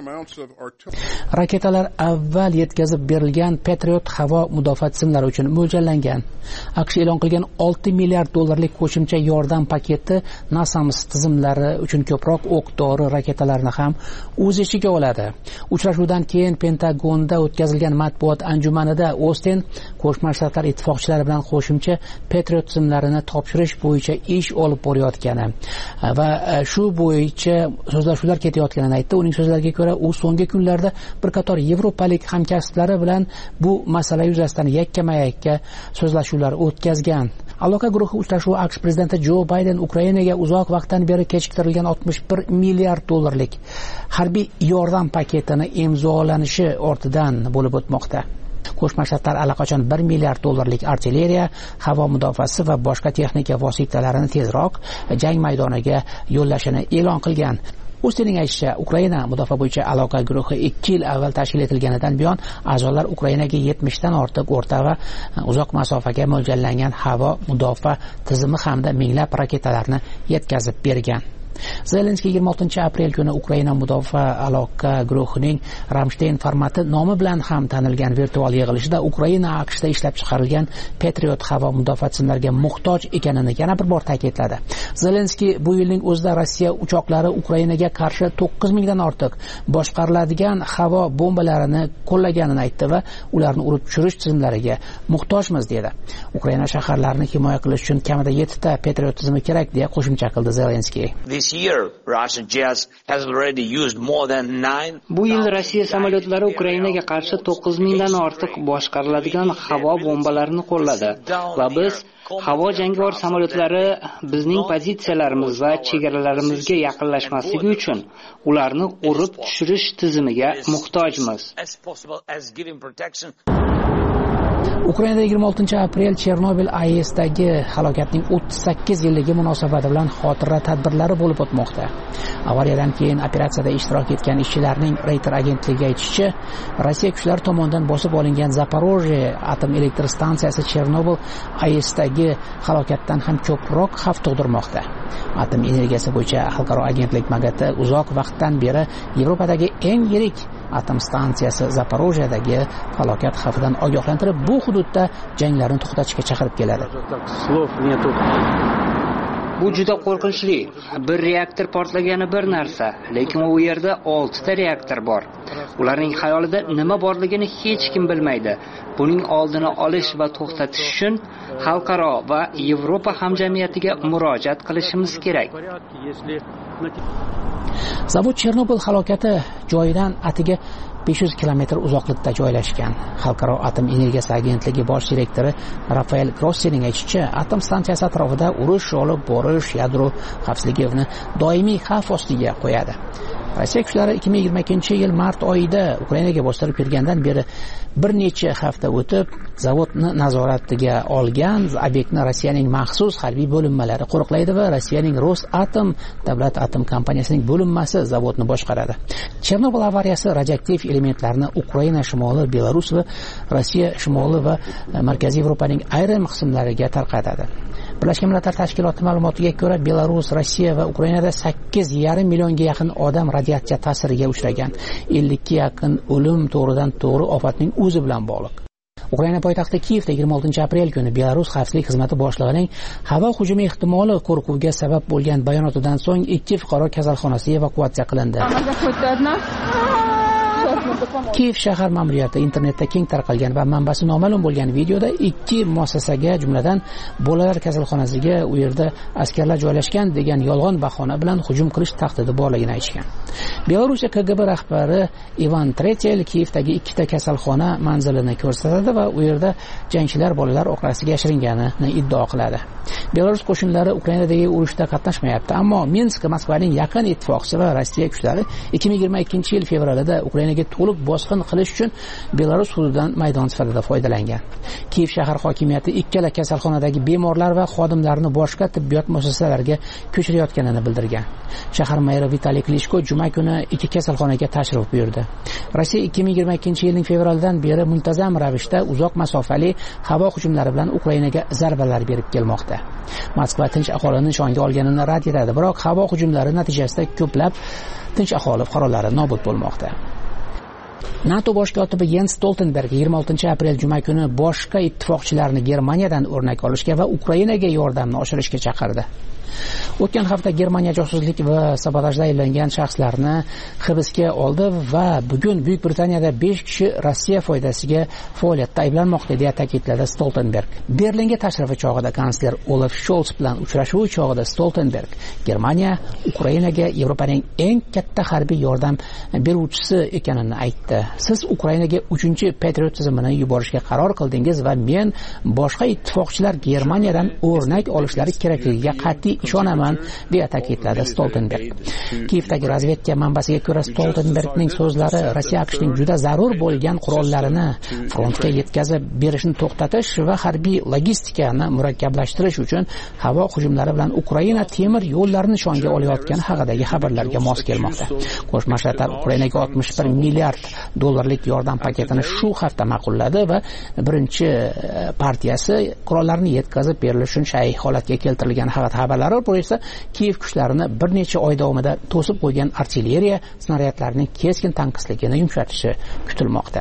Raketalar avval yetkazib berilgan Patriot havo mudofaa tizimlari uchun mo'ljallangan. AQSh e'lon qilgan 6 milliard dollarlik qo'shimcha yordam paketi NASAMS tizimlari uchun ko'proq o'q-dori raketalarni ham o'z ichiga oladi. Uchrashuvdan keyin Pentagonda o'tkazilgan matbuot anjumanida Austin Qo'shma Shtatlar ittifoqchilari bilan qo'shimcha Patriot tizimlarini topshirish bo'yicha ish olib borayotgani va shu bo'yicha so'zlashuvlar ketayotganini aytdi. Uning so'zlariga ko'ra, u so'nggi kunlarda bir qator yevropalik hamkasblari bilan bu masala yuzasidan yakkama-yakka so'zlashuvlar o'tkazgan. Aloqa guruhi uchrashuvi AQSh prezidenti Jo Bayden Ukrainaga uzoq vaqtdan beri kechiktirilgan 61 milliard dollarlik harbiy yordam paketini imzolanishi ortidan bo'lib o'tmoqda. Qo'shma Shtatlar allaqachon 1 milliard dollarlik artilleriya, havo mudofaasi va boshqa texnika vositalarini tezroq jang maydoniga yo'llashini e'lon qilgan. Austinning aytishicha, Ukraina mudofaa bo'yicha aloqa guruhi 2 yil avval tashkil etilganidan buyon a'zolar Ukrainaga 70 dan ortiq o'rta va uzoq masofaga mo'ljallangan havo mudofaa tizimi hamda minglab raketalarni yetkazib bergan. Zelenskiy 26-aprel kuni Ukraina mudofaa aloqa guruhining Ramstein formati nomi bilan ham tanilgan virtual yig'ilishida Ukraina AQShda ishlab chiqarilgan Patriot havo mudofaa tizimlariga muhtoj ekanini yana bir bor ta'kidladi. Zelenskiy bu yilning o'zida Rossiya uchoqlari Ukrainaga qarshi 9000 dan ortiq boshqariladigan havo bombalarini qo'llaganini aytdi va ularni urib tushirish tizimlariga muhtojmiz dedi. Ukraina shaharlarini himoya qilish uchun kamida 7 ta Patriot tizimi kerak deya qo'shimcha qildi Zelenskiy. Bu yil Rossiya samolyotlari Ukrainaga qarshi 9000 dan ortiq boshqariladigan havo bombalarini qo'lladi va biz havo jangovar samolyotlari bizning pozitsiyalarimiz va chegaralarimizga yaqinlashmasligi uchun ularni urib tushirish tizimiga muhtojmiz. Ukrainada 26-aprel Chernobil AESdagi halokatning 38 yilligi munosabati bilan xotira tadbirlari bo'lib o'tmoqda. Avariyadan keyin operatsiyada ishtirok etgan ishchilarning Reuters agentligiga aytishicha, Rossiya kuchlari tomonidan bosib olingan Zaporojye atom elektr stansiyasi Chernobil AESdagi halokatdan ham ko'proq xavf tug'dirmoqda. Atom energiyasi bo'yicha xalqaro agentlik magati uzoq vaqtdan beri Yevropadagi eng yirik atom stansiyasi Zaporojyedagi falokat xavfidan ogohlantirib, bu hududda janglarni to'xtatishga chaqirib keladi. Bu juda qo'rqinchli. Bir reaktor portlagani bir narsa, lekin u yerda 6 ta reaktor bor. Ularning xayolida nima borligini hech kim bilmaydi. Buning oldini olish va to'xtatish uchun xalqaro va Yevropa hamjamiyatiga murojaat qilishimiz kerak. Zavod Chernobil halokati joyidan atigi 500 kilometr uzoqlikda joylashgan. Xalqaro atom energiyasi agentligi bosh direktori Rafael Grossining aytishicha, atom stansiyasi atrofida urush olib borish yadro xavfsizligini doimiy xavf ostiga qo'yadi. Rossiya kuchlari 2022-yil mart oyida Ukrainaga bostirib kirgandan beri bir necha hafta o'tib, zavodni nazoratiga olgan obyektni Rossiyaning maxsus harbiy bo'linmalari qo'riqlaydi va Rossiyaning Rosatom davlat atom kompaniyasining bo'linmasi zavodni boshqaradi. Chernobil avariyasi radioaktiv elementlarni Ukraina shimoli, Belarus va Rossiya shimoli va Markaziy Yevropaning ayrim qismlariga tarqatadi. Birlashgan Millatlar Tashkiloti ma'lumotiga ko'ra, Belarus, Rossiya va Ukrainada 8,5 millionga yaqin odam radiatsiya ta'siriga uchragan. 50 ga yaqin o'lim to'g'ridan-to'g'ri ofatning o'zi bilan bog'liq. Ukraina poytaxti Kiyevda 26 aprel kuni Belarus xavfsizlik xizmati boshlig'ining havo hujumi ehtimoli qo'rquvga sabab bo'lgan bayonotidan so'ng 2 fuqaro kasalxonasiga evakuatsiya qilindi. Kiyev shahar ma'muriyati internetda keng tarqalgan va manbasi noma'lum bo'lgan videoda 2 muassasaga, jumladan bolalar kasalxonasiga u yerda askarlar joylashgan degan yolg'on bahona bilan hujum qilish tahdidi borligini aytgan. Belorussiya KGB rahbari Ivan Tretel Kiyevdagi 2 ta kasalxona manzilini ko'rsatadi va u yerda jangchilar bolalar orqasiga yashiringanini iddao qiladi. Belarus qo'shinlari Ukrainadagi urushda qatnashmayapti, ammo Minsk Moskvaning yaqin ittifoqchisi va Rossiya kuchlari 2022-yil fevralida Ukrainaga to'liq bosqin qilish uchun Belarus hududidan maydon sifatida foydalangan. Kiyev shahar hokimiyati ikkala kasalxonadagi bemorlar va xodimlarni boshqa tibbiyot muassasalariga ko'chirayotganini bildirgan. Shahar meri Vitaliy Klitschko juma kuni 2 kasalxonaga tashrif buyurdi. Rossiya 2022-yilning fevralidan beri muntazam ravishda uzoq masofali havo hujumlari bilan Ukrainaga zarbalar berib kelmoqda. Moskva tinch aholini nishonga olganini rad etadi, biroq havo hujumlari natijasida ko'plab tinch aholi fuqarolari nobud bo'lmoqda. NATO bosh kotibi Jens Stoltenberg 26 aprel juma kuni boshqa ittifoqchilarni Germaniyadan o'rnak olishga va Ukrainaga yordamni oshirishga chaqirdi. O'tgan hafta Germaniya josuslik va sabotajda ayblangan shaxslarni hibsga oldi va bugun Buyuk Britaniyada 5 kishi Rossiya foydasiga faoliyatda ayblanmoqda deya ta'kidladi Stoltenberg. Berlinga tashrifi chog'ida kansler Olaf Scholz bilan uchrashuv chog'ida Stoltenberg Germaniya Ukrainaga Yevropaning eng katta harbiy yordam beruvchisi ekanini aytdi. Siz Ukrainaga 3-Patriot tizimini yuborishga qaror qildingiz va men boshqa ittifoqchilar Germaniyadan o'rnak olishlari kerakligiga qat'iy ishonaman deya ta'kidladi Stoltenberg. Kiyevdagi razvedka manbasiga ko'ra Stoltenbergning so'zlari Rossiya AQShning juda zarur bo'lgan qurollarini frontga yetkazib berishni to'xtatish va harbiy logistikani murakkablashtirish uchun havo hujumlari bilan Ukraina temir yo'llarini nishonga olayotgani haqidagi xabarlarga mos kelmoqda. Qo'shma Shtatlar Ukrainaga 61 milliard dollarlik yordam paketini shu hafta ma'qulladi va birinchi partiyasi qurollarni yetkazib berilishi uchun shay holatga keltirilgan xabarlar esa Kiyev kuchlarini bir necha oy davomida to'sib qo'ygan artilleriya snaryadlarining keskin tanqisligini yumshatishi kutilmoqda.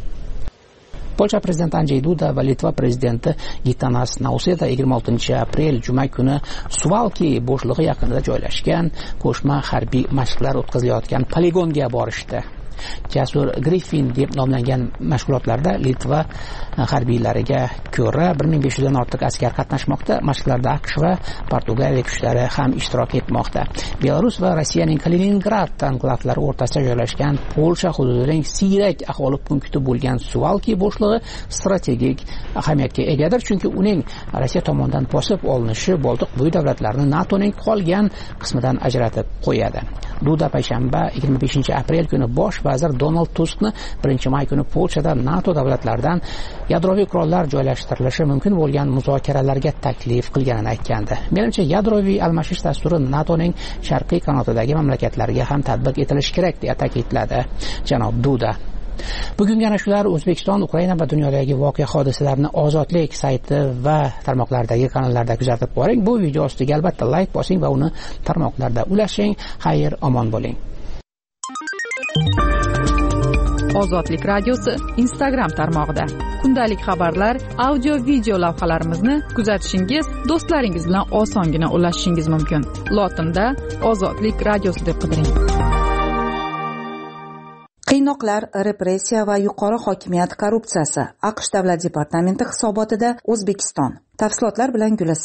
Polsha prezidenti Andrzej Duda va Litva prezidenti Gitanas Nauseda 26 aprel juma kuni Suvalki bo'shlig'i yaqinida joylashgan qo'shma harbiy mashqlar o'tkazilayotgan poligonga borishdi. Jasur Griffin deb nomlangan mashg'ulotlarda Litva harbiylariga ko'ra 1500 dan ortiq askar qatnashmoqda. Mashqlarda AQSh va Portugaliya kuchlari ham ishtirok etmoqda. Belarus va Rossiyaning Kaliningrad anklavlari o'rtasida joylashgan Polsha hududining siyrak aholi punkti bo'lgan Suvalki bo'shlig'i strategik ahamiyatga egadir, chunki uning Rossiya tomonidan bosib olinishi Boltiq bo'yi davlatlarini NATOning qolgan qismidan ajratib qo'yadi. Duda payshanba 25-aprel kuni bosh vazir Donald Tuskni 1-may kuni Polshada NATO davlatlaridan yadroviy qurollar joylashtirilishi mumkin bo'lgan muzokaralarga taklif qilganini aytgandi. Menimcha yadroviy almashish dasturi NATOning sharqiy qanotidagi mamlakatlarga ham tatbiq etilishi kerak deya ta'kidladi janob Duda. Bugun yana shular. O'zbekiston, Ukraina va dunyodagi voqea hodisalarni Ozodlik sayti va tarmoqlardagi kanallarda kuzatib boring. Bu video ostiga albatta like bosing va uni tarmoqlarda ulashing. Xayr, omon bo'ling. Ozodlik radiosi Instagram tarmog'ida kundalik xabarlar, audio video lavhalarimizni kuzatishingiz, do'stlaringiz bilan osongina ulashishingiz mumkin. Lotinda Ozodlik radiosi deb qidiring. Qiynoqlar, repressiya va yuqori hokimiyat korrupsiyasi. AQSh Davlat departamenti hisobotida O'zbekiston. Tafsilotlar bilan Gulasal.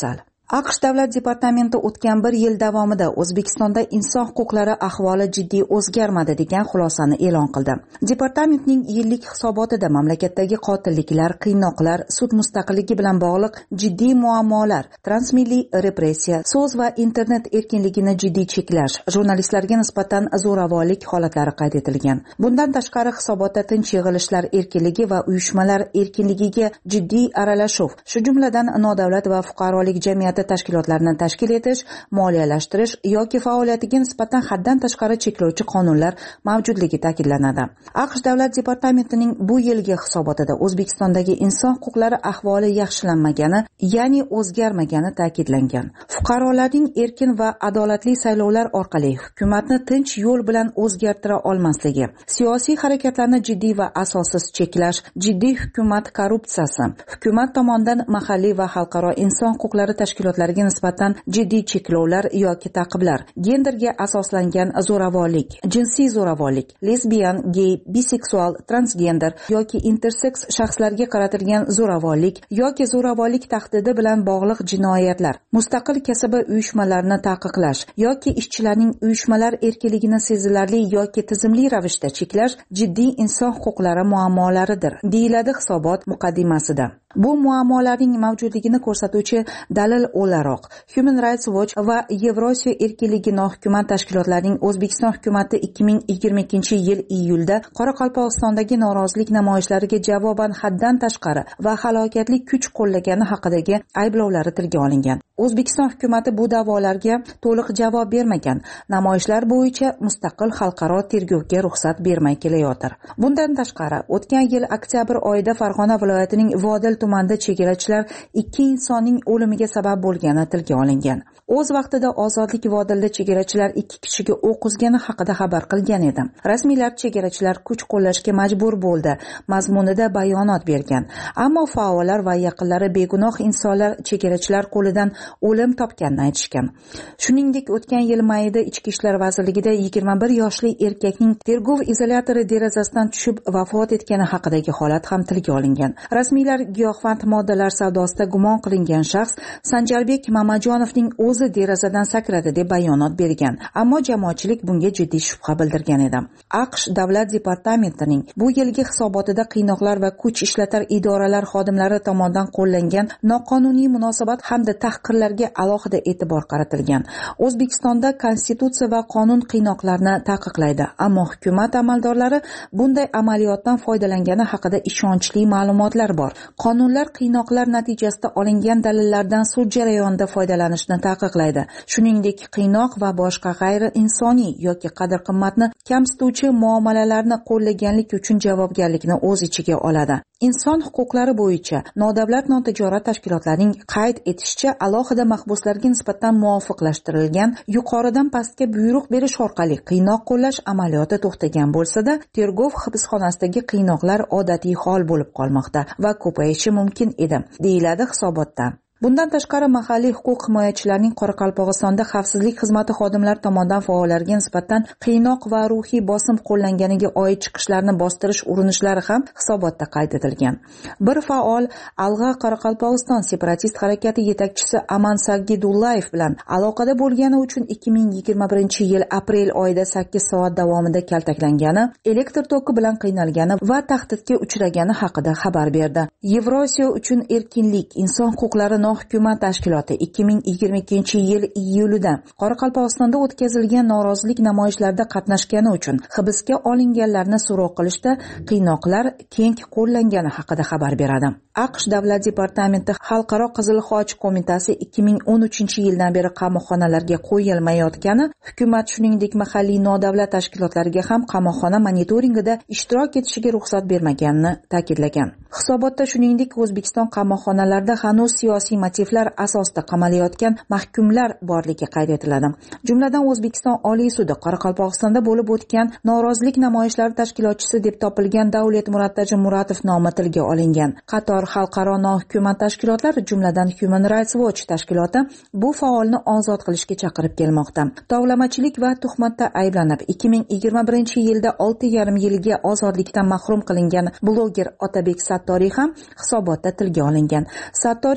AQSh davlat departamenti o'tgan bir yil davomida O'zbekistonda inson huquqlari ahvoli jiddiy o'zgarmadi degan xulosani e'lon qildi. Departamentning yillik hisobotida mamlakatdagi qotilliklar, qiynoqlar, sud mustaqilligi bilan bog'liq jiddiy muammolar, transmilliy repressiya, so'z va internet erkinligini jiddiy cheklash, jurnalistlarga nisbatan zo'ravonlik holatlari qayd etilgan. Bundan tashqari hisobotda tinch yig'ilishlar erkinligi va uyushmalar erkinligiga jiddiy aralashuv, shu jumladan nodavlat va fuqarolik jamiyati tashkilotlarini tashkil etish, moliyalashtirish yoki faoliyatiga nisbatan haddan tashqari cheklovchi qonunlar mavjudligi ta'kidlanadi. AQSh davlat departamentining bu yilgi hisobotida O'zbekistondagi inson huquqlari ahvoli yaxshilanmagani, ya'ni o'zgarmagani ta'kidlangan. Fuqarolarning erkin va adolatli saylovlar orqali hukumatni tinch yo'l bilan o'zgartira olmasligi, siyosiy harakatlarni jiddiy va asossiz cheklash, jiddiy hukumat korrupsiyasi, hukumat tomonidan mahalliy va xalqaro inson huquqlari tashkilotlariga nisbatan jiddiy cheklovlar yoki ta'qiblar, genderga asoslangan zo'ravonlik, jinsiy zo'ravonlik, lesbiyan, gey, biseksual, transgender yoki interseks shaxslarga qaratilgan zo'ravonlik yoki zo'ravonlik tahdidi bilan bog'liq jinoyatlar, mustaqil kasaba uyushmalarini taqiqlash yoki ishchilarning uyushmalar erkinligini sezilarli yoki tizimli ravishda cheklash jiddiy inson huquqlari muammolaridir, deyiladi hisobot muqaddimasida. Bu muammolarning mavjudligini ko'rsatuvchi dalil o'laroq Human Rights Watch va Yevrosiyo erkinligi nohukumat tashkilotlarining O'zbekiston hukumati 2022-yil iyulda Qoraqalpog'istondagi norozilik namoyishlariga javoban haddan tashqari va halokatli kuch qo'llagani haqidagi ayblovlari tilga olingan. O'zbekiston hukumati bu da'volarga to'liq javob bermagan, namoyishlar bo'yicha mustaqil xalqaro tergovga ruxsat bermay kelayotir. Bundan tashqari, o'tgan yil oktyabr oyida Farg'ona viloyatining Vodil tumanida chegarachilar 2 insonning o'limiga sabab bo'lgani tilga olingan. O'z vaqtida Ozodlik Vodilda chegarachilar 2 kishiga o'q uzgani haqida xabar qilgan edi. Rasmiylar chegarachilar kuch qo'llashga majbur bo'ldi mazmunida bayonot bergan. Ammo faollar va yaqinlari begunoh insonlar chegarachilar qo'lidan o'lim topganini aytishgan. Shuningdek, o'tgan yil mayida Ichki ishlar vazirligida 21 yoshli erkakning tergov izolyatori derazasidan tushib vafot etgani haqidagi holat ham tilga olingan. Rasmiylar giyohvand moddalar savdosida gumon qilingan shaxs Sanjarbek Mamajonovning o'zi derazadan sakradi deb bayonot bergan. Ammo jamoatchilik bunga jiddiy shubha bildirgan edi. AQSh davlat departamentining bu yilgi hisobotida qiynoqlar va kuch ishlatar idoralar xodimlari tomonidan qo'llangan noqonuniy munosabat hamda tahqirlarga alohida e'tibor qaratilgan. O'zbekistonda konstitutsiya va qonun qiynoqlarni taqiqlaydi, ammo hukumat amaldorlari bunday amaliyotdan foydalangani haqida ishonchli ma'lumotlar bor. Qonunlar qiynoqlar natijasida olingan dalillardan sud jarayonida foydalanishni taqiqlaydi. Shuningdek, qiynoq va boshqa g'ayri insoniy yoki qadr-qimmatni kamsituvchi muomalalarni qo'llaganlik uchun javobgarlikni o'z ichiga oladi. Inson huquqlari bo'yicha nodavlat notijorat tashkilotlarining qayd etishicha, alohida mahbuslarga nisbatan muvofiqlashtirilgan yuqoridan pastga buyruq berish orqali qiynoq qo'llash amaliyoti to'xtagan bo'lsa-da, tergov hibsxonasidagi qiynoqlar odatiy hol bo'lib qolmoqda va ko'payishi mumkin edi, deyiladi hisobotda. Bundan tashqari, mahalliy huquq himoyachilarining Qoraqalpog'istonda xavfsizlik xizmati xodimlari tomonidan faollarga nisbatan qiynoq va ruhiy bosim qo'llanganiga oid chiqishlarni bostirish urinishlari ham hisobotda qayd etilgan. Bir faol Alg'a Qoraqalpog'iston separatist harakati yetakchisi Aman Sagidullayev bilan aloqada bo'lgani uchun 2021-yil aprel oyida 8 soat davomida kaltaklangani, elektr toki bilan qiynalgani va tahdidga uchragani haqida xabar berdi. Yevrosiyo uchun erkinlik, inson huquqlari hukumat tashkiloti 2022-yil iyulida Qoraqalpog'istonda o'tkazilgan norozilik namoyishlarida qatnashgani uchun hibsga olinganlarni so'roq qilishda qiynoqlar keng qo'llangani haqida xabar beradi. AQSh davlat departamenti Xalqaro Qizil Xoch qo'mitasi 2013-yildan beri qamoqxonalarga qo'yilmayotgani, hukumat shuningdek mahalliy nodavlat tashkilotlariga ham qamoqxona monitoringida ishtirok etishiga ruxsat bermaganini ta'kidlagan. Hisobotda shuningdek O'zbekiston qamoqxonalarida hanuz siyosiy motivlar asosida qamalayotgan mahkumlar borligi qayd etiladi. Jumladan O'zbekiston Oliy sudi Qoraqalpog'istonda bo'lib o'tgan norozilik namoyishlari tashkilotchisi deb topilgan Davlat Murattaji Muratov nomi tilga olingan. Qator xalqaro nohukumat tashkilotlar, jumladan Human Rights Watch tashkiloti bu faolni ozod qilishga chaqirib kelmoqda. Tovlamachilik va tuhmatda ayblanib 2021-yilda 6,5 yilga ozodlikdan mahrum qilingan bloger Otabek Sattoriy ham hisobotda tilga olingan. Sattoriy shu yil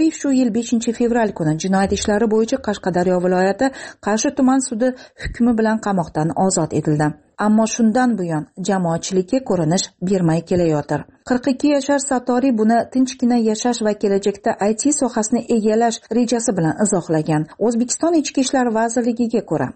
yil 5-fevral kuni jinoyat ishlari bo'yicha Qashqadaryo viloyati Qarshi tuman sudi hukmi bilan qamoqdan ozod etildi. Ammo shundan buyon jamoatchilikka ko'rinish bermay kelayotir. 42 yashar Satoriy buni tinchgina yashash va kelajakda IT sohasini egallash rejasi bilan izohlagan. O'zbekiston Ichki ishlar vazirligiga ko'ra,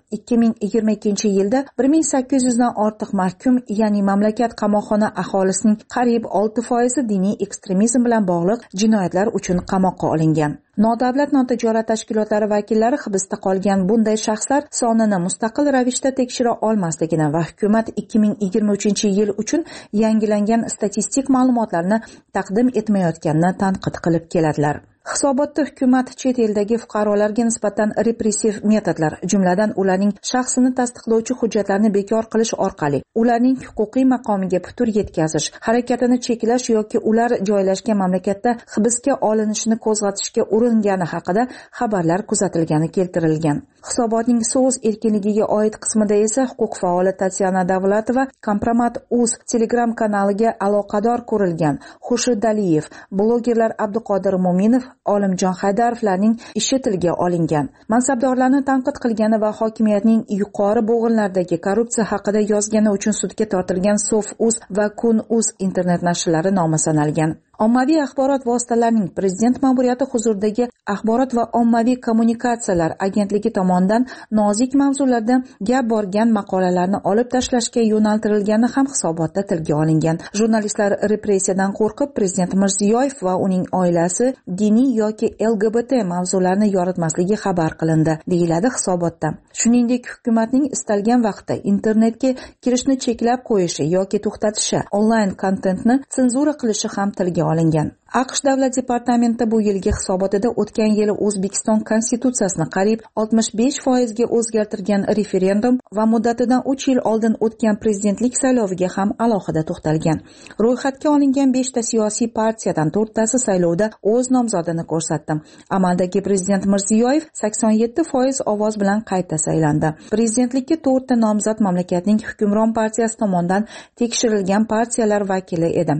2022-yilda 1800 dan ortiq mahkum, ya'ni mamlakat qamoqxona aholisining qariyb 6% diniy ekstremizm bilan bog'liq jinoyatlar uchun qamoqqa olingan. Nodavlat notijorat tashkilotlari vakillari hibsda qolgan bunday shaxslar sonini mustaqil ravishda tekshira olmasligini va hukumat 2023-yil uchun yangilangan statistik ma'lumotlarni taqdim etmayotganini tanqid qilib keladilar. Hisobotda hukumat chet eldagi fuqarolarga nisbatan repressiv metodlar, jumladan ularning shaxsini tasdiqlovchi hujjatlarni bekor qilish orqali ularning huquqiy maqomiga putur yetkazish, harakatini cheklash yoki ular joylashgan mamlakatda hibsga olinishini qo'zg'atishga uringani haqida xabarlar kuzatilgani keltirilgan. Hisobotning so'z erkinligiga oid qismida esa huquq faoli Tatyana Davlatova Kompromat.uz Telegram kanaliga aloqador ko'rilgan Xurshid Aliyev, blogerlar Abduqodir Mo'minov, Olimjon Haydarovlarning ishi tilga olingan. Mansabdorlarni tanqid qilgani va hokimiyatning yuqori bo'g'inlardagi korrupsiya haqida yozgani uchun sudga tortilgan Sof.uz va Kun.uz internet nashrlari nomi sanalgan. Ommaviy axborot vositalarining prezident ma'muriyati huzuridagi axborot va ommaviy kommunikatsiyalar agentligi tomonidan nozik mavzularda gap borgan maqolalarni olib tashlashga yo'naltirilgani ham hisobotda tilga olingan. Jurnalistlar repressiyadan qo'rqib prezident Mirziyoyev va uning oilasi diniy yoki LGBT mavzularni yoritmasligi xabar qilindi, deyiladi hisobotda. Shuningdek, hukumatning istalgan vaqtda internetga kirishni cheklab qo'yishi yoki to'xtatishi, onlayn kontentni senzura qilishi ham tilga olingan. AQSh Davlat departamenti bu yilgi hisobotida o'tgan yili O'zbekiston konstitutsiyasini qariyb 65% ga o'zgartirgan referendum va muddatidan 3 yil oldin o'tgan prezidentlik sayloviga ham alohida to'xtalgan. Ro'yxatga olingan 5 ta siyosiy partiyadan 4 tasi saylovda o'z nomzodini ko'rsatdi. Amaldagi prezident Mirziyoyev 87% ovoz bilan qayta saylandi. Prezidentlikka 4 ta nomzod mamlakatning hukmron partiyasi tomonidan tekshirilgan partiyalar vakili edi.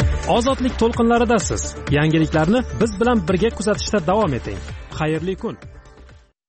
Ozodlik to'lqinlaridasiz. Yangiliklarni biz bilan birga kuzatishda davom eting. Xayrli kun.